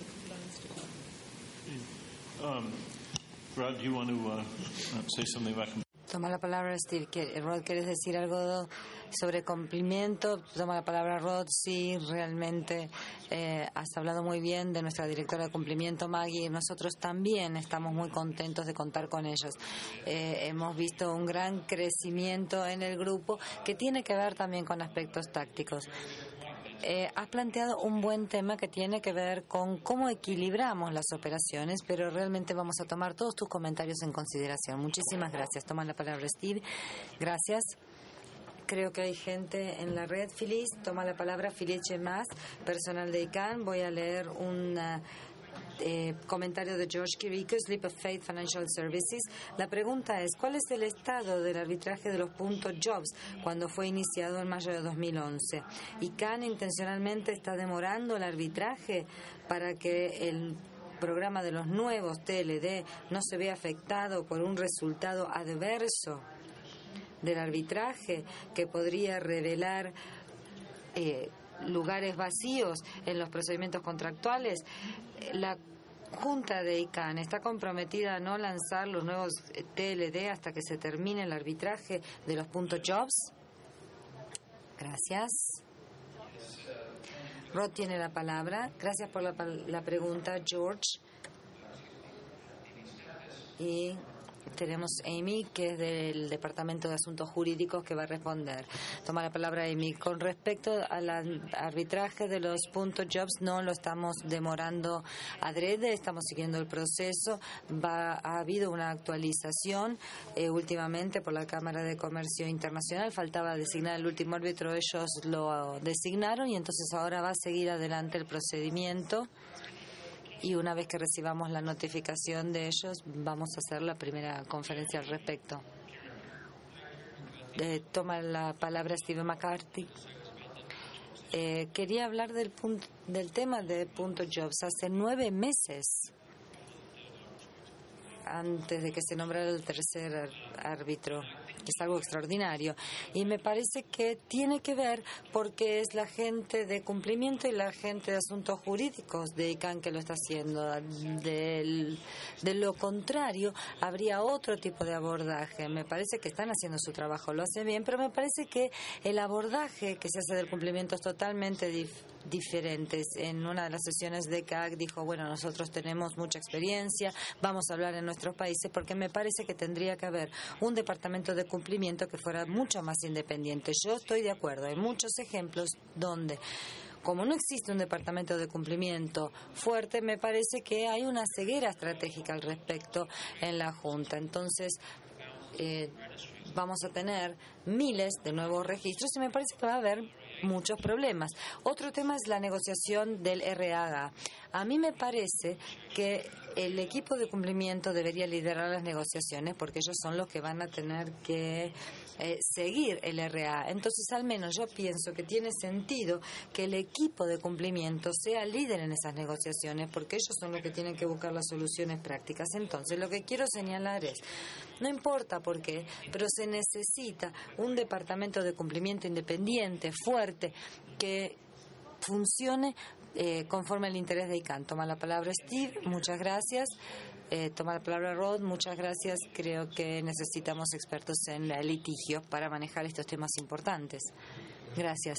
[SPEAKER 2] Rod, do you want to say something about?
[SPEAKER 1] Toma la palabra, Steve. Rod, ¿quieres decir algo sobre cumplimiento? Toma la palabra, Rod. Sí, realmente has hablado muy bien de nuestra directora de cumplimiento, Maggie. Nosotros también estamos muy contentos de contar con ellos. Hemos visto un gran crecimiento en el grupo que tiene que ver también con aspectos tácticos. Has planteado un buen tema que tiene que ver con cómo equilibramos las operaciones, pero realmente vamos a tomar todos tus comentarios en consideración. Muchísimas gracias. Toma la palabra, Steve. Gracias. Creo que hay gente en la red. Feliz, toma la palabra. Felice Más, personal de ICANN. Voy a leer un comentario de George Kirikos, Leap of Faith Financial Services. La pregunta es, ¿cuál es el estado del arbitraje de los puntos Jobs cuando fue iniciado en mayo de 2011? ICANN intencionalmente está demorando el arbitraje para que el programa de los nuevos TLD no se vea afectado por un resultado adverso del arbitraje que podría revelar lugares vacíos en los procedimientos contractuales. La Junta de ICANN está comprometida a no lanzar los nuevos TLD hasta que se termine el arbitraje de los puntos Jobs. Gracias. Rod tiene la palabra. Gracias por la pregunta, George. Y tenemos Amy, que es del Departamento de Asuntos Jurídicos, que va a responder. Toma la palabra, Amy. Con respecto al arbitraje de los puntos Jobs, no lo estamos demorando adrede, estamos siguiendo el proceso. Ha habido una actualización últimamente por la Cámara de Comercio Internacional. Faltaba designar el último árbitro, ellos lo designaron y entonces ahora va a seguir adelante el procedimiento. Y una vez que recibamos la notificación de ellos, vamos a hacer la primera conferencia al respecto. Toma la palabra Steve McCarthy. Quería hablar del tema de puntos Jobs. Hace 9 meses, antes de que se nombrara el tercer árbitro, que es algo extraordinario. Y me parece que tiene que ver porque es la gente de cumplimiento y la gente de asuntos jurídicos de ICANN que lo está haciendo. De lo contrario, habría otro tipo de abordaje. Me parece que están haciendo su trabajo, lo hacen bien, pero me parece que el abordaje que se hace del cumplimiento es totalmente diferente. En una de las sesiones de CAC dijo, bueno, nosotros tenemos mucha experiencia, vamos a hablar en nuestros países, porque me parece que tendría que haber un departamento de cumplimiento que fuera mucho más independiente. Yo estoy de acuerdo, hay muchos ejemplos donde, como no existe un departamento de cumplimiento fuerte, me parece que hay una ceguera estratégica al respecto en la Junta. Entonces, vamos a tener miles de nuevos registros y me parece que va a haber muchos problemas. Otro tema es la negociación del RAA. A mí me parece que el equipo de cumplimiento debería liderar las negociaciones porque ellos son los que van a tener que seguir el RAA. Entonces, al menos yo pienso que tiene sentido que el equipo de cumplimiento sea líder en esas negociaciones porque ellos son los que tienen que buscar las soluciones prácticas. Entonces, lo que quiero señalar es, no importa por qué, pero se necesita un departamento de cumplimiento independiente, fuerte, que funcione conforme al interés de ICANN. Toma la palabra Steve, muchas gracias. Toma la palabra Rod, muchas gracias. Creo que necesitamos expertos en litigio para manejar estos temas importantes. Gracias.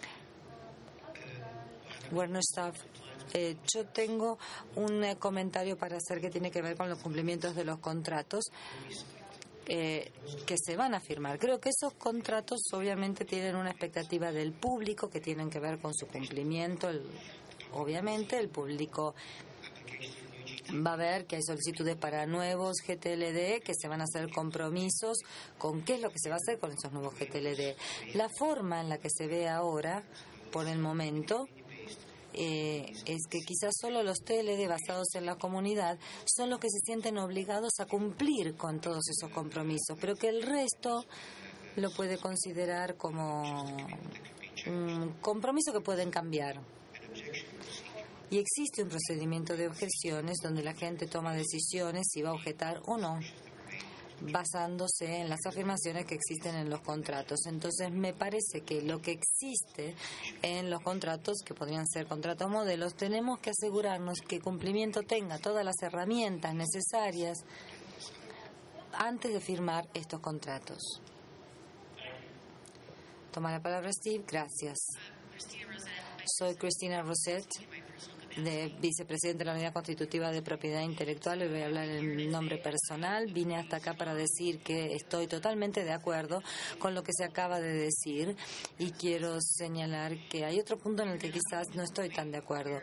[SPEAKER 1] Bueno, staff. Yo tengo un comentario para hacer que tiene que ver con los cumplimientos de los contratos que se van a firmar. Creo que esos contratos obviamente tienen una expectativa del público que tienen que ver con su cumplimiento. Obviamente el público va a ver que hay solicitudes para nuevos GTLD, que se van a hacer compromisos con qué es lo que se va a hacer con esos nuevos GTLD. La forma en la que se ve ahora, por el momento, es que quizás solo los TLD basados en la comunidad son los que se sienten obligados a cumplir con todos esos compromisos, pero que el resto lo puede considerar como un compromiso que pueden cambiar. Y existe un procedimiento de objeciones donde la gente toma decisiones si va a objetar o no, basándose en las afirmaciones que existen en los contratos. Entonces, me parece que lo que existe en los contratos, que podrían ser contratos modelos, tenemos que asegurarnos que cumplimiento tenga todas las herramientas necesarias antes de firmar estos contratos. Toma la palabra Steve. Gracias. Soy Cristina Rosette, vicepresidente de la Unidad Constitutiva de Propiedad Intelectual, y voy a hablar en nombre personal. Vine hasta acá para decir que estoy totalmente de acuerdo con lo que se acaba de decir y quiero señalar que hay otro punto en el que quizás no estoy tan de acuerdo.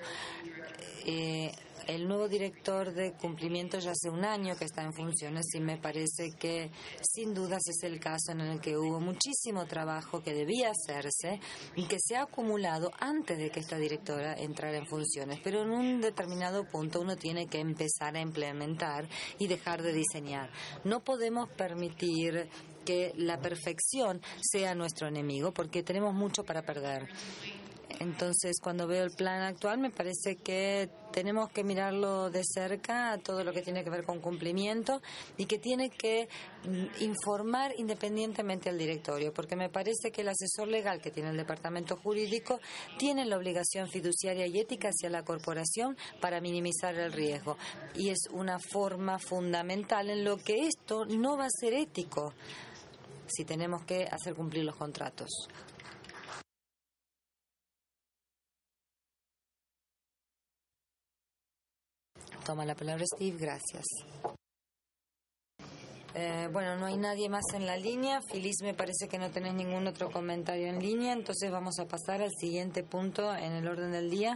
[SPEAKER 1] El nuevo director de cumplimiento ya hace un año que está en funciones y me parece que sin dudas es el caso en el que hubo muchísimo trabajo que debía hacerse y que se ha acumulado antes de que esta directora entrara en funciones. Pero en un determinado punto uno tiene que empezar a implementar y dejar de diseñar. No podemos permitir que la perfección sea nuestro enemigo porque tenemos mucho para perder. Entonces, cuando veo el plan actual, me parece que tenemos que mirarlo de cerca a todo lo que tiene que ver con cumplimiento y que tiene que informar independientemente al directorio, porque me parece que el asesor legal que tiene el departamento jurídico tiene la obligación fiduciaria y ética hacia la corporación para minimizar el riesgo. Y es una forma fundamental en lo que esto no va a ser ético si tenemos que hacer cumplir los contratos. Toma la palabra Steve, gracias. Bueno, no hay nadie más en la línea. Feliz, me parece que no tenés ningún otro comentario en línea, entonces vamos a pasar al siguiente punto en el orden del día.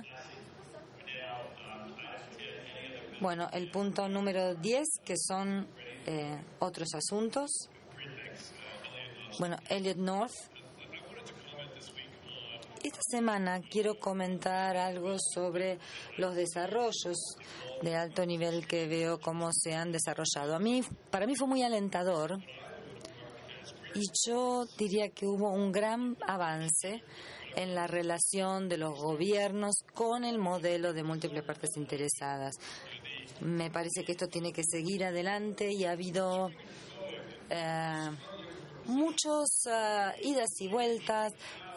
[SPEAKER 1] Bueno, el punto número 10, que son otros asuntos. Bueno, Elliot North. Esta semana quiero comentar algo sobre los desarrollos de alto nivel que veo cómo se han desarrollado. Para mí fue muy alentador y yo diría que hubo un gran avance en la relación de los gobiernos con el modelo de múltiples partes interesadas. Me parece que esto tiene que seguir adelante y ha habido muchos idas y vueltas,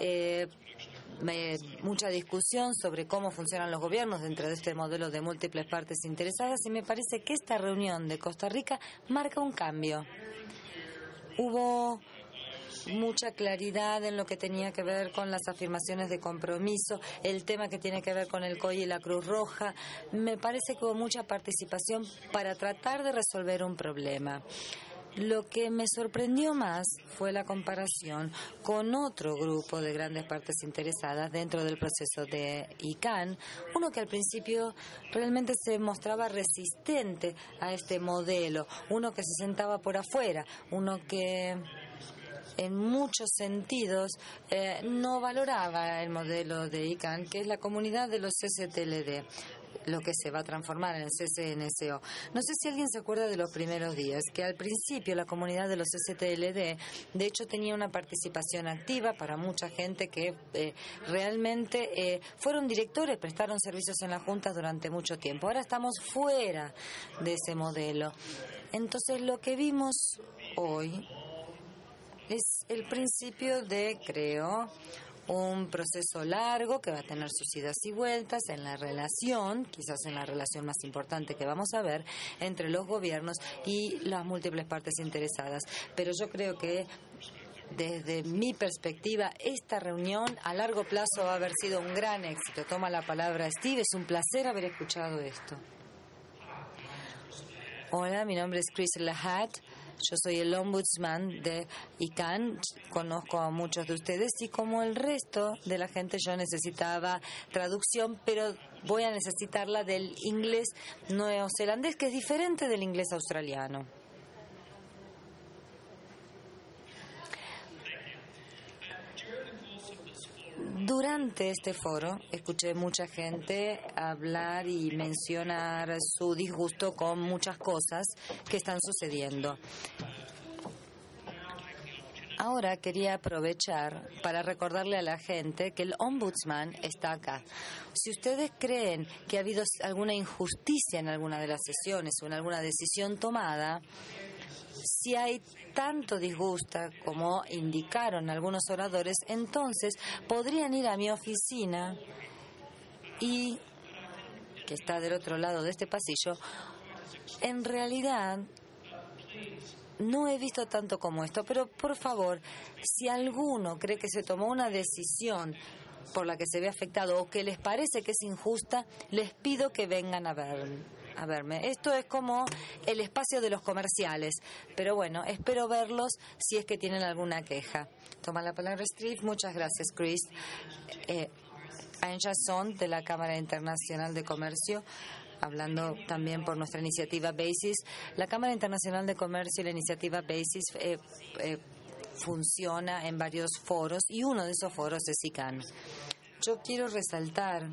[SPEAKER 1] mucha discusión sobre cómo funcionan los gobiernos dentro de este modelo de múltiples partes interesadas, y me parece que esta reunión de Costa Rica marca un cambio. Hubo mucha claridad en lo que tenía que ver con las afirmaciones de compromiso, el tema que tiene que ver con el COI y la Cruz Roja. Me parece que hubo mucha participación para tratar de resolver un problema. Lo que me sorprendió más fue la comparación con otro grupo de grandes partes interesadas dentro del proceso de ICANN, uno que al principio realmente se mostraba resistente a este modelo, uno que se sentaba por afuera, uno que en muchos sentidos no valoraba el modelo de ICANN, que es la comunidad de los CCTLD, lo que se va a transformar en el CCNSO. No sé si alguien se acuerda de los primeros días, que al principio la comunidad de los CCTLD, de hecho, tenía una participación activa para mucha gente que realmente fueron directores, prestaron servicios en las juntas durante mucho tiempo. Ahora estamos fuera de ese modelo. Entonces, lo que vimos hoy es el principio de, creo, un proceso largo que va a tener sus idas y vueltas en la relación, quizás en la relación más importante que vamos a ver, entre los gobiernos y las múltiples partes interesadas. Pero yo creo que, desde mi perspectiva, esta reunión a largo plazo va a haber sido un gran éxito. Toma la palabra Steve, es un placer haber escuchado esto. Hola, mi nombre es Chris Lahat. Yo soy el ombudsman de ICANN, conozco a muchos de ustedes y, como el resto de la gente, yo necesitaba traducción, pero voy a necesitarla del inglés neozelandés, que es diferente del inglés australiano. Durante este foro escuché mucha gente hablar y mencionar su disgusto con muchas cosas que están sucediendo. Ahora quería aprovechar para recordarle a la gente que el ombudsman está acá. Si ustedes creen que ha habido alguna injusticia en alguna de las sesiones o en alguna decisión tomada, si hay tanto disgusto como indicaron algunos oradores, entonces podrían ir a mi oficina, y que está del otro lado de este pasillo. En realidad no he visto tanto como esto, pero por favor, si alguno cree que se tomó una decisión por la que se ve afectado o que les parece que es injusta, les pido que vengan a verme. Esto es como el espacio de los comerciales, pero bueno, espero verlos si es que tienen alguna queja. Toma la palabra Steve. Muchas gracias, Chris. Anja Son, de la Cámara Internacional de Comercio, hablando también por nuestra iniciativa BASIS. La Cámara Internacional de Comercio y la iniciativa BASIS funciona en varios foros, y uno de esos foros es ICANN. Yo quiero resaltar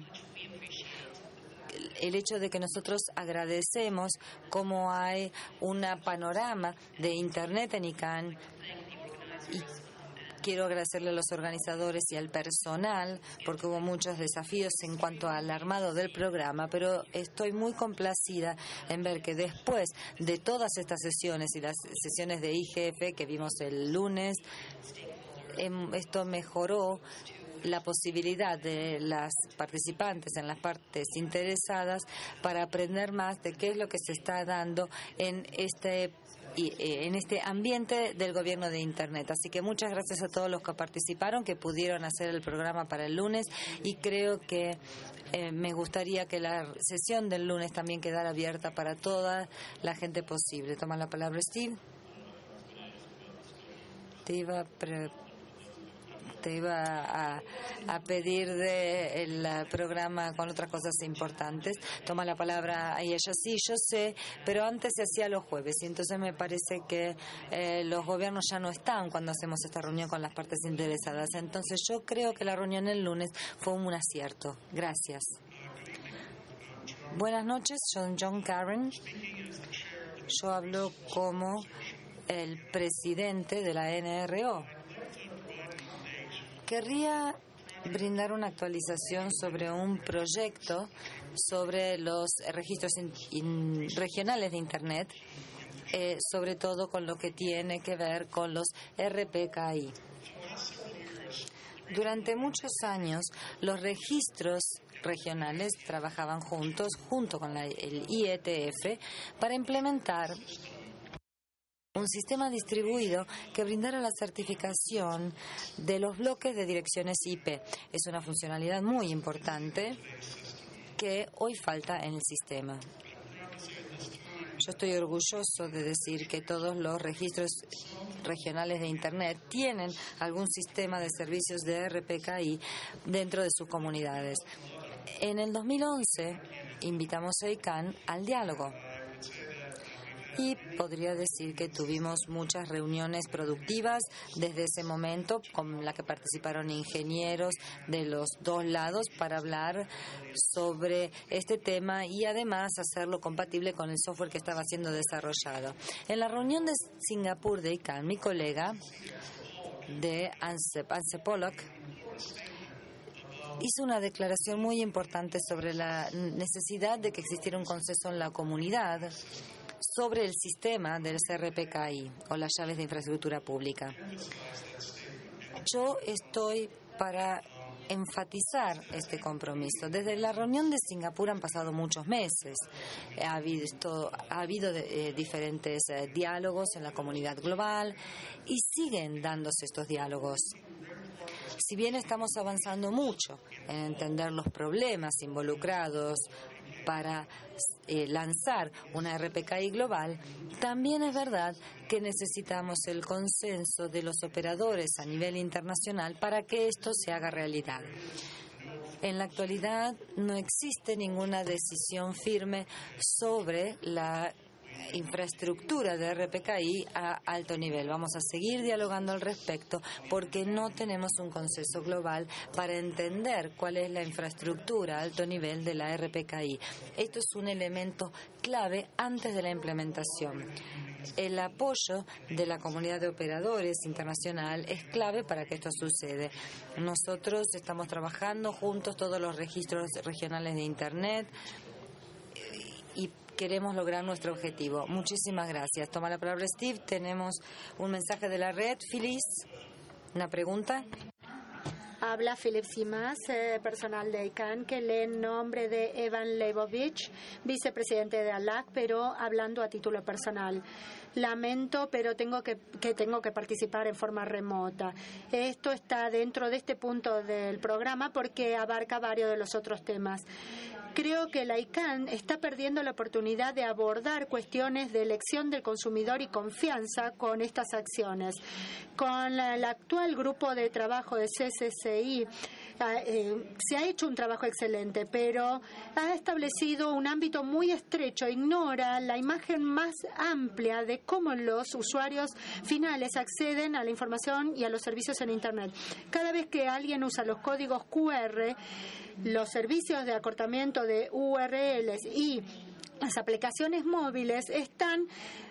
[SPEAKER 1] el hecho de que nosotros agradecemos cómo hay un panorama de Internet en ICANN, y quiero agradecerle a los organizadores y al personal porque hubo muchos desafíos en cuanto al armado del programa, pero estoy muy complacida en ver que después de todas estas sesiones y las sesiones de IGF que vimos el lunes, esto mejoró la posibilidad de las participantes en las partes interesadas para aprender más de qué es lo que se está dando en este ambiente del gobierno de Internet. Así que muchas gracias a todos los que participaron, que pudieron hacer el programa para el lunes, y creo que me gustaría que la sesión del lunes también quedara abierta para toda la gente posible. Toma la palabra, Steve. Te iba a pedir del programa con otras cosas importantes. Toma la palabra y ella sí, yo sé, pero antes se hacía los jueves, y entonces me parece que los gobiernos ya no están cuando hacemos esta reunión con las partes interesadas. Entonces yo creo que la reunión el lunes fue un acierto. Gracias. Buenas noches, soy John Karen. Yo hablo como el presidente de la NRO. Querría brindar una actualización sobre un proyecto sobre los registros regionales de Internet sobre todo con lo que tiene que ver con los RPKI. Durante muchos años, los registros regionales trabajaban junto con el IETF, para implementar un sistema distribuido que brindara la certificación de los bloques de direcciones IP. Es una funcionalidad muy importante que hoy falta en el sistema. Yo estoy orgulloso de decir que todos los registros regionales de Internet tienen algún sistema de servicios de RPKI dentro de sus comunidades. En el 2011 invitamos a ICANN al diálogo y podría decir que tuvimos muchas reuniones productivas desde ese momento, con la que participaron ingenieros de los dos lados para hablar sobre este tema y además hacerlo compatible con el software que estaba siendo desarrollado. En la reunión de Singapur de ICANN, mi colega de Ance Pollock hizo una declaración muy importante sobre la necesidad de que existiera un consenso en la comunidad sobre el sistema del RPKI o las llaves de infraestructura pública. Yo estoy para enfatizar este compromiso. Desde la reunión de Singapur han pasado muchos meses. Ha habido diferentes diálogos en la comunidad global y siguen dándose estos diálogos. Si bien estamos avanzando mucho en entender los problemas involucrados para lanzar una RPKI global, también es verdad que necesitamos el consenso de los operadores a nivel internacional para que esto se haga realidad. En la actualidad no existe ninguna decisión firme sobre la infraestructura de RPKI a alto nivel. Vamos a seguir dialogando al respecto porque no tenemos un consenso global para entender cuál es la infraestructura a alto nivel de la RPKI. Esto es un elemento clave antes de la implementación. El apoyo de la comunidad de operadores internacional es clave para que esto suceda. Nosotros estamos trabajando juntos todos los registros regionales de Internet y queremos lograr nuestro objetivo. Muchísimas gracias. Toma la palabra Steve. Tenemos un mensaje de la red. Feliz, ¿una pregunta?
[SPEAKER 3] Habla Philip Simas, personal de ICANN, que lee en nombre de Evan Leibovich, vicepresidente de ALAC, pero hablando a título personal. Lamento, pero tengo que participar en forma remota. Esto está dentro de este punto del programa porque abarca varios de los otros temas. Creo que la ICANN está perdiendo la oportunidad de abordar cuestiones de elección del consumidor y confianza con estas acciones. Con el actual grupo de trabajo de CCCI se ha hecho un trabajo excelente, pero ha establecido un ámbito muy estrecho, ignora la imagen más amplia de cómo los usuarios finales acceden a la información y a los servicios en Internet. Cada vez que alguien usa los códigos QR, los servicios de acortamiento de URLs y las aplicaciones móviles están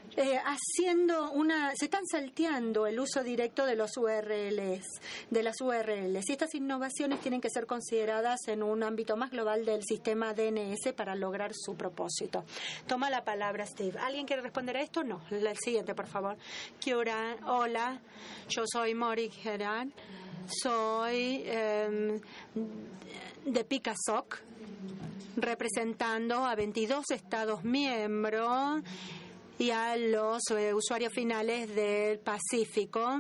[SPEAKER 3] se están salteando el uso directo de las URLs. Y estas innovaciones tienen que ser consideradas en un ámbito más global del sistema DNS para lograr su propósito. Toma la palabra Steve. ¿Alguien quiere responder a esto? No. El siguiente, por favor. Hola, yo soy Mori Geran. Soy de PICASOC, representando a 22 Estados miembros y a los usuarios finales del Pacífico.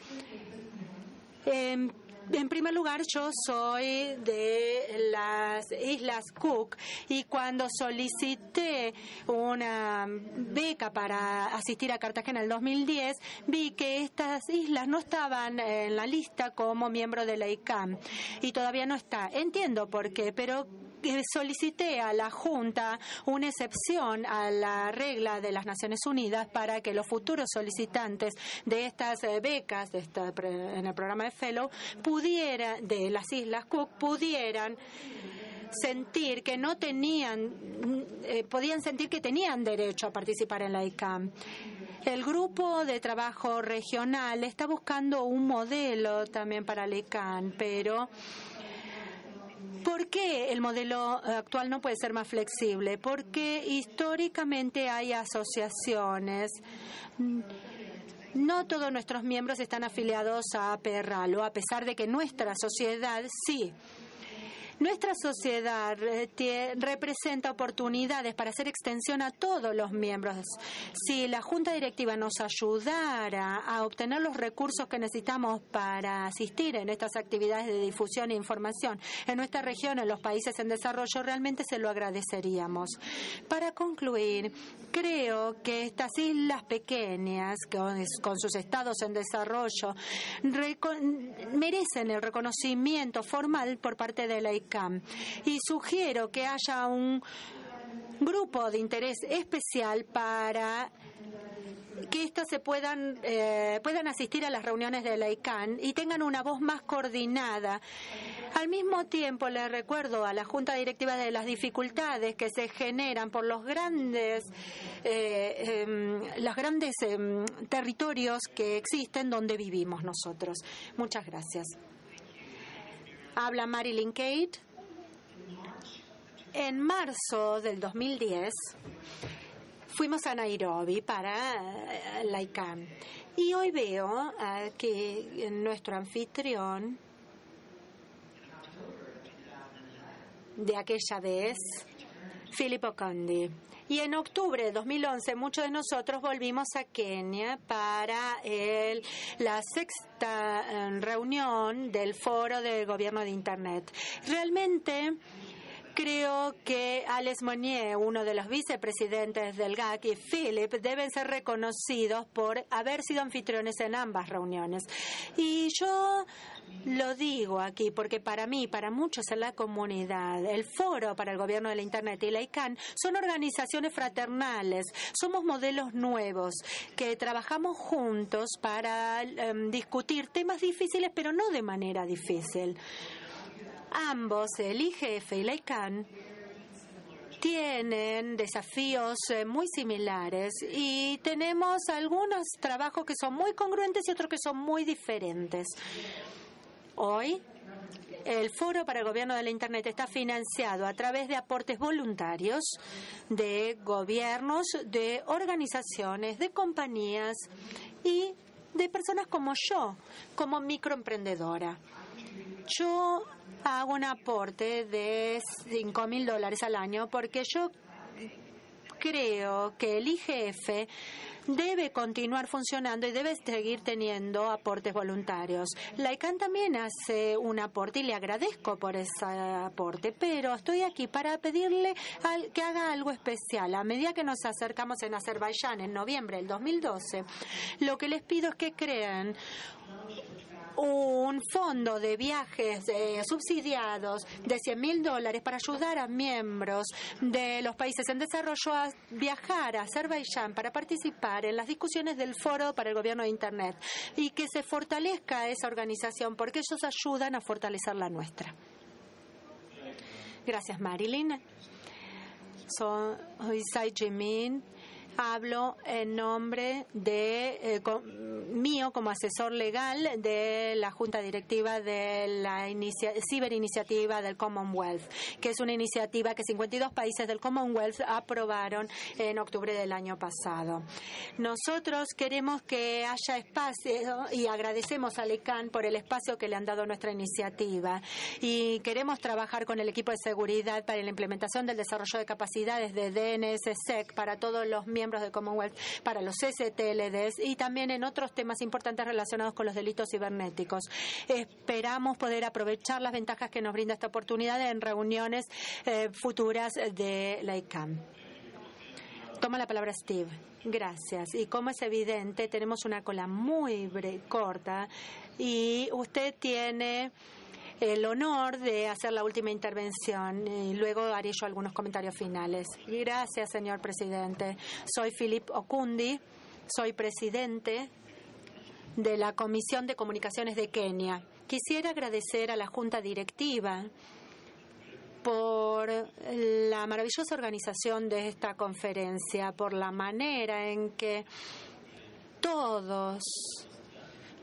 [SPEAKER 3] En primer lugar, yo soy de las Islas Cook y cuando solicité una beca para asistir a Cartagena en el 2010, vi que estas islas no estaban en la lista como miembro de la ICANN y todavía no está. Entiendo por qué, pero solicité a la Junta una excepción a la regla de las Naciones Unidas para que los futuros solicitantes de estas becas en el programa de Fellow de las Islas Cook pudieran sentir que no podían sentir que tenían derecho a participar en la ICANN. El grupo de trabajo regional está buscando un modelo también para la ICANN, pero ¿Por qué el modelo actual no puede ser más flexible? Porque históricamente hay asociaciones. No todos nuestros miembros están afiliados a PRALO, a pesar de que nuestra sociedad sí. Nuestra sociedad representa oportunidades para hacer extensión a todos los miembros. Si la Junta Directiva nos ayudara a obtener los recursos que necesitamos para asistir en estas actividades de difusión e información en nuestra región, en los países en desarrollo, realmente se lo agradeceríamos. Para concluir, creo que estas islas pequeñas, con sus estados en desarrollo, merecen el reconocimiento formal por parte de la ICANN. Y sugiero que haya un grupo de interés especial para que éstas puedan asistir a las reuniones de la ICANN y tengan una voz más coordinada. Al mismo tiempo, le recuerdo a la Junta Directiva de las dificultades que se generan por los grandes territorios que existen donde vivimos nosotros. Muchas gracias. Habla Marilyn Kate. En marzo del 2010 fuimos a Nairobi para la ICANN y hoy veo que nuestro anfitrión de aquella vez, Philip Okondi. Y en octubre de 2011 muchos de nosotros volvimos a Kenia para la sexta reunión del Foro del Gobierno de Internet. Realmente creo que Alex Monnier, uno de los vicepresidentes del GAC, y Philip deben ser reconocidos por haber sido anfitriones en ambas reuniones. Y yo lo digo aquí porque para mí, para muchos en la comunidad, el Foro para el Gobierno de la Internet y la ICANN son organizaciones fraternales. Somos modelos nuevos que trabajamos juntos para discutir temas difíciles, pero no de manera difícil. Ambos, el IGF y la ICANN, tienen desafíos muy similares y tenemos algunos trabajos que son muy congruentes y otros que son muy diferentes. Hoy, el Foro para el Gobierno de la Internet está financiado a través de aportes voluntarios de gobiernos, de organizaciones, de compañías y de personas como yo, como microemprendedora. Yo hago un aporte de $5,000 al año porque yo creo que el IGF debe continuar funcionando y debe seguir teniendo aportes voluntarios. La ICANN también hace un aporte y le agradezco por ese aporte, pero estoy aquí para pedirle que haga algo especial. A medida que nos acercamos en Azerbaiyán en noviembre del 2012, lo que les pido es que creen un fondo de viajes subsidiados de $100,000 para ayudar a miembros de los países en desarrollo a viajar a Azerbaiyán para participar en las discusiones del Foro para el Gobierno de Internet y que se fortalezca esa organización porque ellos ayudan a fortalecer la nuestra. Gracias, Marilyn. Soy Sai Jimin. Hablo en nombre de mío como asesor legal de la Junta Directiva de la Ciberiniciativa del Commonwealth, que es una iniciativa que 52 países del Commonwealth aprobaron en octubre del año pasado. Nosotros queremos que haya espacio y agradecemos a la ICANN por el espacio que le han dado a nuestra iniciativa y queremos trabajar con el equipo de seguridad para la implementación del desarrollo de capacidades de DNSSEC para todos los miembros del Commonwealth, para los STLDs y también en otros temas importantes relacionados con los delitos cibernéticos. Esperamos poder aprovechar las ventajas que nos brinda esta oportunidad en reuniones futuras de la ICANN. Toma la palabra Steve. Gracias. Y como es evidente, tenemos una cola muy corta y usted tiene el honor de hacer la última intervención y luego haré yo algunos comentarios finales. Gracias, señor presidente. Soy Philip Okondi, soy presidente de la Comisión de Comunicaciones de Kenia. Quisiera agradecer a la Junta Directiva por la maravillosa organización de esta conferencia, por la manera en que todos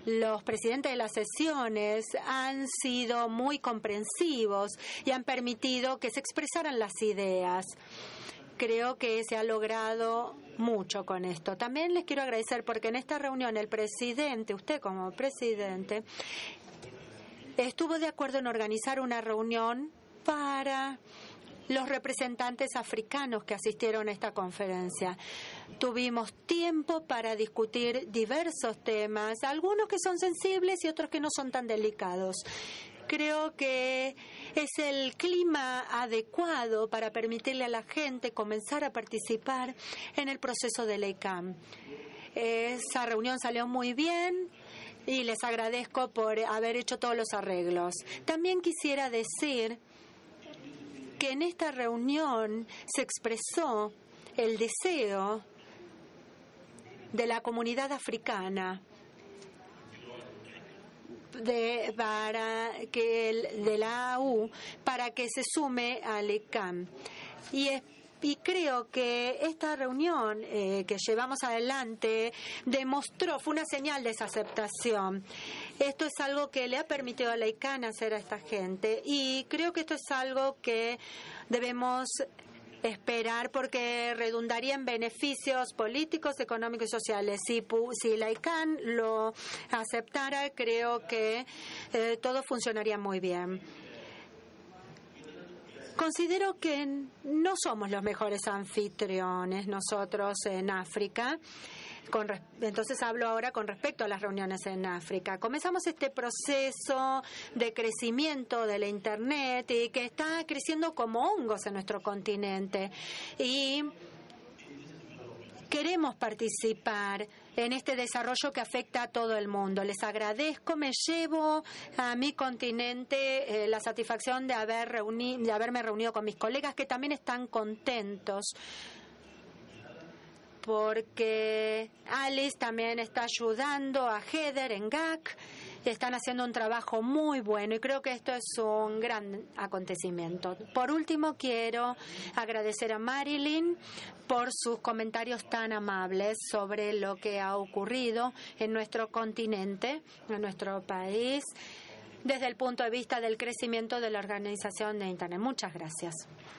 [SPEAKER 3] Los presidentes de las sesiones han sido muy comprensivos y han permitido que se expresaran las ideas. Creo que se ha logrado mucho con esto. También les quiero agradecer porque en esta reunión el presidente, usted como presidente, estuvo de acuerdo en organizar una reunión para los representantes africanos que asistieron a esta conferencia. Tuvimos tiempo para discutir diversos temas, algunos que son sensibles y otros que no son tan delicados. Creo que es el clima adecuado para permitirle a la gente comenzar a participar en el proceso de la ICANN. Esa reunión salió muy bien y les agradezco por haber hecho todos los arreglos. También quisiera decir que en esta reunión se expresó el deseo de la comunidad africana de la AU para que se sume al ICANN. Y creo que esta reunión que llevamos adelante fue una señal de esa aceptación. Esto es algo que le ha permitido a la ICANN hacer a esta gente y creo que esto es algo que debemos esperar porque redundaría en beneficios políticos, económicos y sociales. Si la ICANN lo aceptara, creo que todo funcionaría muy bien. Considero que no somos los mejores anfitriones nosotros en África. Entonces hablo ahora con respecto a las reuniones en África. Comenzamos este proceso de crecimiento de la Internet y que está creciendo como hongos en nuestro continente. Y queremos participar en este desarrollo que afecta a todo el mundo. Les agradezco, me llevo a mi continente la satisfacción de haberme reunido con mis colegas que también están contentos porque Alice también está ayudando a Heather en GAC. Están haciendo un trabajo muy bueno y creo que esto es un gran acontecimiento. Por último, quiero agradecer a Marilyn por sus comentarios tan amables sobre lo que ha ocurrido en nuestro continente, en nuestro país, desde el punto de vista del crecimiento de la organización de Internet. Muchas gracias.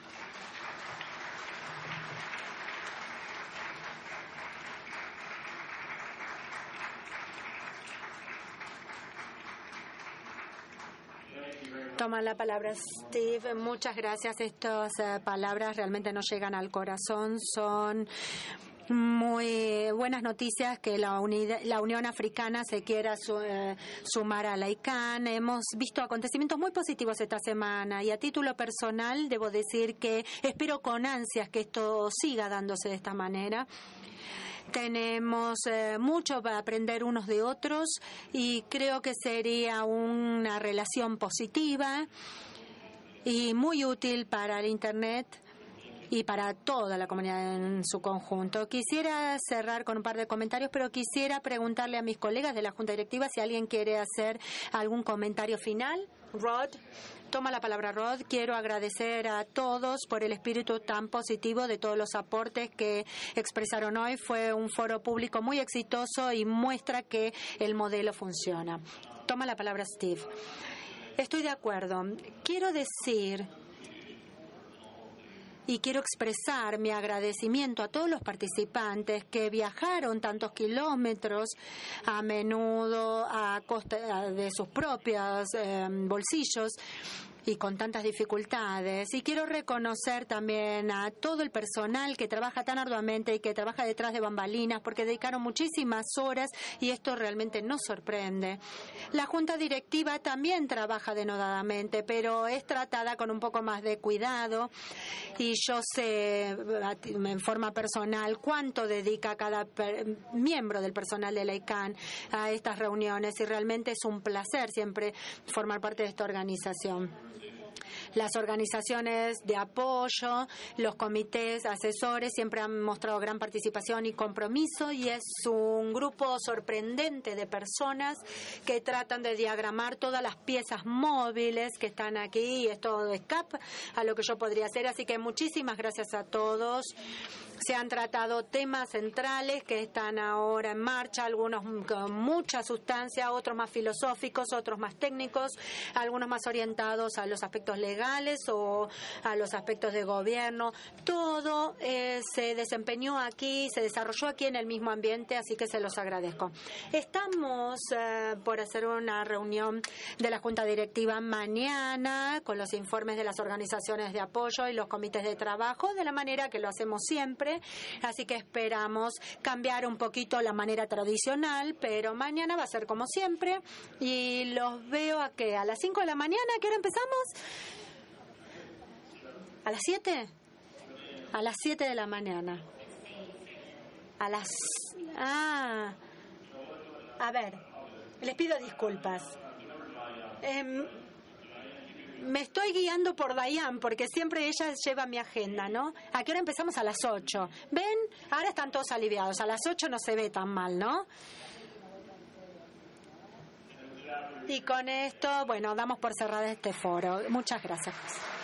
[SPEAKER 3] Toma la palabra Steve. Muchas gracias. Estas palabras realmente nos llegan al corazón. Son muy buenas noticias que la Unión Africana se quiera sumar a la ICANN. Hemos visto acontecimientos muy positivos esta semana y a título personal debo decir que espero con ansias que esto siga dándose de esta manera. Tenemos mucho para aprender unos de otros y creo que sería una relación positiva y muy útil para el Internet y para toda la comunidad en su conjunto. Quisiera cerrar con un par de comentarios, pero quisiera preguntarle a mis colegas de la Junta Directiva si alguien quiere hacer algún comentario final. Rod. Toma la palabra, Rod. Quiero agradecer a todos por el espíritu tan positivo de todos los aportes que expresaron hoy. Fue un foro público muy exitoso y muestra que el modelo funciona. Toma la palabra, Steve. Estoy de acuerdo. Quiero decir y quiero expresar mi agradecimiento a todos los participantes que viajaron tantos kilómetros, a menudo a costa de sus propios bolsillos y con tantas dificultades. Y quiero reconocer también a todo el personal que trabaja tan arduamente y que trabaja detrás de bambalinas porque dedicaron muchísimas horas y esto realmente nos sorprende. La Junta Directiva también trabaja denodadamente, pero es tratada con un poco más de cuidado y yo sé en forma personal cuánto dedica cada miembro del personal de la ICANN a estas reuniones y realmente es un placer siempre formar parte de esta organización. Las organizaciones de apoyo, los comités asesores siempre han mostrado gran participación y compromiso y es un grupo sorprendente de personas que tratan de diagramar todas las piezas móviles que están aquí y es todo escapa a lo que yo podría hacer. Así que muchísimas gracias a todos. Se han tratado temas centrales que están ahora en marcha, algunos con mucha sustancia, otros más filosóficos, otros más técnicos, algunos más orientados a los aspectos legales o a los aspectos de gobierno. Todo se desempeñó aquí, se desarrolló aquí en el mismo ambiente, así que se los agradezco. Estamos por hacer una reunión de la Junta Directiva mañana con los informes de las organizaciones de apoyo y los comités de trabajo, de la manera que lo hacemos siempre. Así que esperamos cambiar un poquito la manera tradicional, pero mañana va a ser como siempre. Y los veo a las 5 de la mañana. ¿A qué hora empezamos? ¿A las 7? A las 7 de la mañana. A ver, les pido disculpas. Me estoy guiando por Dayan, porque siempre ella lleva mi agenda, ¿no? ¿A qué hora empezamos? A las 8. ¿Ven? Ahora están todos aliviados. A las 8 no se ve tan mal, ¿no? Y con esto, bueno, damos por cerrado este foro. Muchas gracias.